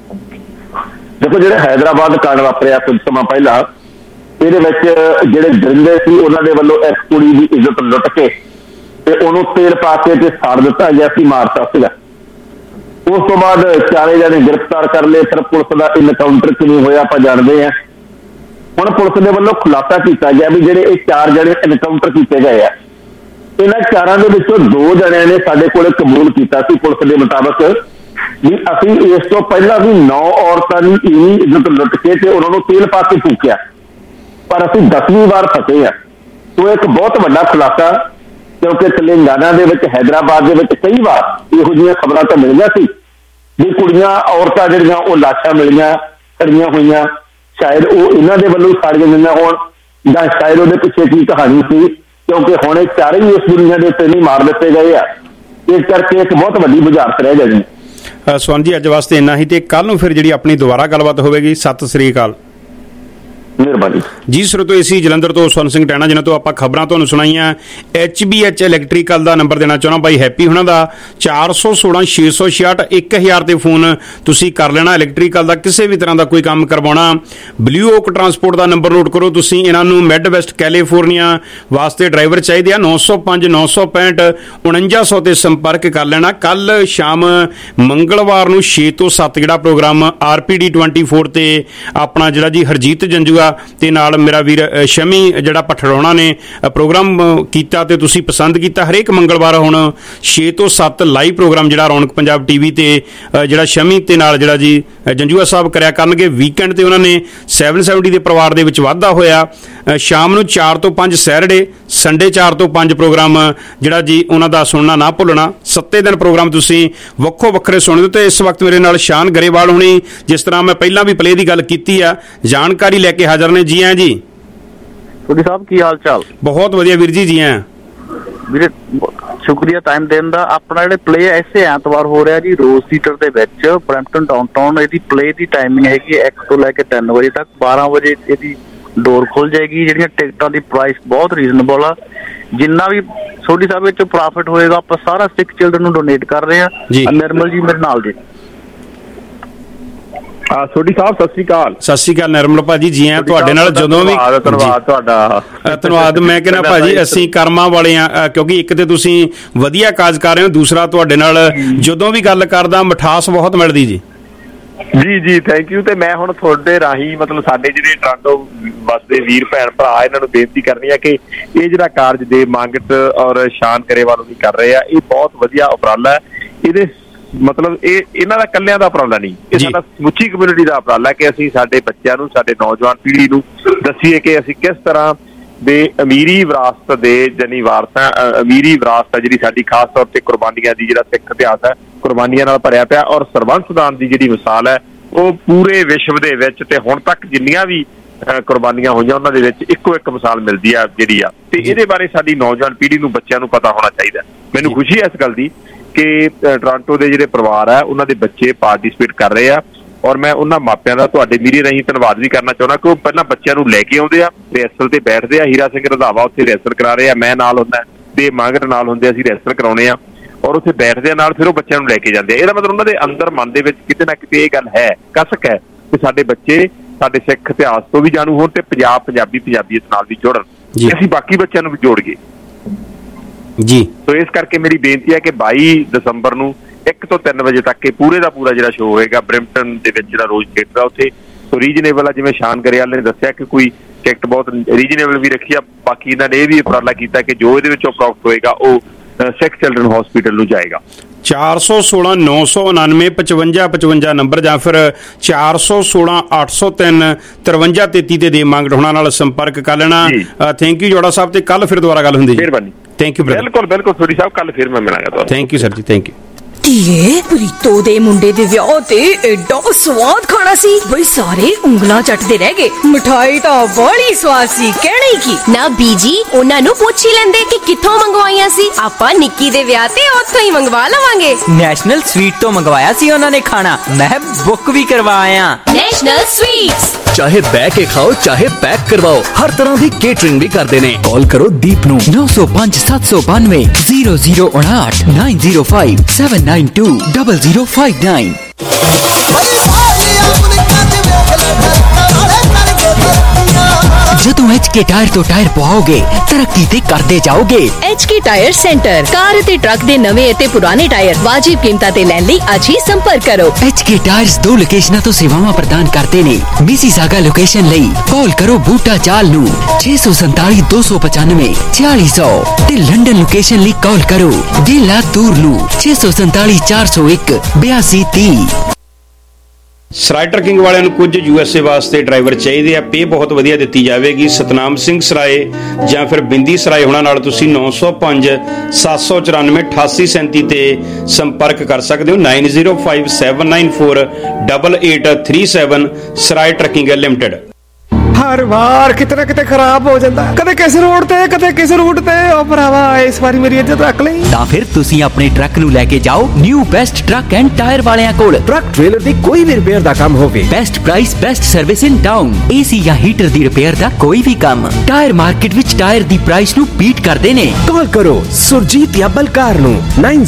ਦੇਖੋ, ਜਿਹੜਾ ਹੈਦਰਾਬਾਦ ਕਾਂਡ ਵਾਪਰਿਆ ਕੁਝ ਸਮਾਂ ਪਹਿਲਾਂ, ਇਹਦੇ ਵਿੱਚ ਜਿਹੜੇ ਦਰਿੰਦੇ ਸੀ ਉਹਨਾਂ ਦੇ ਵੱਲੋਂ ਇਸ ਕੁੜੀ ਦੀ ਇੱਜ਼ਤ ਲੁੱਟ ਕੇ ਤੇ ਉਹਨੂੰ ਤੇਲ ਪਾ ਕੇ ਤੇ ਸਾੜ ਦਿੱਤਾ ਗਿਆ ਸੀ, ਮਾਰਤਾ ਸੀਗਾ। ਉਸ ਤੋਂ ਬਾਅਦ 4 ਜਣੇ ਗ੍ਰਿਫਤਾਰ ਕਰ ਲਏ। ਫਿਰ ਪੁਲਿਸ ਦਾ ਇਨਕਾਊਂਟਰ ਕਿਵੇਂ ਹੋਇਆ ਆਪਾਂ ਜਾਣਦੇ ਹਾਂ। ਹੁਣ ਪੁਲਿਸ ਦੇ ਵੱਲੋਂ ਖੁਲਾਸਾ ਕੀਤਾ ਗਿਆ ਵੀ ਜਿਹੜੇ ਇਹ 4 ਜਣੇ ਇਨਕਾਊਂਟਰ ਕੀਤੇ ਗਏ ਆ, ਇਹਨਾਂ 4 ਦੇ ਵਿੱਚੋਂ 2 ਜਣਿਆਂ ਨੇ ਸਾਡੇ ਕੋਲ ਕਬੂਲ ਕੀਤਾ ਸੀ ਪੁਲਿਸ ਦੇ ਮੁਤਾਬਕ ਵੀ ਅਸੀਂ ਇਸ ਤੋਂ ਪਹਿਲਾਂ ਵੀ 9 ਔਰਤਾਂ ਦੀ ਇਨੀ ਇੱਜ਼ਤ ਲੁੱਟ ਕੇ ਤੇ ਉਹਨਾਂ ਨੂੰ ਤੇਲ ਪਾ ਕੇ ਫੂਕਿਆ, ਪਰ ਅਸੀਂ 10ਵੀਂ ਵਾਰ ਫਸੇ ਆ। ਸੋ ਇੱਕ ਬਹੁਤ ਵੱਡਾ ਖੁਲਾਸਾ, ਕਿਉਂਕਿ ਤੇਲੰਗਾਨਾ ਦੇ ਵਿੱਚ ਹੈਦਰਾਬਾਦ ਦੇ ਵਿੱਚ ਕਈ ਵਾਰ ਇਹੋ ਜਿਹੀਆਂ ਖਬਰਾਂ ਤਾਂ ਮਿਲੀਆਂ ਸੀ ਵੀ ਕੁੜੀਆਂ ਔਰਤਾਂ ਜਿਹੜੀਆਂ ਉਹ ਲਾਸ਼ਾਂ ਮਿਲੀਆਂ ਸੜੀਆਂ ਹੋਈਆਂ, ਸ਼ਾਇਦ ਉਹ ਇਹਨਾਂ ਦੇ ਵੱਲੋਂ ਸਾੜੀਆਂ ਗਈਆਂ ਹੋਣ ਜਾਂ ਸ਼ਾਇਦ ਉਹਦੇ ਪਿੱਛੇ ਕੀ ਕਹਾਣੀ ਸੀ, ਕਿਉਂਕਿ ਹੁਣ ਇਹ 4 ਹੀ ਇਸ ਦੁਨੀਆ ਦੇ ਉੱਤੇ ਨਹੀਂ ਮਾਰ ਦਿੱਤੇ ਗਏ ਆ। ਇਸ ਕਰਕੇ ਇੱਕ ਬਹੁਤ ਵੱਡੀ ਬੁਝਾਰਤ ਰਹਿ ਜਾਣੀ। ਸਵਰਨ ਜੀ, ਅੱਜ ਵਾਸਤੇ ਇੰਨਾ ਹੀ, ਤੇ ਕੱਲ ਨੂੰ ਫਿਰ ਜਿਹੜੀ ਆਪਣੀ ਦੁਬਾਰਾ ਗੱਲਬਾਤ ਹੋਵੇਗੀ। ਸਤਿ ਸ੍ਰੀ ਅਕਾਲ। ਮਿਹਰਬਾਨੀ ਜੀ। ਸਰੋਤੋ ਇਸੀ ਜਲੰਧਰ ਤੋਂ ਸਵਰਨ ਸਿੰਘ ਟੈਣਾ ਜਿਨ੍ਹਾਂ ਤੋਂ ਆਪਾਂ ਖਬਰਾਂ ਤੁਹਾਨੂੰ ਸੁਣਾਈਆਂ। HBH ਇਲੈਕਟ੍ਰੀਕਲ ਦਾ ਨੰਬਰ ਦੇਣਾ ਚਾਹੁੰਦਾ ਬਾਈ ਹੈਪੀ ਹੁਣਾਂ ਦਾ 416-666-1000 ਤੇ ਫੋਨ ਤੁਸੀਂ ਕਰ ਲੈਣਾ। ਇਲੈਕਟ੍ਰੀਕਲ ਦਾ ਕਿਸੇ ਵੀ ਤਰ੍ਹਾਂ ਦਾ ਕੋਈ ਕੰਮ ਕਰਵਾਉਣਾ। ਬਲੂ ਓਕ ਟਰਾਂਸਪੋਰਟ ਦਾ ਨੰਬਰ ਨੋਟ ਕਰੋ ਤੁਸੀਂ। ਇਹਨਾਂ ਨੂੰ ਮਿਡ ਵੈਸਟ ਕੈਲੀਫੋਰਨੀਆ ਵਾਸਤੇ ਡਰਾਈਵਰ ਚਾਹੀਦੇ ਆ। 905-965-4900 ਤੇ ਸੰਪਰਕ ਕਰ ਲੈਣਾ। ਕੱਲ ਸ਼ਾਮ ਮੰਗਲਵਾਰ ਨੂੰ 6 ਤੋਂ 7 ਜਿਹੜਾ ਪ੍ਰੋਗਰਾਮ RPD 24 ਤੇ ਆਪਣਾ ਜਿਹੜਾ ਜੀ ਹਰਜੀਤ ਜੰਜੂਆ ਤੇ ਨਾਲ ਮੇਰਾ ਵੀਰ ਸ਼ਮੀ ਜਿਹੜਾ ਪਠੜਾਉਣਾ ਨੇ ਪ੍ਰੋਗਰਾਮ ਕੀਤਾ ਤੇ ਤੁਸੀਂ ਪਸੰਦ ਕੀਤਾ। ਹਰੇਕ ਮੰਗਲਵਾਰ ਹੁਣ 6 ਤੋਂ 7 ਲਾਈਵ ਪ੍ਰੋਗਰਾਮ ਜਿਹੜਾ ਰੌਣਕ ਪੰਜਾਬ TV ਤੇ ਜਿਹੜਾ ਸ਼ਮੀ ਤੇ ਨਾਲ ਜਿਹੜਾ ਜੀ ਜੰਜੂਆ ਸਾਹਿਬ ਕਰਿਆ ਕਰਨਗੇ। ਵੀਕਐਂਡ ਤੇ ਉਹਨਾਂ ਨੇ 770 ਦੇ ਪਰਿਵਾਰ ਦੇ ਵਿੱਚ ਵਾਧਾ ਹੋਇਆ। ਸ਼ਾਮ ਨੂੰ 4 ਤੋਂ 5 ਸੈਟਰਡੇ, ਸੰਡੇ 4 ਤੋਂ 5 ਪ੍ਰੋਗਰਾਮ ਜਿਹੜਾ ਜੀ ਉਹਨਾਂ ਦਾ ਸੁਣਨਾ ਨਾ ਭੁੱਲਣਾ। 7 ਦਿਨ ਪ੍ਰੋਗਰਾਮ ਤੁਸੀਂ ਵੱਖੋ ਵੱਖਰੇ ਸੁਣਦੇ। ਤੇ ਇਸ ਵਕਤ ਮੇਰੇ ਨਾਲ ਸ਼ਾਨ ਗਰੇਵਾਲ ਹੋਣੀ, ਜਿਸ ਤਰ੍ਹਾਂ ਮੈਂ ਪਹਿਲਾਂ ਵੀ ਪਲੇ ਦੀ ਗੱਲ ਕੀਤੀ ਆ, ਜਾਣਕਾਰੀ ਲੈ ਕੇ ਹਾਜ਼ਰ ਨੇ। ਜੀ ਜੀ ਤੁਹਾਡੀ ਸਾਹਿਬ ਕੀ ਹਾਲ ਚਾਲ? ਬਹੁਤ ਵਧੀਆ ਵੀਰ ਜੀ। ਜੀ ਵੀਰੇ ਸ਼ੁਕਰੀਆ ਟਾਈਮ ਦੇਣ ਦਾ। ਆਪਣਾ ਜਿਹੜੇ ਪਲੇ ਐਸੇ ਐਤਵਾਰ ਹੋ ਰਿਹਾ ਜੀ ਰੋਜ਼ ਥੀਏਟਰ ਦੇ ਵਿੱਚ ਬਰੈਂਪਟਨ ਡਾਊਨਟਾਊਨ। ਇਹਦੀ ਪਲੇ ਦੀ ਟਾਈਮਿੰਗ ਹੈਗੀ 1 ਤੋਂ ਲੈ ਕੇ 3 ਵਜੇ ਤੱਕ। 12 ਵਜੇ ਇਹਦੀ ਡੋਰ ਖੁੱਲ ਜਾਏਗੀ। ਜਿਹੜੀਆਂ ਟਿਕਟਾਂ ਦੀ ਪ੍ਰਾਈਸ ਬਹੁਤ ਰੀਜ਼ਨੇਬਲ ਆ। ਜਿੰਨਾ ਵੀ ਸੋਢੀ ਸਾਹਿਬ ਵਿੱਚ ਪ੍ਰੋਫਿਟ ਹੋਏਗਾ ਆਪਾਂ ਸਾਰਾ ਸਿੱਖ ਚਿਲਡਰਨ ਨੂੰ ਡੋਨੇਟ ਕਰ ਰਹੇ ਆ। ਨਿਰਮਲ ਜੀ ਮੇਰੇ ਨਾਲ ਜੀ। ਸੋਢੀ ਸਾਹਿਬ ਸਤਿ ਸ੍ਰੀ ਅਕਾਲ। ਸਤਿ ਸ੍ਰੀ ਅਕਾਲ ਨਿਰਮਲ ਭਾਜੀ। ਜੀ ਆ ਤੁਹਾਡੇ ਨਾਲ ਜਦੋਂ ਵੀ ਧੰਨਵਾਦ ਤੁਹਾਡਾ। ਧੰਨਵਾਦ। ਮੈਂ ਕਹਿੰਦਾ ਭਾਜੀ ਅਸੀਂ ਕਰਮਾਂ ਵਾਲੇ ਆ, ਕਿਉਂਕਿ ਇੱਕ ਤੇ ਤੁਸੀਂ ਵਧੀਆ ਕਾਜ ਕਰ ਰਹੇ ਹੋ, ਦੂਸਰਾ ਤੁਹਾਡੇ ਨਾਲ ਜਦੋਂ ਵੀ ਗੱਲ ਕਰਦਾ ਮਿਠਾਸ ਬਹੁਤ ਮਿਲਦੀ ਜੀ। ਜੀ ਥੈਂਕ ਯੂ। ਤੇ ਮੈਂ ਹੁਣ ਤੁਹਾਡੇ ਰਾਹੀਂ ਮਤਲਬ ਸਾਡੇ ਜਿਹੜੇ ਟੋਰਾਂਟੋ ਵਸਦੇ ਵੀਰ ਭੈਣ ਭਰਾ ਇਹਨਾਂ ਨੂੰ ਬੇਨਤੀ ਕਰਨੀ ਆ ਕਿ ਇਹ ਜਿਹੜਾ ਕਾਰਜ ਦੇ ਮੰਗਤ ਔਰ ਸ਼ਾਨ ਗਰੇਵਾਲ ਵੀ ਕਰ ਰਹੇ ਆ, ਇਹ ਬਹੁਤ ਵਧੀਆ ਉਪਰਾਲਾ ਹੈ। ਇਹਦੇ ਮਤਲਬ ਇਹ ਇਹਨਾਂ ਦਾ ਇਕੱਲਿਆਂ ਦਾ ਉਪਰਾਲਾ ਨਹੀਂ, ਇਹ ਸਾਡਾ ਸਮੁੱਚੀ ਕਮਿਊਨਿਟੀ ਦਾ ਉਪਰਾਲਾ ਕਿ ਅਸੀਂ ਸਾਡੇ ਬੱਚਿਆਂ ਨੂੰ, ਸਾਡੇ ਨੌਜਵਾਨ ਪੀੜ੍ਹੀ ਨੂੰ ਦੱਸੀਏ ਕਿ ਅਸੀਂ ਕਿਸ ਤਰ੍ਹਾਂ ਦੇ ਅਮੀਰੀ ਵਿਰਾਸਤ ਦੇ ਜਾਨੀ ਵਾਰਸਾਂ, ਅਮੀਰੀ ਵਿਰਾਸਤ ਹੈ ਜਿਹੜੀ ਸਾਡੀ ਖਾਸ ਤੌਰ ਤੇ ਕੁਰਬਾਨੀਆਂ ਦੀ, ਜਿਹੜਾ ਸਿੱਖ ਇਤਿਹਾਸ ਹੈ ਕੁਰਬਾਨੀਆਂ ਨਾਲ ਭਰਿਆ ਪਿਆ। ਔਰ ਸਰਬੰਸ ਦਾਨ ਦੀ ਜਿਹੜੀ ਮਿਸਾਲ ਹੈ ਉਹ ਪੂਰੇ ਵਿਸ਼ਵ ਦੇ ਵਿੱਚ ਤੇ ਹੁਣ ਤੱਕ ਜਿੰਨੀਆਂ ਵੀ ਕੁਰਬਾਨੀਆਂ ਹੋਈਆਂ ਉਹਨਾਂ ਦੇ ਵਿੱਚ ਇੱਕੋ ਇੱਕ ਮਿਸਾਲ ਮਿਲਦੀ ਆ ਜਿਹੜੀ ਆ। ਤੇ ਇਹਦੇ ਬਾਰੇ ਸਾਡੀ ਨੌਜਵਾਨ ਪੀੜ੍ਹੀ ਨੂੰ, ਬੱਚਿਆਂ ਨੂੰ ਪਤਾ ਹੋਣਾ ਚਾਹੀਦਾ। ਮੈਨੂੰ ਖੁਸ਼ੀ ਹੈ ਇਸ ਗੱਲ ਦੀ ਕਿ ਟੋਰਾਂਟੋ ਦੇ ਜਿਹੜੇ ਪਰਿਵਾਰ ਆ ਉਹਨਾਂ ਦੇ ਬੱਚੇ ਪਾਰਟੀਸਪੇਟ ਕਰ ਰਹੇ ਆ। ਔਰ ਮੈਂ ਉਹਨਾਂ ਮਾਪਿਆਂ ਦਾ ਤੁਹਾਡੇ ਮੀਡੀਆ ਰਾਹੀਂ ਧੰਨਵਾਦ ਵੀ ਕਰਨਾ ਚਾਹੁੰਦਾ ਕਿ ਉਹ ਪਹਿਲਾਂ ਬੱਚਿਆਂ ਨੂੰ ਲੈ ਕੇ ਆਉਂਦੇ ਆ, ਰਿਹਰਸਲ ਤੇ ਬੈਠਦੇ ਆ। ਹੀਰਾ ਸਿੰਘ ਰੰਧਾਵਾ ਉੱਥੇ ਰਿਹਰਸਲ ਕਰਾ ਰਹੇ ਆ, ਮੈਂ ਨਾਲ ਹੁੰਦਾ ਤੇ ਮਾਂਗਰ ਨਾਲ ਹੁੰਦੇ, ਅਸੀਂ ਰਿਹਰਸਲ ਕਰਾਉਣੇ ਆ ਔਰ ਉੱਥੇ ਬੈਠਦੇ ਆ ਨਾਲ। ਫਿਰ ਉਹ ਬੱਚਿਆਂ ਨੂੰ ਲੈ ਕੇ ਜਾਂਦੇ ਆ। ਇਹਦਾ ਮਤਲਬ ਉਹਨਾਂ ਦੇ ਅੰਦਰ ਮਨ ਦੇ ਵਿੱਚ ਕਿਤੇ ਨਾ ਕਿਤੇ ਇਹ ਗੱਲ ਹੈ, ਕਸਕ ਹੈ ਕਿ ਸਾਡੇ ਬੱਚੇ ਸਾਡੇ ਸਿੱਖ ਇਤਿਹਾਸ ਤੋਂ ਵੀ ਜਾਣੂ ਹੋਣ ਤੇ ਪੰਜਾਬੀਅਤ ਨਾਲ ਵੀ ਜੁੜਨ। ਅਸੀਂ ਬਾਕੀ ਬੱਚਿਆਂ ਨੂੰ ਵੀ ਜੋੜੀਏ ਜੀ। ਸੋ ਇਸ ਕਰਕੇ ਮੇਰੀ ਬੇਨਤੀ ਹੈ ਕਿ 22 ਦਸੰਬਰ ਨੂੰ 1 ਤੋਂ 3 ਵਜੇ ਤੱਕ ਇਹ ਪੂਰੇ ਦਾ ਪੂਰਾ ਜਿਹੜਾ ਸ਼ੋਅ ਹੋਏਗਾ ਬ੍ਰੈਂਪਟਨ ਦੇ ਵਿੱਚ ਜਿਹੜਾ ਰੋਜ਼ ਥੀਏਟਰ ਆ ਉੱਥੇ। ਸੋ ਰੀਜਨੇਬਲ ਆ, ਜਿਵੇਂ ਸ਼ਾਨ ਗਰੇਵਾਲ ਨੇ ਦੱਸਿਆ ਕਿ ਕੋਈ ਟਿਕਟ ਬਹੁਤ ਰੀਜਨੇਬਲ ਵੀ ਰੱਖੀ ਆ। ਬਾਕੀ ਇਹਨਾਂ ਨੇ ਇਹ ਵੀ ਉਪਰਾਲਾ ਕੀਤਾ ਕਿ ਜੋ ਇਹਦੇ ਵਿੱਚੋਂ ਪ੍ਰੋਫਿਟ ਹੋਏਗਾ ਉਹ ਸਿੱਖ ਚਿਲਡਰਨ ਹਸਪੀਟਲ ਨੂੰ ਜਾਏਗਾ। 416-909-5555 ਨੰਬਰ ਜਾਂ ਫਿਰ 416-803-5333 ਤੇ ਦੇ ਮੰਗੜ ਹੋਣਾ ਨਾਲ ਸੰਪਰਕ ਕਰ ਲੈਣਾ। ਥੈਂਕ ਯੂ ਜੋੜਾ ਸਾਹਿਬ। ਤੇ ਕੱਲ ਫਿਰ ਦੁਬਾਰਾ ਗੱਲ ਹੁੰਦੀ ਜੀ। ਮਿਹਰਬਾਨੀ। Thank you. ਬਿਲਕੁਲ ਸੋਢੀ ਸਾਹਿਬ, ਕੱਲ ਫਿਰ ਮੈਂ ਮਿਲਾਂਗਾ ਤੁਹਾਨੂੰ। Thank you sir ji. Thank you. ਧੀਏ ਪ੍ਰੀਤੋ ਦੇ ਮੁੰਡੇ ਦੇ ਵਿਆਹ ਤੇ ਐਡਾ ਸਵਾਦ ਖਾਣਾ ਸੀ ਬਈ ਸਾਰੇ ਉਂਗਲਾਂ ਚੱਟਦੇ ਰਹਿ ਗਏ। ਮਠਾਈ ਤਾਂ ਬੜੀ ਸਵਾਦ ਸੀ, ਕਹਿਣਾ ਹੀ ਕੀ। ਨਾ ਬੀਜੀ ਉਹਨਾਂ ਨੂੰ ਪੁੱਛ ਹੀ ਲੈਂਦੇ ਕਿ ਕਿੱਥੋਂ ਮੰਗਵਾਈਆਂ ਸੀ। ਆਪਾਂ ਨਿੱਕੀ ਦੇ ਵਿਆਹ ਤੇ ਉੱਥੋਂ ਹੀ ਮੰਗਵਾ ਲਵਾਂਗੇ। ਨੈਸ਼ਨਲ ਸਵੀਟ ਤੋਂ ਮੰਗਵਾਇਆ ਸੀ ਉਹਨਾਂ ਨੇ ਖਾਣਾ, ਮੈਂ ਬੁੱਕ ਵੀ ਕਰਵਾਇਆ। ਨੈਸ਼ਨਲ ਸਵੀਟਸ ਚਾਹੇ ਬੈ ਕੇ ਖਾਓ ਚਾਹੇ ਪੈਕ ਕਰਵਾਓ, ਹਰ ਤਰ੍ਹਾਂ ਦੀ ਕੇਟਰਿੰਗ ਵੀ ਕਰਦੇ ਨੇ। ਕਾਲ ਕਰੋ ਦੀਪ ਨੂੰ 905-792 0059 905 792 0059। ਜਦੋਂ HK ਟਾਇਰ ਤੋਂ ਟਾਇਰ ਪਵਾਓਗੇ ਤਰੱਕੀ ਤੇ ਕਰਦੇ ਜਾਓਗੇ। HK ਟਾਇਰ ਸੈਂਟਰ ਕਾਰ ਅਤੇ ਟਰੱਕ ਦੇ ਨਵੇਂ ਅਤੇ ਪੁਰਾਣੇ ਟਾਇਰ ਵਾਜਿਬ ਕੀਮਤਾਂ ਤੇ ਲੈਣ ਲਈ ਅੱਜ ਹੀ ਸੰਪਰਕ ਕਰੋ। HK ਟਾਇਰਸ 2 ਲੋਕੇਸ਼ਨਾਂ ਤੋਂ ਸੇਵਾਵਾਂ ਪ੍ਰਦਾਨ ਕਰਦੇ ਨੇ। ਮਿਸੀਸਾਗਾ ਲੋਕੇਸ਼ਨ ਲਈ ਕਾਲ ਕਰੋ ਬੂਟਾ ਚਾਲ ਨੂੰ 647 295 4600 ਤੇ ਲੰਡਨ ਲੋਕੇਸ਼ਨ ਲਈ ਕਾਲ ਕਰੋ ਡੇਲਾ ਤੂਰ ਨੂੰ 647 401 8230। ਸਰਾਏ ਟਰਕਿੰਗ ਵਾਲਿਆਂ ਨੂੰ ਕੁਝ USA ਵਾਸਤੇ ਡਰਾਈਵਰ ਚਾਹੀਦੇ ਆ। ਪੇ ਬਹੁਤ ਵਧੀਆ ਦਿੱਤੀ ਜਾਵੇਗੀ। ਸਤਨਾਮ ਸਿੰਘ ਸਰਾਏ ਜਾਂ ਫਿਰ ਬਿੰਦੀ ਸਰਾਏ ਹੋਣਾ ਨਾਲ ਤੁਸੀਂ 905-794 8837 ਤੇ ਸੰਪਰਕ ਕਰ ਸਕਦੇ ਹੋ। 9057948837 ਸਰਾਏ ਟਰਕਿੰਗ ਲਿਮਟਿਡ। ਹਰ ਵਾਰ ਕਿਤੇ ਨਾ ਕਿਤੇ ਖਰਾਬ ਹੋ ਜਾਂਦਾ, ਕਦੇ ਕਿਸੇ ਰੋਡ ਤੇ ਕਦੇ ਕਿਸੇ ਰੂਟ ਤੇ। ਉਹ ਭਰਾਵਾ ਇਸ ਵਾਰੀ ਮੇਰੀ ਇੱਜ਼ਤ ਰੱਖ ਲਈ। ਤਾਂ ਫਿਰ ਤੁਸੀਂ ਆਪਣੇ ਟਰੱਕ ਨੂੰ ਲੈ ਕੇ ਜਾਓ new best truck and tire ਵਾਲਿਆਂ ਕੋਲ। ਟਰੱਕ ਟ੍ਰੇਲਰ ਦੀ ਕੋਈ ਵੀ ਰਿਪੇਅਰ ਦਾ ਕੰਮ ਹੋਵੇ, best price, best service in town. AC ਜਾਂ ਹੀਟਰ ਦੀ ਰਿਪੇਅਰ ਦਾ ਕੋਈ ਵੀ ਕੰਮ, ਟਾਇਰ ਮਾਰਕੀਟ ਵਿੱਚ ਟਾਇਰ ਦੀ ਪ੍ਰਾਈਸ ਨੂੰ ਬੀਟ ਕਰਦੇ ਨੇ। ਕਾਲ ਕਰੋ ਸੁਰਜੀਤ ਜਾਂ ਬਲਕਾਰ ਨੂੰ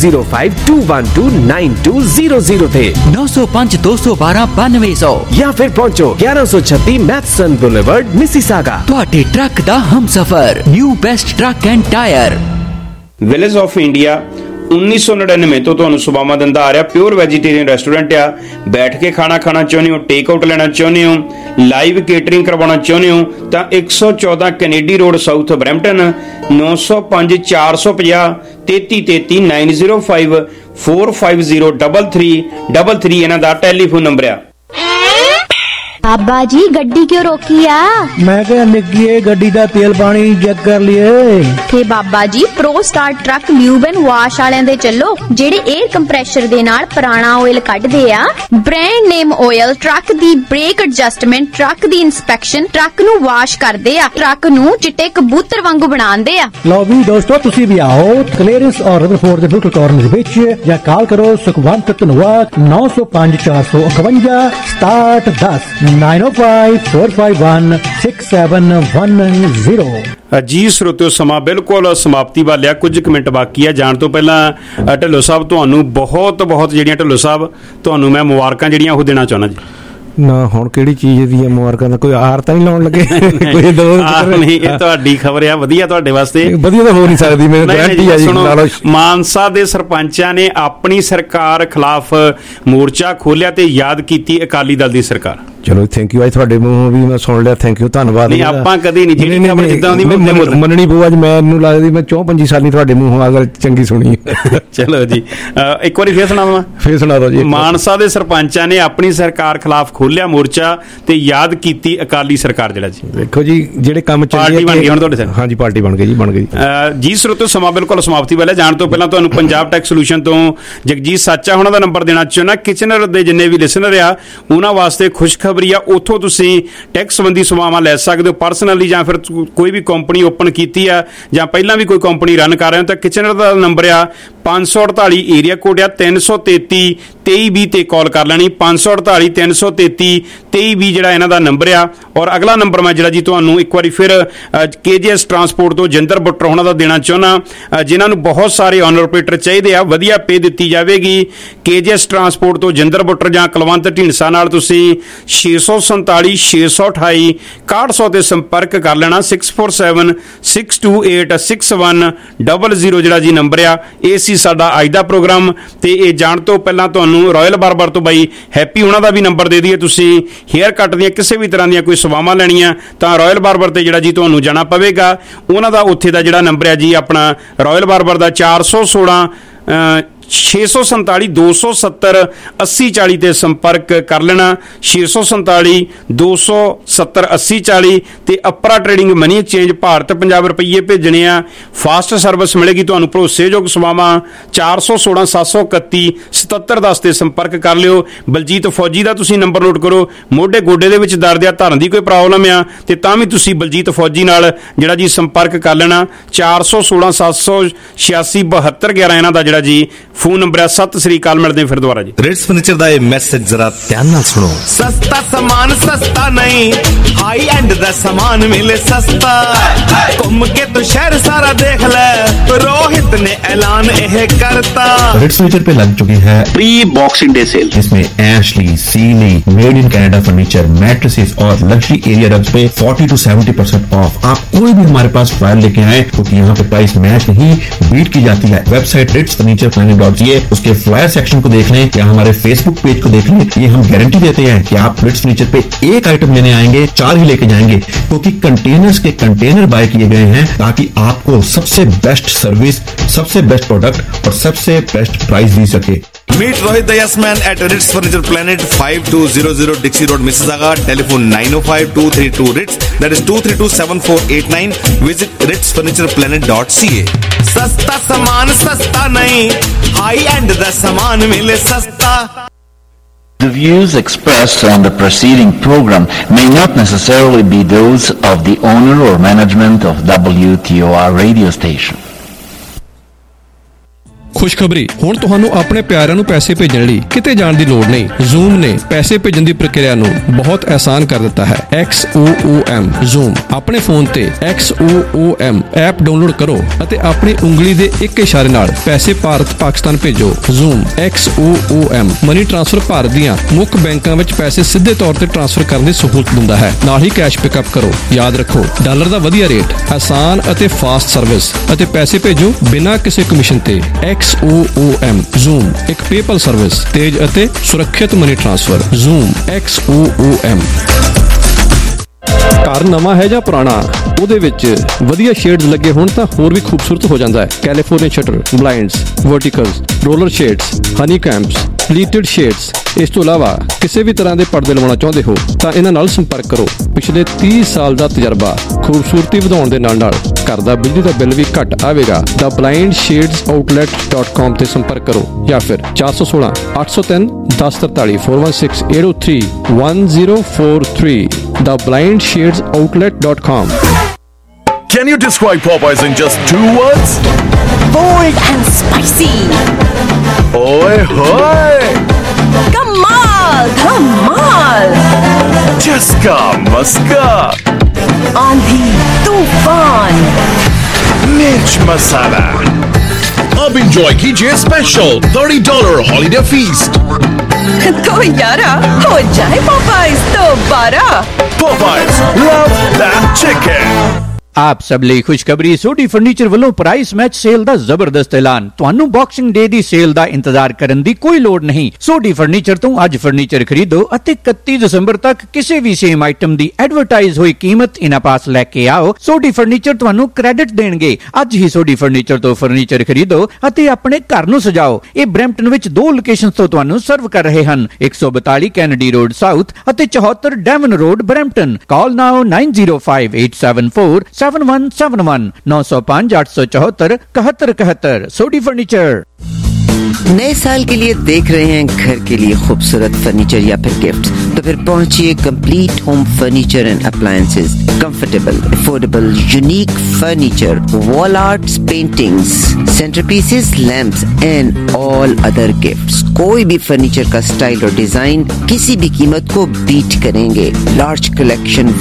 9052129200 ਤੇ 905 212 9200 ਜਾਂ ਫਿਰ ਪਹੁੰਚੋ 1136 ਮੈਥਸਨ ਬੁਲੇਵਰਡ ਮਿਸੀਸਾਗਾ। ਤੁਹਾਡੇ ਟਰੱਕ ਦਾ ਹਮਸਫਰ new best truck and tire. Village of India 1999 ਤੋਂ ਤੁਹਾਨੂੰ ਸੁਬਾਮਾ ਦਿੰਦਾ ਆ ਰਿਹਾ ਪਿਓਰ ਵੈਜੀਟੇਰੀਅਨ ਰੈਸਟੋਰੈਂਟ ਆ। ਬੈਠ ਕੇ ਖਾਣਾ ਚਾਹੁੰਦੇ ਹੋ, ਟੇਕ ਆਊਟ ਲੈਣਾ ਚਾਹੁੰਦੇ ਹੋ, ਲਾਈਵ ਕੇਟਰਿੰਗ ਕਰਵਾਉਣਾ ਚਾਹੁੰਦੇ ਹੋ ਤਾਂ 114 ਕੈਨੇਡੀ ਰੋਡ ਸਾਊਥ ਬਰੈਂਪਟਨ 905 450 3333 905 450 3333 ਇਹਨਾਂ ਦਾ ਟੈਲੀਫੋਨ ਨੰਬਰ ਆ। बाबा जी गड्डी क्यों रोकी आ? मैं क्या निक्की गड्डी दा तेल पानी चेक कर लिए ते Baba ji pro star truck lube and wash वालियां दे चलो जेड़े एयर कंप्रेशर दे नाल पुराना ऑयल कढदे आ। ब्रांड नेम ऑयल ट्रक दी ब्रेक एडजस्टमेंट, ट्रक दी इंस्पेक्शन, ट्रक नु वाश करदे आ, ट्रक नु चिट्टे कबूतर वांगू बनांदे आ। लो भी दोस्तों तुसी भी आओ क्लीयरेंस और रदरफोर्ड दे बिल्कुल कॉर्नर विच या कॉल करो सुखवंत धनवाद 905 451 67 10 905-451-6710। ਜੀ ਸਰੋਤਿਓ ਸਮਾਂ ਬਿਲਕੁਲ ਸਮਾਪਤੀ ਵੱਲ ਆ, ਕੁਝ ਕੁ ਮਿੰਟ ਬਾਕੀ ਆ। ਜਾਣ ਤੋਂ ਪਹਿਲਾਂ ਢਿੱਲੋਂ ਸਾਹਿਬ ਤੁਹਾਨੂੰ ਬਹੁਤ ਜਿਹੜੀਆਂ ਢਿੱਲੋਂ ਸਾਹਿਬ ਤੁਹਾਨੂੰ ਮੈਂ ਮੁਬਾਰਕਾਂ ਜਿਹੜੀਆਂ ਉਹ ਦੇਣਾ ਚਾਹੁੰਦਾ ਜੀ। ਨਾ ਹੁਣ ਕਿਹੜੀ ਚੀਜ਼ ਦੀ ਮੁਬਾਰਕਾਂ ਦਾ ਕੋਈ ਆਰ ਤਾਂ ਨਹੀਂ ਲਾਉਣ ਲੱਗੇ? ਕੋਈ ਦੋ ਨਹੀਂ, ਇਹ ਤੁਹਾਡੀ ਖਬਰ ਆ, ਵਧੀਆ ਤੁਹਾਡੇ ਵਾਸਤੇ। ਵਧੀਆ ਤਾਂ ਹੋ ਨਹੀਂ ਸਕਦੀ, ਮੈਨੂੰ ਗਾਰੰਟੀ ਆ ਜੀ। ਮਾਨਸਾ ਦੇ ਸਰਪੰਚਾਂ ਨੇ ਆਪਣੀ ਸਰਕਾਰ ਖਿਲਾਫ ਮੋਰਚਾ ਖੋਲਿਆ ਤੇ ਯਾਦ ਕੀਤੀ ਅਕਾਲੀ ਦਲ ਦੀ ਸਰਕਾਰ। ਚਲੋ ਥੈਂਕ ਯੂ। ਅੱਜ ਤੁਹਾਡੇ ਮੂੰਹੋਂ ਵੀ ਮੈਂ ਸੁਣ ਲਿਆ, ਥੈਂਕ ਯੂ, ਧੰਨਵਾਦ। ਨਹੀਂ ਆਪਾਂ ਕਦੀ ਨਹੀਂ ਜਿਹੜੀ ਖਬਰ ਜਿੱਦਾਂ ਦੀ ਮੰਨਣੀ ਪਊ। ਅੱਜ ਮੈਨੂੰ ਲੱਗਦੀ ਮੈਂ 54 ਸਾਲੀ ਤੁਹਾਡੇ ਮੂੰਹੋਂ ਅਗਰ ਚੰਗੀ ਸੁਣੀ। ਚਲੋ ਜੀ ਇੱਕ ਵਾਰੀ ਫੇਰ ਸੁਣਾਵਾਂ। ਫੇਰ ਸੁਣਾ ਦਿਓ ਜੀ। ਮਾਨਸਾ ਦੇ ਸਰਪੰਚਾਂ ਨੇ ਆਪਣੀ ਸਰਕਾਰ ਖਿਲਾਫ ਖੋਲਿਆ ਮੋਰਚਾ ਤੇ ਯਾਦ ਕੀਤੀ ਅਕਾਲੀ ਸਰਕਾਰ। ਜਿਹੜਾ ਜੀ ਦੇਖੋ ਜੀ ਜਿਹੜੇ ਕੰਮ ਪਾਰਟੀ ਬਣ ਗਈ ਹੁਣ ਤੁਹਾਡੇ ਸਾਹਮਣੇ। ਹਾਂਜੀ ਪਾਰਟੀ ਬਣ ਗਈ ਜੀ, ਬਣ ਗਈ ਜੀ। ਸਰੋਤਿਓ ਸਮਾਂ ਬਿਲਕੁਲ ਸਮਾਪਤੀ ਵਾਲਾ। ਜਾਣ ਤੋਂ ਪਹਿਲਾਂ ਤੁਹਾਨੂੰ ਪੰਜਾਬ ਟੈਕ ਸੋਲੂਸ਼ਨ ਤੋਂ ਜਗਜੀਤ ਸਾਚਾ ਉਹਨਾਂ ਦਾ ਨੰਬਰ ਦੇਣਾ ਚਾਹੁੰਦਾ। ਕਿਚਨਰ ਦੇ ਜਿੰਨੇ ਵੀ ਲਿਸਨਰ ਆ ਉਹਨਾਂ ਵਾਸਤੇ ਖੁਸ਼ਖਬਰੀ ਆ, ਉੱਥੋਂ ਤੁਸੀਂ ਟੈਕਸ ਸੰਬੰਧੀ ਸੇਵਾਵਾਂ ਲੈ ਸਕਦੇ ਹੋ ਪਰਸਨਲੀ, ਜਾਂ ਫਿਰ ਕੋਈ ਵੀ ਕੰਪਨੀ ਓਪਨ ਕੀਤੀ ਆ ਜਾਂ ਪਹਿਲਾਂ ਵੀ ਕੋਈ ਕੰਪਨੀ ਰਨ ਕਰ ਰਹੇ ਹੋ ਤਾਂ ਕਿਚਨਰ ਦਾ ਨੰਬਰ ਆ 548 ਏਰੀਆ ਕੋਡ ਆ 333 2320 ਤੇ ਕਾਲ ਕਰ ਲੈਣੀ। 548 333 2320 ਜਿਹੜਾ ਇਹਨਾਂ ਦਾ ਨੰਬਰ ਆ। ਔਰ ਅਗਲਾ ਨੰਬਰ ਮੈਂ ਜਿਹੜਾ ਜੀ ਤੁਹਾਨੂੰ ਇੱਕ ਵਾਰੀ ਫਿਰ KJS ਟਰਾਂਸਪੋਰਟ ਤੋਂ ਜਿੰਦਰ ਬੁੱਟਰ ਉਹਨਾਂ ਦਾ ਦੇਣਾ ਚਾਹੁੰਦਾ, ਜਿਨ੍ਹਾਂ ਨੂੰ ਬਹੁਤ ਸਾਰੇ ਓਨਰ ਆਪਰੇਟਰ ਚਾਹੀਦੇ ਆ, ਵਧੀਆ ਪੇ ਦਿੱਤੀ ਜਾਵੇਗੀ। KJS ਟਰਾਂਸਪੋਰਟ ਤੋਂ ਜਿੰਦਰ ਬੁੱਟਰ ਜਾਂ ਕੁਲਵੰਤ ਢੀਂਡਸਾ ਨਾਲ ਤੁਸੀਂ 647 628 6100 ਤੇ ਸੰਪਰਕ ਕਰ ਲੈਣਾ। 647 628 6100 ਜਿਹੜਾ ਜੀ ਨੰਬਰ ਆ। ਇਹ ਸੀ ਸਾਡਾ ਅੱਜ ਦਾ ਪ੍ਰੋਗਰਾਮ ਤੇ ਇਹ ਜਾਣ ਤੋਂ ਪਹਿਲਾਂ ਤੁਹਾਨੂੰ ਰਾਇਲ ਬਾਰਬਰ ਤੋਂ ਬਾਈ ਹੈਪੀ ਉਹਨਾਂ ਦਾ ਵੀ ਨੰਬਰ ਦੇ ਦਈਏ। ਤੁਸੀਂ ਹੇਅਰ ਕੱਟ ਦੀਆਂ ਕਿਸੇ ਵੀ ਤਰ੍ਹਾਂ ਦੀਆਂ ਕੋਈ ਸੇਵਾਵਾਂ ਲੈਣੀਆਂ ਤਾਂ ਰਾਇਲ ਬਾਰਬਰ ਤੇ ਜਿਹੜਾ ਜੀ ਤੁਹਾਨੂੰ ਜਾਣਾ ਪਵੇਗਾ। ਉਹਨਾਂ ਦਾ ਉੱਥੇ ਦਾ ਜਿਹੜਾ ਨੰਬਰ ਹੈ ਜੀ ਆਪਣਾ ਰਾਇਲ ਬਾਰਬਰ ਦਾ 416 647 270 8040 ਤੇ ਸੰਪਰਕ ਕਰ ਲੈਣਾ। 647 270 8040 ਤੇ Apra trading money exchange Bharat Punjab ਰੁਪਈਏ ਭੇਜਣੇ ਆ। ਫਾਸਟ ਸਰਵਿਸ ਮਿਲੇਗੀ ਤੁਹਾਨੂੰ, ਭਰੋਸੇਯੋਗ ਸੇਵਾਵਾਂ 416 731 7710 ਤੇ ਸੰਪਰਕ ਕਰ ਲਿਓ। ਬਲਜੀਤ ਫੌਜੀ ਦਾ ਤੁਸੀਂ ਨੰਬਰ ਨੋਟ ਕਰੋ। ਮੋਢੇ ਗੋਡੇ ਦੇ ਵਿੱਚ ਦਰਦ ਆ, ਧਰਨ ਦੀ ਕੋਈ ਪ੍ਰੋਬਲਮ ਆ ਤੇ ਤਾਂ ਵੀ ਤੁਸੀਂ ਬਲਜੀਤ ਫੌਜੀ ਨਾਲ ਜਿਹੜਾ ਜੀ ਸੰਪਰਕ ਕਰ ਲੈਣਾ। 416 786 7211 ਇਹਨਾਂ ਦਾ ਜਿਹੜਾ ਜੀ ਫੋਨ ਨੰਬਰ ਹੈ। ਸਤਿ ਸ੍ਰੀ ਅਕਾਲ, ਮਿਲਦੇ ਫਿਰ ਦੁਬਾਰਾ ਜੀ। ਰਿਟਸ ਫਰਨੀਚਰ ਦਾ ਇਹ ਮੈਸੇਜ ਜ਼ਰਾ ਧਿਆਨ ਨਾਲ ਸੁਣੋ। ਸਸਤਾ ਸਮਾਨ ਸਸਤਾ ਨਹੀਂ, ਹਾਈ ਐਂਡ ਦਾ ਸਮਾਨ ਮਿਲੇ ਸਸਤਾ। ਘੁੰਮ ਕੇ ਤੂੰ शहर सारा देख ले, रोहित ने ऐलान यह करता। रिट्स फर्नीचर पे लग चुकी है प्री बॉक्सिंग डे सेल, जिसमें Ashley, Sealy, made in Canada furniture, mattresses और लग्जरी एरिया रग्स पे 40 to 70% ऑफ। आप कोई भी हमारे पास फाइल लेके आए क्योंकि यहाँ पे प्राइस मैच नहीं बीट की जाती है। वेबसाइट ritsfurnitureplanet.ca, उसके फ्लायर सेक्शन को देख लें या हमारे फेसबुक पेज को देख लें। ये हम गारंटी देते हैं कि आप रिट्स फर्नीचर पे एक आइटम लेने आएंगे 4 ही लेके जाएंगे, क्योंकि कंटेनर्स के कंटेनर बाय किए गए हैं ताकि आपको सबसे बेस्ट सर्विस, सबसे बेस्ट प्रोडक्ट और सबसे बेस्ट प्राइस दी सके। Meet Rohit the Yes Man at Ritz Furniture Planet, 5200 Dixie Road, Mississauga. Telephone 905-232 Ritz. That is 232-7489. Visit ritzfurnitureplanet.ca. सस्ता सामान सस्ता नहीं, हाई एंड दा सामान मिले सस्ता। The views expressed on the preceding program may not necessarily be those of the owner or management of WTOR radio station. ਖੁਸ਼ਖਬਰੀ, ਹੁਣ ਤੁਹਾਨੂੰ ਆਪਣੇ ਪਿਆਰਿਆਂ ਨੂੰ ਪੈਸੇ ਭੇਜਣ ਲਈ ਕਿਤੇ ਜਾਣ ਦੀ ਲੋੜ ਨਹੀਂ। Zoom ਨੇ ਪੈਸੇ ਭੇਜਣ ਦੀ ਪ੍ਰਕਿਰਿਆ ਨੂੰ ਬਹੁਤ ਆਸਾਨ ਕਰ ਦਿੱਤਾ ਹੈ। XOOM Zoom ਆਪਣੇ ਫੋਨ ਤੇ XOOM ਐਪ ਡਾਊਨਲੋਡ ਕਰੋ ਅਤੇ ਆਪਣੀ ਉਂਗਲੀ ਦੇ ਇੱਕ ਇਸ਼ਾਰੇ ਨਾਲ ਪੈਸੇ ਭਾਰਤ ਪਾਕਿਸਤਾਨ ਭੇਜੋ। Zoom XOOM money transfer Bharat ਦੀਆਂ ਮੁੱਖ ਬੈਂਕਾਂ ਵਿੱਚ ਪੈਸੇ ਸਿੱਧੇ ਤੌਰ ਤੇ ਟ੍ਰਾਂਸਫਰ ਕਰਨ ਦੀ ਸਹੂਲਤ ਦਿੰਦਾ ਹੈ। ਨਾਲ ਹੀ ਕੈਸ਼ ਪਿਕਅਪ ਕਰੋ। ਯਾਦ ਰੱਖੋ, ਡਾਲਰ ਦਾ ਵਧੀਆ ਰੇਟ, ਆਸਾਨ ਅਤੇ ਫਾਸਟ ਸਰਵਿਸ ਅਤੇ ਪੈਸੇ ਭੇਜੋ ਬਿਨਾਂ ਕਿਸੇ ਕਮਿਸ਼ਨ ਤੇ। XOOM Zoom ਇੱਕ ਪੇਪਲ ਸਰਵਿਸ, ਤੇਜ਼ ਅਤੇ ਸੁਰੱਖਿਅਤ ਮਨੀ ਟ੍ਰਾਂਸਫਰ। Zoom XOOM। ਘਰ ਨਵਾਂ ਹੈ ਜਾਂ ਪੁਰਾਣਾ, ਉਹਦੇ ਵਿੱਚ ਵਧੀਆ ਸ਼ੇਡਸ ਲੱਗੇ ਹੋਣ ਤਾਂ ਹੋਰ ਵੀ ਖੂਬਸੂਰਤ ਹੋ ਜਾਂਦਾ ਹੈ। California shutter, blinds, verticals, roller shades, honey combs, pleated shades. ਇਸ ਤੋਂ ਇਲਾਵਾ ਕਿਸੇ ਵੀ ਤਰ੍ਹਾਂ ਦੇ ਪਰਦੇ ਲਵਾਉਣਾ ਚਾਹੁੰਦੇ ਹੋ ਤਾਂ ਇਹਨਾਂ ਨਾਲ ਸੰਪਰਕ ਕਰੋ। ਪਿਛਲੇ 30 ਸਾਲ ਦਾ ਤਜਰਬਾ, ਖੂਬਸੂਰਤੀ ਵਧਾਉਣ ਦੇ ਨਾਲ ਘਰ ਦਾ ਬਿਜਲੀ ਦਾ ਬਿੱਲ ਵੀ ਘੱਟ ਆਵੇਗਾ। ਦਾ blindshadesOutlet.com ਤੇ ਸੰਪਰਕ ਕਰੋ ਜਾਂ ਫਿਰ 416 803 1043 416 803 1043 The blindshadesOutlet.com. Can you describe Popeyes in just 2 words? Bold and spicy. Oi hoy! Kamal, Kamal. Chaska Maska. Aandhi, Tufan. Mirch Masala. अब enjoy कीजिए स्पेशल $30 holiday feast. तो यारा हो जाए Popeyes दोबारा। Popeyes, love that chicken. ਆਪ ਸਭ ਲਈ ਖੁਸ਼ਖਬਰੀ। ਸੋਢੀ ਫਰਨੀਚਰ ਵੱਲੋਂ ਪ੍ਰਾਈਸ ਮੈਚ ਸੇਲ ਦਾ ਜ਼ਬਰਦਸਤ ਐਲਾਨ। ਤੁਹਾਨੂੰ ਬਾਕਸਿੰਗ ਡੇ ਦੀ ਸੇਲ ਦਾ ਇੰਤਜ਼ਾਰ ਕਰਨ ਦੀ ਕੋਈ ਲੋੜ ਨਹੀਂ। ਸੋਢੀ ਫਰਨੀਚਰ ਤੋਂ ਅੱਜ ਫਰਨੀਚਰ ਖਰੀਦੋ ਅਤੇ 31 ਦਸੰਬਰ ਤੱਕ ਕਿਸੇ ਵੀ ਸੇਮ ਆਈਟਮ ਦੀ ਐਡਵਰਟਾਈਜ਼ ਹੋਈ ਕੀਮਤ ਇਹਨਾਂ ਪਾਸ ਲੈ ਕੇ ਆਓ। ਸੋਢੀ ਫਰਨੀਚਰ ਤੁਹਾਨੂੰ ਕ੍ਰੈਡਿਟ ਦੇਣਗੇ। ਅੱਜ ਹੀ ਸੋਢੀ ਫਰਨੀਚਰ ਤੋਂ ਫਰਨੀਚਰ ਖਰੀਦੋ ਅਤੇ ਆਪਣੇ ਘਰ ਨੂੰ ਸਜਾਓ। ਇਹ ਬਰੈਂਪਟਨ ਵਿੱਚ 2 ਲੋਕੇਸ਼ਨਸ ਤੋਂ ਤੁਹਾਨੂੰ ਸਰਵ ਕਰ ਰਹੇ ਹਨ, 142 ਕੈਨੇਡੀ ਰੋਡ ਸਾਊਥ ਅਤੇ 74 Devon road Brampton. Call now 905874 7171 905 874 7171। Sodhi furniture. नए साल के लिए देख रहे हैं घर के लिए खूबसूरत फर्नीचर या फिर गिफ्ट, तो फिर पहुंचिए complete home furniture and appliances. Comfortable, affordable, unique furniture, wall arts, paintings, centrepieces, lamps and all other gifts. कोई भी फर्नीचर का स्टाइल और डिजाइन किसी भी कीमत को बीट करेंगे। Large collection,